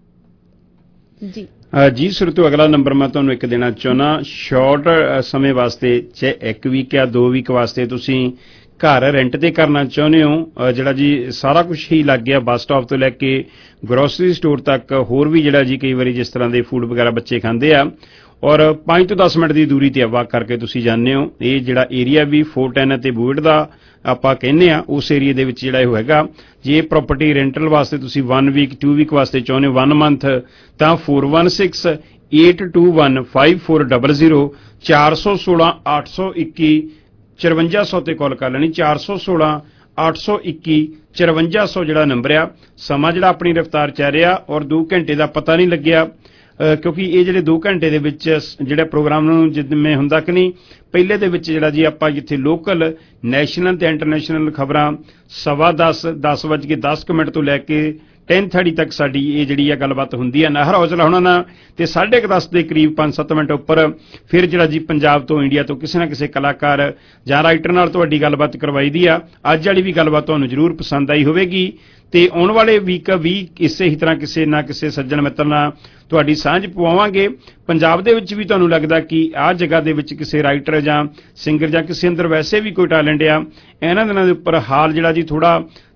ਜੀ ਜੀ ਸੁਰਤੋ ਅਗਲਾ ਨੰਬਰ ਮੈਂ ਤੁਹਾਨੂੰ ਇੱਕ ਦੇਣਾ ਚਾਹੁੰਦਾ ਸ਼ਾਰਟ ਸਮੇਂ ਵਾਸਤੇ ਚਾਹੇ ਇੱਕ ਵੀਕ ਜਾਂ ਦੋ ਵੀਕ ਵਾਸਤੇ ਤੁਸੀਂ ਘਰ ਰੈਂਟ ਤੇ ਕਰਨਾ ਚਾਹੁੰਦੇ ਹੋ ਜਿਹੜਾ ਜੀ ਸਾਰਾ ਕੁਝ ਹੀ ਲੱਗ ਗਿਆ ਬੱਸ ਸਟਾਪ ਤੋਂ ਲੈ ਕੇ ਗਰੋਸਰੀ ਸਟੋਰ ਤੱਕ ਹੋਰ ਵੀ ਜਿਹੜਾ ਜੀ ਕਈ ਵਾਰੀ ਜਿਸ ਤਰ੍ਹਾਂ ਦੇ ਫੂਡ ਵਗੈਰਾ ਬੱਚੇ ਖਾਂਦੇ ਆ ਔਰ ਪੰਜ ਤੋਂ ਦਸ ਮਿੰਟ ਦੀ ਦੂਰੀ ਤੇ ਵਾਕ ਕਰਕੇ ਤੁਸੀਂ ਜਾਂਦੇ ਹੋ ਇਹ ਜਿਹੜਾ ਏਰੀਆ ਵੀ ਫੋਰ ਟੈਨ ਅਤੇ ਬੂਇਟ ਦਾ ਆਪਾਂ ਕਹਿੰਦੇ ਆ ਉਸ ਏਰੀਆ ਦੇ ਵਿੱਚ ਜਿਹੜਾ ਇਹ ਹੈਗਾ ਜੇ ਪ੍ਰਾਪਰਟੀ ਰੈਂਟਲ ਵਾਸਤੇ ਤੁਸੀਂ ਵਨ ਵੀਕ ਟੂ ਵੀਕ ਵਾਸਤੇ ਚਾਹੁੰਦੇ ਹੋ ਵਨ ਮੰਥ ਤਾਂ four one six eight two one five four double zero ਚਾਰ ਸੌ ਸੋਲਾਂ ਅੱਠ ਸੌ ਇੱਕੀ ਚਰਵੰਜਾ ਸੌ ਤੇ ਕਾਲ ਕਰ ਲੈਣੀ ਚਾਰ ਸੌ ਸੋਲਾਂ ਅੱਠ ਸੌ ਇੱਕੀ ਚਰਵੰਜਾ ਸੌ ਜਿਹੜਾ ਨੰਬਰ ਆ ਸਮਾਂ ਜਿਹੜਾ ਆਪਣੀ ਰਫ਼ਤਾਰ ਚੱਲ ਰਿਹਾ ਔਰ ਦੋ ਘੰਟੇ ਦਾ ਪਤਾ ਨਹੀਂ ਲੱਗਿਆ ਕਿਉਂਕਿ ਇਹ ਜਿਹੜੇ ਦੋ ਘੰਟੇ ਦੇ ਵਿੱਚ ਜਿਹੜਾ ਪ੍ਰੋਗਰਾਮ ਨੂੰ ਜਿਵੇਂ ਹੁੰਦਾ ਕਿ ਨਹੀਂ ਪਹਿਲੇ ਦੇ ਵਿੱਚ ਜਿਹੜਾ ਜੀ ਆਪਾਂ ਜਿੱਥੇ ਲੋਕਲ ਨੈਸ਼ਨਲ ਤੇ ਇੰਟਰਨੈਸ਼ਨਲ ਖਬਰਾਂ ਸਵਾ ਦਸ ਦਸ ਵੱਜ ਕੇ ਦਸ ਕੁ ਮਿੰਟ ਤੋਂ ਲੈ ਕੇ ਟੈਨ ਥਰਟੀ ਤੱਕ ਸਾਡੀ ਇਹ ਜਿਹੜੀ ਆ ਗੱਲਬਾਤ ਹੁੰਦੀ ਹੈ ਨਾਹਰ ਹੌਜਲਾ ਹੋਣਾ ਨਾਲ ਤੇ ਸਾਢੇ ਕੁ ਦਸ ਦੇ ਕਰੀਬ ਪੰਜ ਸੱਤ ਮਿੰਟ ਉੱਪਰ ਫਿਰ ਜਿਹੜਾ ਜੀ ਪੰਜਾਬ ਤੋਂ ਇੰਡੀਆ ਤੋਂ ਕਿਸੇ ਨਾ ਕਿਸੇ ਕਲਾਕਾਰ ਜਾਂ ਰਾਈਟਰ ਨਾਲ ਤੁਹਾਡੀ ਗੱਲਬਾਤ ਕਰਵਾਈ ਦੀ ਆ ਅੱਜ ਵਾਲੀ ਵੀ ਗੱਲਬਾਤ ਤੁਹਾਨੂੰ ਜ਼ਰੂਰ ਪਸੰਦ ਆਈ ਹੋਵੇਗੀ ਤੇ ਆਉਣ ਵਾਲੇ ਵੀਕ ਵੀ ਇਸੇ ਹੀ ਤਰ੍ਹਾਂ ਕਿਸੇ ਨਾ ਕਿਸੇ ਸੱਜਣ ਮਿੱਤਰ ਨਾਲ ਤੁਹਾਡੀ ਸਾਂਝ ਪਵਾਵਾਂਗੇ ਪੰਜਾਬ ਦੇ ਵਿੱਚ ਵੀ ਤੁਹਾਨੂੰ ਲੱਗਦਾ ਕਿ ਆਹ ਜਗ੍ਹਾ ਦੇ ਵਿੱਚ ਕਿਸੇ ਰਾਈਟਰ ਜਾਂ ਸਿੰਗਰ ਜਾਂ ਕਿਸੇ ਅੰਦਰ ਵੈਸੇ ਵੀ ਕੋਈ ਟੈਲੈਂਟ ਆ ਇਹਨਾਂ ਦਿਨਾਂ ਦੇ ਉੱਪਰ ਹਾਲ ਜਿਹੜਾ ਜੀ ਥੋੜਾ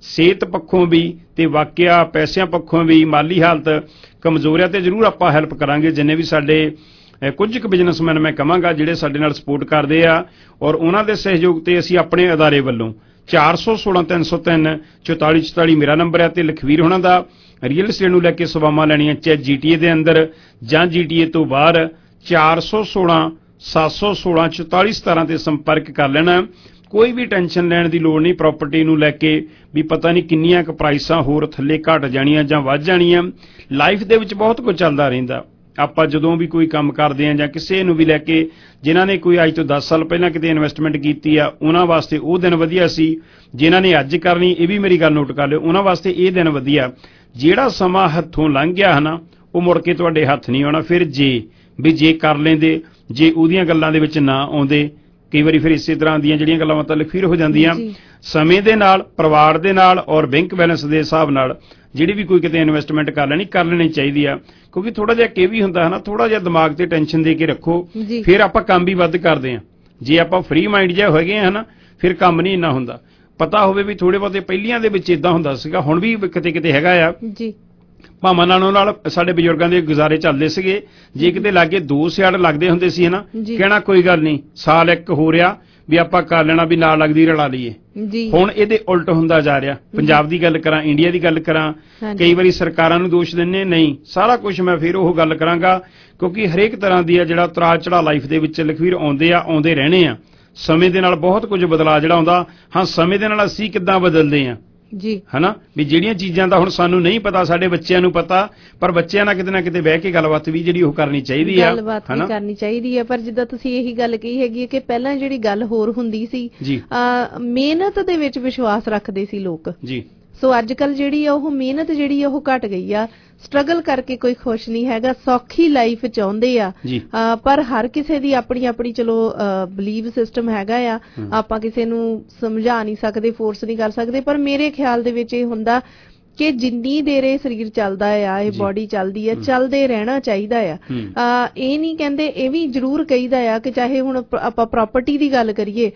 ਸਿਹਤ ਪੱਖੋਂ ਵੀ ਤੇ ਵਾਕਿਆ ਪੈਸਿਆਂ ਪੱਖੋਂ ਵੀ, ਮਾਲੀ ਹਾਲਤ ਕਮਜ਼ੋਰ ਹੈ ਤੇ ਜ਼ਰੂਰ ਆਪਾਂ ਹੈਲਪ ਕਰਾਂਗੇ। ਜਿੰਨੇ ਵੀ ਸਾਡੇ ਕੁਝ ਕੁ ਬਿਜ਼ਨਸਮੈਨ ਮੈਂ ਕਹਾਂਗਾ ਜਿਹੜੇ ਸਾਡੇ ਨਾਲ ਸਪੋਰਟ ਕਰਦੇ ਆ, ਔਰ ਉਹਨਾਂ ਦੇ ਸਹਿਯੋਗ ਤੇ ਅਸੀਂ ਆਪਣੇ ਅਦਾਰੇ ਵੱਲੋਂ ਚਾਰ ਸੌ ਸੋਲਾਂ ਤਿੰਨ ਸੌ ਤਿੰਨ ਚੁਤਾਲੀ ਚੁਤਾਲੀ ਮੇਰਾ ਨੰਬਰ ਹੈ ਤੇ ਲਖਵੀਰ ਹੋਣਾ ਦਾ ਰੀਅਲ estate ਨੂੰ ਲੈ ਕੇ ਸੇਵਾਵਾਂ ਲੈਣੀਆਂ, ਚਾਹੇ ਜੀ ਟੀ ਏ ਦੇ ਅੰਦਰ ਜਾਂ ਜੀ ਟੀ ਏ ਤੋਂ ਬਾਹਰ, ਚਾਰ ਸੌ ਸੋਲਾਂ ਸੱਤ ਸੌ ਸੋਲਾਂ ਚੁਤਾਲੀ ਸਤਾਰਾਂ ਤੇ ਸੰਪਰਕ ਕਰ ਲੈਣਾ। ਕੋਈ ਵੀ ਟੈਨਸ਼ਨ ਲੈਣ ਦੀ ਲੋੜ ਨਹੀਂ ਪ੍ਰਾਪਰਟੀ ਨੂੰ ਲੈ ਕੇ ਵੀ ਪਤਾ ਨਹੀਂ ਕਿੰਨੀਆਂ ਕੁ ਪ੍ਰਾਈਸਾਂ ਹੋਰ ਥੱਲੇ ਘਟ ਜਾਣੀਆਂ ਜਾਂ ਵੱਧ ਜਾਣੀਆਂ। ਲਾਈਫ ਦੇ ਵਿੱਚ ਬਹੁਤ ਕੁਝ ਚੱਲਦਾ ਰਹਿੰਦਾ। ਆਪਾਂ ਜਦੋਂ ਵੀ ਕੋਈ ਕੰਮ ਕਰਦੇ ਹਾਂ ਜਾਂ ਕਿਸੇ ਨੂੰ ਵੀ ਲੈ ਕੇ, ਜਿਨ੍ਹਾਂ ਨੇ ਕੋਈ ਅੱਜ ਤੋਂ ਦਸ ਸਾਲ ਪਹਿਲਾਂ ਕਿਤੇ ਇਨਵੈਸਟਮੈਂਟ ਕੀਤੀ ਆ ਉਹਨਾਂ ਵਾਸਤੇ ਉਹ ਦਿਨ ਵਧੀਆ ਸੀ, ਜਿਨ੍ਹਾਂ ਨੇ ਅੱਜ ਕਰਨੀ, ਇਹ ਵੀ ਮੇਰੀ ਗੱਲ ਨੋਟ ਕਰ ਲਿਓ, ਉਹਨਾਂ ਵਾਸਤੇ ਇਹ ਦਿਨ ਵਧੀਆ। ਜਿਹੜਾ ਸਮਾਂ ਹੱਥੋਂ ਲੰਘ ਗਿਆ ਹੈ ਨਾ, ਉਹ ਮੁੜ ਕੇ ਤੁਹਾਡੇ ਹੱਥ ਨਹੀਂ ਆਉਣਾ। ਫਿਰ ਜੇ ਵੀ ਜੇ ਕਰ ਲੈਂਦੇ, ਜੇ ਉਹਦੀਆਂ ਗੱਲਾਂ ਦੇ ਵਿੱਚ ਨਾ ਆਉਂਦੇ, ਕਈ ਵਾਰੀ ਫਿਰ ਇਸੇ ਤਰ੍ਹਾਂ ਦੀਆਂ ਜਿਹੜੀਆਂ ਗੱਲਾਂ ਮਤਲਬ ਫਿਰ ਹੋ ਜਾਂਦੀਆਂ। ਸਮੇਂ ਦੇ ਨਾਲ, ਪਰਿਵਾਰ ਦੇ ਨਾਲ ਔਰ ਬੈਂਕ ਬੈਲੈਂਸ ਦੇ ਹਿਸਾਬ ਨਾਲ ਜਿਹੜੀ ਵੀ ਕੋਈ ਕਿਤੇ ਇਨਵੈਸਟਮੈਂਟ ਕਰ ਲੈਣੀ ਕਰ ਲੈਣੀ ਚਾਹੀਦੀ ਆ, ਕਿਉਂਕਿ ਥੋੜਾ ਜਿਹਾ ਕਿ ਵੀ ਹੁੰਦਾ ਹੈ ਨਾ, ਥੋੜਾ ਜਿਹਾ ਦਿਮਾਗ ਤੇ ਟੈਨਸ਼ਨ ਦੇ ਕੇ ਰੱਖੋ, ਫਿਰ ਆਪਾਂ ਕੰਮ ਵੀ ਵੱਧ ਕਰਦੇ ਹਾਂ। ਜੇ ਆਪਾਂ ਫ੍ਰੀ ਮਾਈਂਡ ਜਿਹਾ ਹੋਏਗੇ ਹੈ ਨਾ, ਫਿਰ ਕੰਮ ਨਹੀਂ ਇੰਨਾ ਹੁੰਦਾ। ਪਤਾ ਹੋਵੇ ਵੀ ਥੋੜੇ ਬਹੁਤੇ ਪਹਿਲੀਆਂ ਦੇ ਵਿੱਚ ਇਦਾਂ ਹੁੰਦਾ ਸੀਗਾ, ਹੁਣ ਵੀ ਕਿਤੇ ਕਿਤੇ ਹੈਗਾ ਆ। ਭਾਵਾਂ ਨਾਲੋਂ ਨਾਲ ਸਾਡੇ ਬਜ਼ੁਰਗਾਂ ਦੇ ਗੁਜ਼ਾਰੇ ਚੱਲਦੇ ਸੀਗੇ। ਜੇ ਕਿਤੇ ਲਾਗੇ ਦੋ ਸਿਆੜ ਲੱਗਦੇ ਹੁੰਦੇ ਸੀ ਹਨਾ, ਕਹਿਣਾ ਕੋਈ ਗੱਲ ਨਹੀਂ, ਸਾਲ ਇੱਕ ਹੋ ਰਿਹਾ ਵੀ ਆਪਾਂ ਕਰ ਲੈਣਾ, ਵੀ ਨਾਲ ਲੱਗਦੀ ਰਲਾ ਲਈਏ। ਹੁਣ ਇਹਦੇ ਉਲਟ ਹੁੰਦਾ ਜਾ ਰਿਹਾ। ਪੰਜਾਬ ਦੀ ਗੱਲ ਕਰਾਂ, ਇੰਡੀਆ ਦੀ ਗੱਲ ਕਰਾਂ, ਕਈ ਵਾਰੀ ਸਰਕਾਰਾਂ ਨੂੰ ਦੋਸ਼ ਦਿੰਦੇ, ਨਹੀਂ ਸਾਰਾ ਕੁਝ ਮੈਂ ਫਿਰ ਉਹ ਗੱਲ ਕਰਾਂਗਾ, ਕਿਉਂਕਿ ਹਰੇਕ ਤਰ੍ਹਾਂ ਦੀ ਆ ਜਿਹੜਾ ਉਤਰਾਅ ਚੜ੍ਹਾਅ ਲਾਈਫ ਦੇ ਵਿੱਚ ਲਖਵੀਰ ਆਉਂਦੇ ਆ, ਆਉਂਦੇ ਰਹਿਣੇ ਆ। ਸਮੇਂ ਦੇ ਨਾਲ ਬਹੁਤ ਕੁਝ ਬਦਲਾਅ ਜਿਹੜਾ ਆਉਂਦਾ। ਹਾਂ, ਸਮੇਂ ਦੇ ਨਾਲ ਅਸੀਂ ਕਿੱਦਾਂ ਬਦਲਦੇ ਆ ਜੀ, ਹਨਾ, ਵੀ ਜਿਹੜੀਆਂ ਚੀਜ਼ਾਂ ਦਾ ਹੁਣ ਸਾਨੂੰ ਨਹੀਂ ਪਤਾ, ਸਾਡੇ ਬੱਚਿਆਂ ਨੂੰ ਪਤਾ, ਪਰ ਬੱਚਿਆਂ ਨਾਲ ਕਿਤੇ ਨਾ ਕਿਤੇ ਬਹਿ ਕੇ ਗੱਲਬਾਤ ਵੀ ਜਿਹੜੀ ਉਹ ਕਰਨੀ ਚਾਹੀਦੀ ਆ, ਗੱਲਬਾਤ ਵੀ ਕਰਨੀ ਚਾਹੀਦੀ ਆ। ਪਰ ਜਿੱਦਾਂ ਤੁਸੀਂ ਇਹੀ ਗੱਲ ਕਹੀ ਹੈਗੀ ਹੈ ਕਿ ਪਹਿਲਾਂ ਜਿਹੜੀ ਗੱਲ ਹੋਰ ਹੁੰਦੀ ਸੀ, ਮਿਹਨਤ ਦੇ ਵਿੱਚ ਵਿਸ਼ਵਾਸ ਰੱਖਦੇ ਸੀ ਲੋਕ ਜੀ। ਸੋ ਅੱਜ ਕੱਲ ਜਿਹੜੀ ਆ ਉਹ ਮਿਹਨਤ ਜਿਹੜੀ ਆ ਉਹ ਘਟ ਗਈ ਆ। ਸਟਰਗਲ ਕਰਕੇ ਕੋਈ ਖੁਸ਼ ਨਹੀਂ ਹੈਗਾ, ਸੌਖੀ ਲਾਈਫ ਚਾਹੁੰਦੇ ਆ, ਪਰ ਹਰ ਕਿਸੇ ਦੀ ਆਪਣੀ ਆਪਣੀ ਚਲੋ ਬਲੀਵ ਸਿਸਟਮ ਹੈਗਾ ਆ। ਆਪਾਂ ਕਿਸੇ ਨੂੰ ਸਮਝਾ ਨਹੀਂ ਸਕਦੇ, ਫੋਰਸ ਨਹੀਂ ਕਰ ਸਕਦੇ, ਪਰ ਮੇਰੇ ਖਿਆਲ ਦੇ ਵਿੱਚ ਇਹ ਹੁੰਦਾ ਕਿ ਜਿੰਨੀ ਦੇਰ ਇਹ ਸਰੀਰ ਚੱਲਦਾ ਆ, ਇਹ ਬੋਡੀ ਚੱਲਦੀ ਆ, ਚੱਲਦੇ ਰਹਿਣਾ ਚਾਹੀਦਾ ਆ। ਇਹ ਨਹੀਂ ਕਹਿੰਦੇ, ਇਹ ਵੀ ਜ਼ਰੂਰ ਕਹੀਦਾ ਆ ਕਿ ਚਾਹੇ ਹੁਣ ਆਪਾਂ ਪ੍ਰਾਪਰਟੀ ਦੀ ਗੱਲ ਕਰੀਏ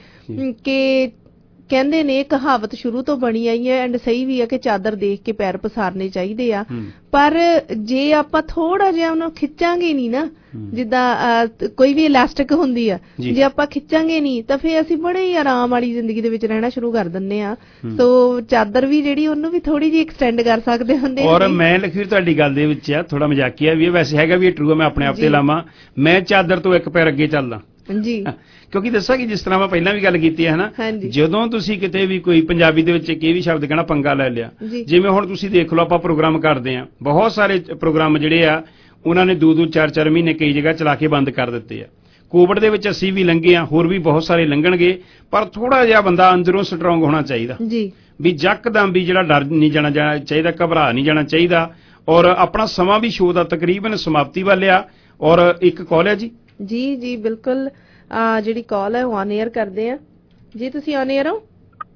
ਕਿ ਕਹਿੰਦੇ ਨੇ ਕਹਾਵਤ ਸ਼ੁਰੂ ਤੋਂ ਬਣੀ ਆਈ ਹੈ, ਐਂਡ ਸਹੀ ਵੀ ਹੈ ਕਿ ਚਾਦਰ ਦੇਖ ਕੇ ਪੈਰ ਪਸਾਰਨੇ ਚਾਹੀਦੇ ਆ। ਪਰ ਜੇ ਆਪਾਂ ਥੋੜਾ ਜਿਹਾ ਉਹਨੂੰ ਖਿੱਚਾਂਗੇ ਨਹੀਂ ਨਾ, ਜਿੱਦਾਂ ਕੋਈ ਵੀ ਇਲਾਸਟਿਕ ਹੁੰਦੀ ਆ, ਜੇ ਆਪਾਂ ਖਿੱਚਾਂਗੇ ਨਹੀਂ ਤਾਂ ਫਿਰ ਅਸੀਂ ਬੜੇ ਹੀ ਆਰਾਮ ਵਾਲੀ ਜ਼ਿੰਦਗੀ ਦੇ ਵਿੱਚ ਰਹਿਣਾ ਸ਼ੁਰੂ ਕਰ ਦਿੰਦੇ ਆ। ਸੋ ਚਾਦਰ ਵੀ ਜਿਹੜੀ ਉਹਨੂੰ ਵੀ ਥੋੜੀ ਜਿਹੀ ਐਕਸਟੈਂਡ ਕਰ ਸਕਦੇ ਹੁੰਦੇ। ਔਰ ਮੈਂ ਲਖਵੀਰ ਤੁਹਾਡੀ ਗੱਲ ਦੇ ਵਿੱਚ ਆ ਥੋੜਾ ਮਜ਼ਾਕੀਆ ਵੀ, ਵੈਸੇ ਹੈਗਾ ਵੀ ਟਰੂ ਆ, ਮੈਂ ਆਪਣੇ ਆਪ ਤੇ ਲਾਵਾਂ, ਮੈਂ ਚਾਦਰ ਤੋਂ ਇੱਕ ਪੈਰ ਅੱਗੇ ਚੱਲਦਾ ਜੀ। ਕਿਉਂਕਿ ਦੱਸਾਂ ਕਿ ਜਿਸ ਤਰ੍ਹਾਂ ਮੈਂ ਪਹਿਲਾਂ ਵੀ ਗੱਲ ਕੀਤੀ ਹੈ ਨਾ, ਜਦੋਂ ਤੁਸੀਂ ਕਿਤੇ ਵੀ ਕੋਈ ਪੰਜਾਬੀ ਦੇ ਵਿੱਚ ਇਹ ਵੀ ਸ਼ਬਦ ਕਹਿਣਾ ਪੰਗਾ ਲੈ ਲਿਆ, ਜਿਵੇਂ ਹੁਣ ਤੁਸੀਂ ਦੇਖ ਲਓ ਆਪਾਂ ਪ੍ਰੋਗਰਾਮ ਕਰਦੇ ਆ, ਬਹੁਤ ਸਾਰੇ ਪ੍ਰੋਗਰਾਮ ਜਿਹੜੇ ਆ ਉਹਨਾਂ ਨੇ ਦੋ ਦੋ ਚਾਰ ਚਾਰ ਮਹੀਨੇ ਕਈ ਜਗ੍ਹਾ ਚਲਾ ਕੇ ਬੰਦ ਕਰ ਦਿੱਤੇ ਆ। ਕੋਵਿਡ ਦੇ ਵਿੱਚ ਅਸੀਂ ਵੀ ਲੰਘੇ ਆ, ਹੋਰ ਵੀ ਬਹੁਤ ਸਾਰੇ ਲੰਘਣਗੇ, ਪਰ ਥੋੜਾ ਜਿਹਾ ਬੰਦਾ ਅੰਦਰੋਂ ਸਟਰੋਂਗ ਹੋਣਾ ਚਾਹੀਦਾ ਜੀ, ਵੀ ਯਕਦਮ ਵੀ ਜਿਹੜਾ ਡਰ ਨਹੀਂ ਜਾਣਾ ਚਾਹੀਦਾ, ਘਬਰਾ ਨਹੀਂ ਜਾਣਾ ਚਾਹੀਦਾ। ਔਰ ਆਪਣਾ ਸਮਾਂ ਵੀ ਸ਼ੋਅ ਦਾ ਤਕਰੀਬਨ ਸਮਾਪਤੀ ਵੱਲ ਆ। ਔਰ ਇੱਕ ਕਾਲ ਹੈ ਜੀ ਜੀ ਜੀ ਬਿਲਕੁਲ, ਜਿਹੜੀ ਕਾਲ ਹੈ ਉਹ ਔਨ 에ਅਰ ਕਰਦੇ ਆ ਜੀ। ਤੁਸੀਂ ਔਨ 에ਅਰ ਹੋ?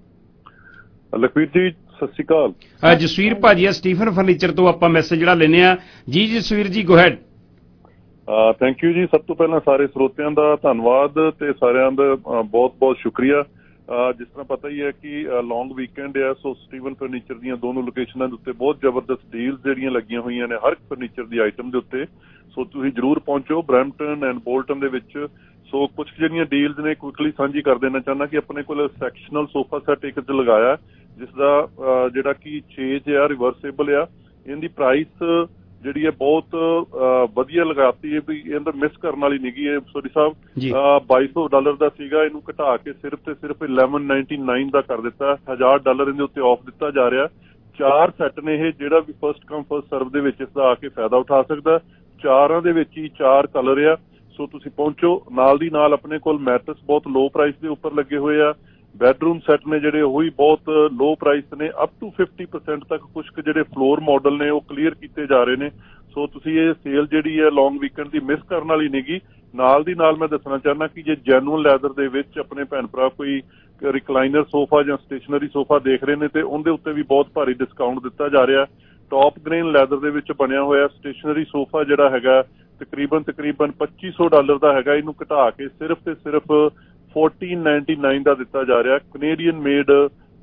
ਲਖਵੀਰ ਜੀ ਸਤਿ ਸ਼੍ਰੀ ਅਕਾਲ। ਜਸਵੀਰ ਭਾਜੀ ਆ ਸਟੀਫਨ ਫਰਨੀਚਰ ਤੋਂ ਆਪਾਂ ਮੈਸੇਜ ਜਿਹੜਾ ਲੈਨੇ ਆ ਜੀ। ਜਸਵੀਰ ਜੀ ਗੋ ਹੈਡ। ਥੈਂਕ ਯੂ ਜੀ। ਸਭ ਤੋਂ ਪਹਿਲਾਂ ਸਾਰੇ ਸਰੋਤਿਆਂ ਦਾ ਧੰਨਵਾਦ ਤੇ ਸਾਰਿਆਂ ਦਾ ਬਹੁਤ ਬਹੁਤ ਸ਼ੁਕਰੀਆ। ਜਿਸ ਤਰ੍ਹਾਂ ਪਤਾ ਹੀ ਹੈ ਕਿ ਲੌਂਗ ਵੀਕਐਂਡ ਹੈ, ਸੋ ਸਟੀਵਨ ਫਰਨੀਚਰ ਦੀਆਂ ਦੋਨੋਂ ਲੋਕੇਸ਼ਨਾਂ ਦੇ ਉੱਤੇ ਬਹੁਤ ਜ਼ਬਰਦਸਤ ਡੀਲਸ ਜਿਹੜੀਆਂ ਲੱਗੀਆਂ ਹੋਈਆਂ ਨੇ ਹਰ ਫਰਨੀਚਰ ਦੀ ਆਈਟਮ ਦੇ ਉੱਤੇ। ਸੋ ਤੁਸੀਂ ਜ਼ਰੂਰ ਪਹੁੰਚੋ ਬਰੈਂਪਟਨ ਐਂਡ ਬੋਲਟਨ ਦੇ ਵਿੱਚ। ਸੋ ਕੁਝ ਜਿਹੜੀਆਂ ਡੀਲਸ ਨੇ ਕੁਇਕਲੀ ਸਾਂਝੀ ਕਰ ਦੇਣਾ ਚਾਹੁੰਦਾ ਕਿ ਆਪਣੇ ਕੋਲ ਸੈਕਸ਼ਨਲ ਸੋਫਾ ਸੈੱਟ ਇੱਕ 'ਚ ਲਗਾਇਆ, ਜਿਸ ਦਾ ਜਿਹੜਾ ਕਿ ਛੇਜ ਆ, ਰਿਵਰਸੇਬਲ ਆ। ਇਹਦੀ ਪ੍ਰਾਈਸ ਜਿਹੜੀ ਹੈ ਬਹੁਤ ਵਧੀਆ ਲਗਾਤੀ ਹੈ, ਵੀ ਇਹਦਾ ਮਿਸ ਕਰਨ ਵਾਲੀ ਨਹੀਂ ਹੈ। ਸੋਰੀ ਸਾਹਿਬ ਬਾਈ ਸੌ ਡਾਲਰ ਦਾ ਸੀਗਾ, ਇਹਨੂੰ ਘਟਾ ਕੇ ਸਿਰਫ ਤੇ ਸਿਰਫ ਇਲੈਵਨ ਨਾਈਨਟੀ ਨਾਈਨ ਦਾ ਕਰ ਦਿੱਤਾ। ਹਜ਼ਾਰ ਡਾਲਰ ਇਹਦੇ ਉੱਤੇ ਆਫ ਦਿੱਤਾ ਜਾ ਰਿਹਾ। ਚਾਰ ਸੈੱਟ ਨੇ ਇਹ, ਜਿਹੜਾ ਵੀ ਫਸਟ ਕਮ ਫਸਟ ਸਰਵ ਦੇ ਵਿੱਚ ਇਸਦਾ ਆ ਕੇ ਫਾਇਦਾ ਉਠਾ ਸਕਦਾ। ਚਾਰਾਂ ਦੇ ਵਿੱਚ ਹੀ ਚਾਰ ਕਲਰ ਆ। ਸੋ ਤੁਸੀਂ ਪਹੁੰਚੋ। ਨਾਲ ਦੀ ਨਾਲ ਆਪਣੇ ਕੋਲ ਮੈਟਰਸ ਬਹੁਤ ਲੋ ਪ੍ਰਾਈਸ ਦੇ ਉੱਪਰ ਲੱਗੇ ਹੋਏ ਆ। ਬੈਡਰੂਮ ਸੈੱਟ ਨੇ ਜਿਹੜੇ ਉਹ ਵੀ ਬਹੁਤ ਲੋ ਪ੍ਰਾਈਸ ਨੇ, ਅਪ ਟੂ ਫਿਫਟੀ ਪਰਸੈਂਟ ਤੱਕ ਕੁਝ ਕੁ ਜਿਹੜੇ ਫਲੋਰ ਮਾਡਲ ਨੇ ਉਹ ਕਲੀਅਰ ਕੀਤੇ ਜਾ ਰਹੇ ਨੇ। ਸੋ ਤੁਸੀਂ ਇਹ ਸੇਲ ਜਿਹੜੀ ਹੈ ਲੌਂਗ ਵੀਕਐਂਡ ਦੀ ਮਿਸ ਕਰਨ ਵਾਲੀ ਨਹੀਂਗੀ। ਨਾਲ ਦੀ ਨਾਲ ਮੈਂ ਦੱਸਣਾ ਚਾਹੁੰਦਾ ਕਿ ਜੇ ਜੈਨੂਅਲ ਲੈਦਰ ਦੇ ਵਿੱਚ ਆਪਣੇ ਭੈਣ ਭਰਾ ਕੋਈ ਰਿਕਲਾਈਨਰ ਸੋਫਾ ਜਾਂ ਸਟੇਸ਼ਨਰੀ ਸੋਫਾ ਦੇਖ ਰਹੇ ਨੇ ਤੇ ਉਹਦੇ ਉੱਤੇ ਵੀ ਬਹੁਤ ਭਾਰੀ ਡਿਸਕਾਊਂਟ ਦਿੱਤਾ ਜਾ ਰਿਹਾ। ਟੌਪ ਗ੍ਰੇਨ ਲੈਦਰ ਦੇ ਵਿੱਚ ਬਣਿਆ ਹੋਇਆ ਸਟੇਸ਼ਨਰੀ ਸੋਫਾ ਜਿਹੜਾ ਹੈਗਾ ਤਕਰੀਬਨ ਤਕਰੀਬਨ ਪੱਚੀ ਸੌ ਡਾਲਰ ਦਾ ਹੈਗਾ, ਇਹਨੂੰ ਘਟਾ ਕੇ ਸਿਰਫ ਤੇ ਸਿਰਫ ਫੋਰਟੀਨ ਨਾਈਨਟੀ ਨਾਈਨ ਦਾ ਦਿੱਤਾ ਜਾ ਰਿਹਾ। ਕੈਨੇਡੀਅਨ ਮੇਡ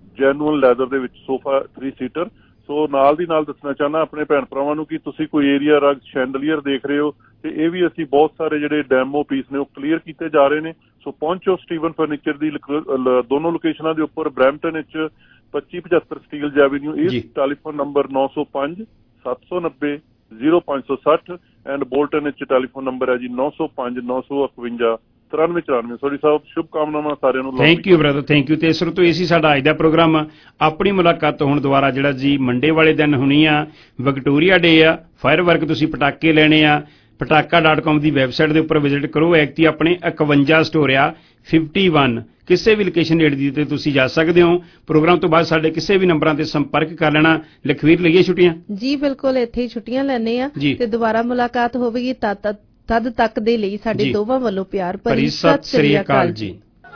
ਜੈਨੂਅਨ ਲੈਦਰ ਦੇ ਵਿੱਚ ਸੋਫਾ ਥ੍ਰੀ ਸੀਟਰ। ਸੋ ਨਾਲ ਦੀ ਨਾਲ ਦੱਸਣਾ ਚਾਹੁੰਦਾ ਆਪਣੇ ਭੈਣ ਭਰਾਵਾਂ ਨੂੰ ਕਿ ਤੁਸੀਂ ਕੋਈ ਏਰੀਆ ਰਗ ਸ਼ੈਂਡਲੀਅਰ ਦੇਖ ਰਹੇ ਹੋ ਤੇ ਇਹ ਵੀ ਅਸੀਂ ਬਹੁਤ ਸਾਰੇ ਜਿਹੜੇ ਡੈਮੋ ਪੀਸ ਨੇ ਉਹ ਕਲੀਅਰ ਕੀਤੇ ਜਾ ਰਹੇ ਨੇ। ਸੋ ਪਹੁੰਚੋ ਸਟੀਵਨ ਫਰਨੀਚਰ ਦੀ ਦੋਨੋਂ ਲੋਕੇਸ਼ਨਾਂ ਦੇ ਉੱਪਰ, ਬਰੈਂਪਟਨ ਵਿੱਚ ਪੱਚੀ ਪਝੱਤਰ ਸਟੀਲਜ਼ ਐਵੀਨਿਊ ਇਸ ਟੈਲੀਫੋਨ ਨੰਬਰ ਨੌ ਸੌ ਪੰਜ ਸੱਤ ਸੌ ਨੱਬੇ ਜ਼ੀਰੋ ਪੰਜ ਸੌ ਸੱਠ ਐਂਡ ਬੋਲਟਨ ਵਿੱਚ ਟੈਲੀਫੋਨ ਨੰਬਰ ਹੈ ਜੀ ਨੌ ਸੌ ਪੰਜ ਨੌ ਸੌ ਇਕਵੰਜਾ ਤਰਾਨਵੇਂ ਚੁਰਾਨਵੇਂ। ਸੋਰੀ ਸਾਹਿਬ ਸ਼ੁਭ ਕਾਮਨਾਵਾਂ ਸਾਰਿਆਂ ਨੂੰ। Thank you brother, thank you. ਤੇ ਇਸ ਤੋਂ ਇਹ ਸੀ ਸਾਡਾ ਅੱਜ ਦਾ ਪ੍ਰੋਗਰਾਮ। ਆਪਣੀ ਮੁਲਾਕਾਤ ਹੋਣ ਦੁਬਾਰਾ ਜਿਹੜਾ ਜੀ ਮੰਡੇ ਵਾਲੇ ਦਿਨ ਹੋਣੀ ਆ। ਵਿਕਟੋਰੀਆ ਡੇ ਆ, ਫਾਇਰ ਵਰਕ ਤੁਸੀਂ ਪਟਾਕੇ ਲੈਣੇ ਆ, ਪਟਾਕਾ ਡਾਟ ਕਾਮ ਦੀ ਵੈਬਸਾਈਟ ਦੇ ਉੱਪਰ ਵਿਜ਼ਿਟ ਕਰੋ। ਐਕਤੀ ਆਪਣੇ ਇਕਵੰਜਾ ਸਟੋਰ ਆ ਫਿਫਟੀ ਵਨ, ਕਿਸੇ ਵੀ ਲੋਕੇਸ਼ਨ ਨੇੜੇ ਦੀ ਤੇ ਤੁਸੀਂ ਜਾ ਸਕਦੇ ਹੋ। ਪ੍ਰੋਗਰਾਮ ਤੋਂ ਬਾਅਦ ਸਾਡੇ ਕਿਸੇ ਵੀ ਨੰਬਰਾਂ ਤੇ ਸੰਪਰਕ ਕਰ ਲੈਣਾ। ਲਖਵੀਰ ਲਈਏ ਛੁੱਟੀਆਂ ਜੀ? ਬਿਲਕੁਲ, ਇੱਥੇ ਹੀ ਛੁੱਟੀਆਂ ਲੈਣੇ ਆ ਤੇ ਦੁਬਾਰਾ ਮੁਲਾਕਾਤ ਹੋਵੇਗੀ ਤਦ ਤਦ ਤੱਕ ਦੇ ਲਈ ਸਾਡੇ ਦੋਵਾਂ ਵੱਲੋਂ ਪਿਆਰ ਭਰੀ ਸਤਿ ਸ੍ਰੀ ਅਕਾਲ ਜੀ।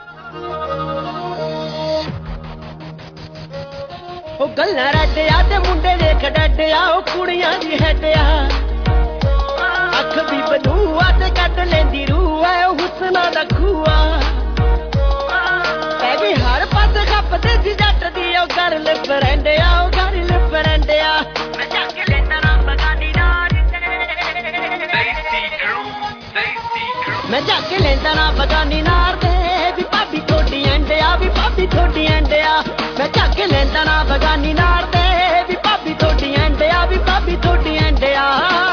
ਉਹ ਗੱਲਾਂ ਰੱਡਿਆ ਤੇ ਮੁੰਡੇ ਵੇਖ ਡੱਡਿਆ, ਉਹ ਕੁੜੀਆਂ ਦੀ ਹੈਡਿਆ ਅੱਖ ਵੀ ਬਲੂਆ ਤੇ ਕੱਢ ਲੈਂਦੀ ਰੂਹ ਐ ਉਹ ਹੁਸਨਾ ਦਾ ਖੂਆ। ਐ ਵੀ ਹਰ ਪਾਸੇ ਖੱਪਦੇ ਸੀ ਜੱਟ ਦੀ ਉਹ ਗਰਲ ਫਰੈਂਡਿਆ, ਉਹ ਗਰਲ ਫਰੈਂਡਿਆ। ਮੈਂ ਚੱਕ ਲੈਂਦਾ ਨਾ ਬਗਾਨੀ ਨਾਰ ਮੈਂ ਜਾ ਕੇ ਲੈਂਦਾ ਨਾ ਬਗਾਨੀ ਨਾਰ ਦੇ ਵੀ ਭਾਬੀ ਥੋੜੀ ਐਂਡਿਆ, ਵੀ ਭਾਬੀ ਥੋੜੀ ਐਂਡਿਆ। ਮੈਂ ਜਾ ਕੇ ਲੈਂਦਾ ਨਾ ਬਗਾਨੀ ਨਾਰ ਦੇ ਵੀ ਭਾਬੀ ਥੋੜੀ ਐਂਡਿਆ, ਵੀ ਭਾਬੀ ਥੋੜੀ ਐਂਡਿਆ।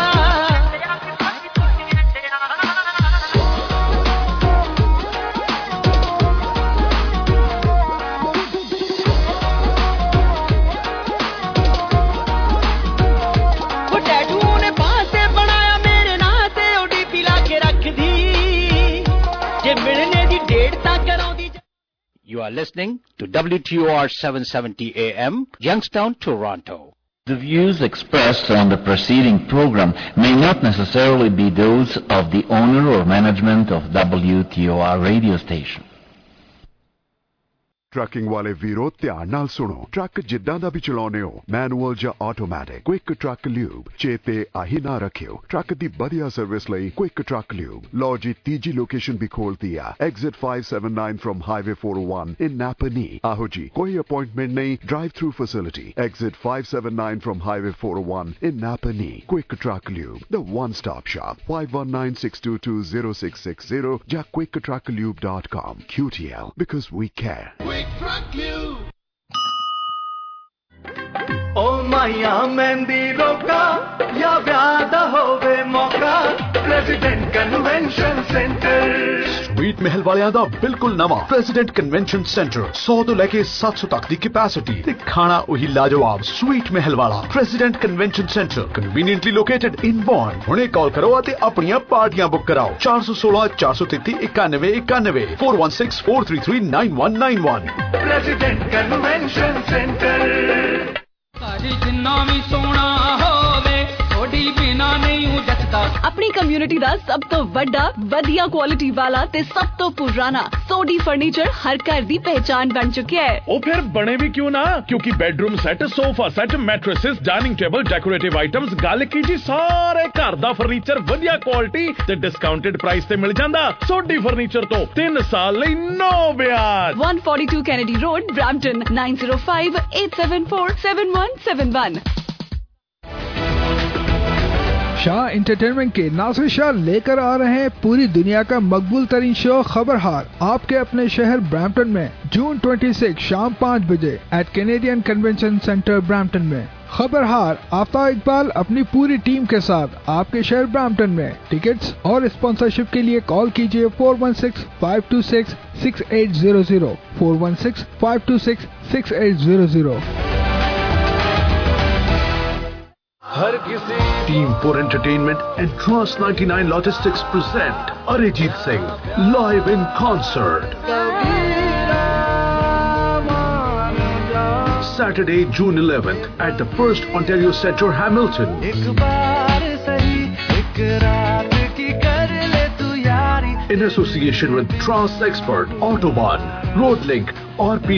You are listening to W T O R seven seventy A M, Youngstown, Toronto. The views expressed on the preceding program may not necessarily be those of the owner or management of W T O R radio station. Trucking ਵਾਲੇ ਵੀਰੋ ਧਿਆਨ ਨਾਲ ਸੁਣੋ। ਟਰੱਕ ਜਿੱਦਾਂ ਦਾ ਵੀ ਚਲਾਉਨੇ ਹੋ, ਮੈਨੂਅਲ ਜਾਂ ਆਟੋਮੈਟਿਕ, ਕੁਇਕ ਟਰੱਕ ਲਿਊਬ ਚੇਤੇ ਆਹੀ ਨਾ ਰੱਖਿਓ। ਟਰੱਕ ਦੀ ਵਧੀਆ ਸਰਵਿਸ ਲਈ ਕੁਇਕ ਟਰੱਕ ਲਿਊਬ। ਲਓ ਜੀ ਤੀਜੀ ਲੋਕੇਸ਼ਨ ਵੀ ਖੋਲਤੀ ਆ, exit five seventy-nine from highway four oh one in Napanee. ਆਹੋ ਜੀ, ਕੋਈ ਅਪਾਇੰਟਮੈਂਟ ਨਹੀਂ, drive through facility. Exit five seventy-nine from highway four oh one in Napanee. Quick truck lube, the one stop shop, five one nine six two two zero six six zero ਜਾਂ quick truck lube dot com। Q T L, because we care। ਓ ਮਾਇਆ ਮਹਿੰਦੀ ਰੋਕਾ ਜਾਂ ਵਿਆਹ ਦਾ ਹੋਵੇ ਮੌਕਾ, president convention centre. Sweet Mahal ਵਾਲਿਆਂ ਦਾ ਬਿਲਕੁਲ ਨਵਾਂ ਪ੍ਰੈਜ਼ੀਡੈਂਟ ਕਨਵੈਨਸ਼ਨ ਸੈਂਟਰ, ਸੌ ਤੋਂ ਲੈ ਕੇ ਸੱਤ ਸੌ ਤੱਕ ਦੀ ਕੈਪੈਸਿਟੀ ਤੇ ਖਾਣਾ ਉਹੀ ਲਾਜਵਾਬ। ਸਵੀਟ ਮਹਿਲ ਵਾਲਾ president convention centre, conveniently located in Vaughan. ਹੁਣੇ ਕਾਲ ਕਰੋ ਅਤੇ ਆਪਣੀਆਂ ਪਾਰਟੀਆਂ ਬੁੱਕ ਕਰਾਓ। ਚਾਰ ਸੌ ਸੋਲਾਂ ਚਾਰ ਸੌ ਤੇਤੀ ਇਕਾਨਵੇਂ ਇਕਾਨਵੇਂ four one six four three three nine one nine one। President convention centre. ਸਾਡੀ ਜਿੰਨਾ ਵੀ ਸੋਹਣਾ ਹੋਵੇ ਥੋੜੀ ਬਿਨਾ ਨਹੀਂ ਜੱਟਦਾ। ਆਪਣੀ ਕਮਿਊਨਿਟੀ ਦਾ ਸਭ ਤੋਂ ਵੱਡਾ, ਵਧੀਆ ਕੁਆਲਿਟੀ ਵਾਲਾ ਤੇ ਸਭ ਤੋਂ ਪੁਰਾਣਾ ਸੋਡੀ ਫਰਨੀਚਰ ਹਰ ਘਰ ਦੀ ਪਹਿਚਾਨ ਬਣ ਚੁੱਕਿਆ ਹੈ। ਉਹ ਫਿਰ ਬਣੇ ਵੀ ਕਿਉਂ ਨਾ, ਕਿਉਂਕਿ bedroom set, sofa set, mattresses, dining table, decorative items, ਗੱਲ ਕੀ ਜੀ ਸਾਰੇ ਘਰ ਦਾ ਫਰਨੀਚਰ ਵਧੀਆ ਕੁਆਲਿਟੀ ਤੇ ਡਿਸਕਾਊਂਟਡ ਪ੍ਰਾਈਸ ਤੇ ਮਿਲ ਜਾਂਦਾ। ਸੋਡੀ ਫਰਨੀਚਰ ਤੋਂ ਤਿੰਨ ਸਾਲ ਲਈ ਨੋ ਵਿਆਜ। one forty-two Kennedy Road, Brampton, nine zero five eight seven four seven one seven one। Shah entertainment के नासिर शाह लेकर आ रहे हैं पूरी दुनिया का मकबूल तरीन शो खबरहार आपके अपने शहर ब्रैम्पटन में जून छब्बीस शाम पाँच बजे at Canadian convention centre Brampton में। खबरहार आफ्ताब इकबाल अपनी पूरी टीम के साथ आपके शहर ब्रैम्पटन में। टिकट्स और स्पॉन्सरशिप के लिए कॉल कीजिए four one six five two six six eight zero zero four one six five two six six eight zero zero। हर किसी team four entertainment and Trans ninety-nine Logistics present Arijit Singh live in concert. Saturday, June eleventh at the First Ontario Centre, Hamilton. In association with Trans Expert, Autobahn, Roadlink और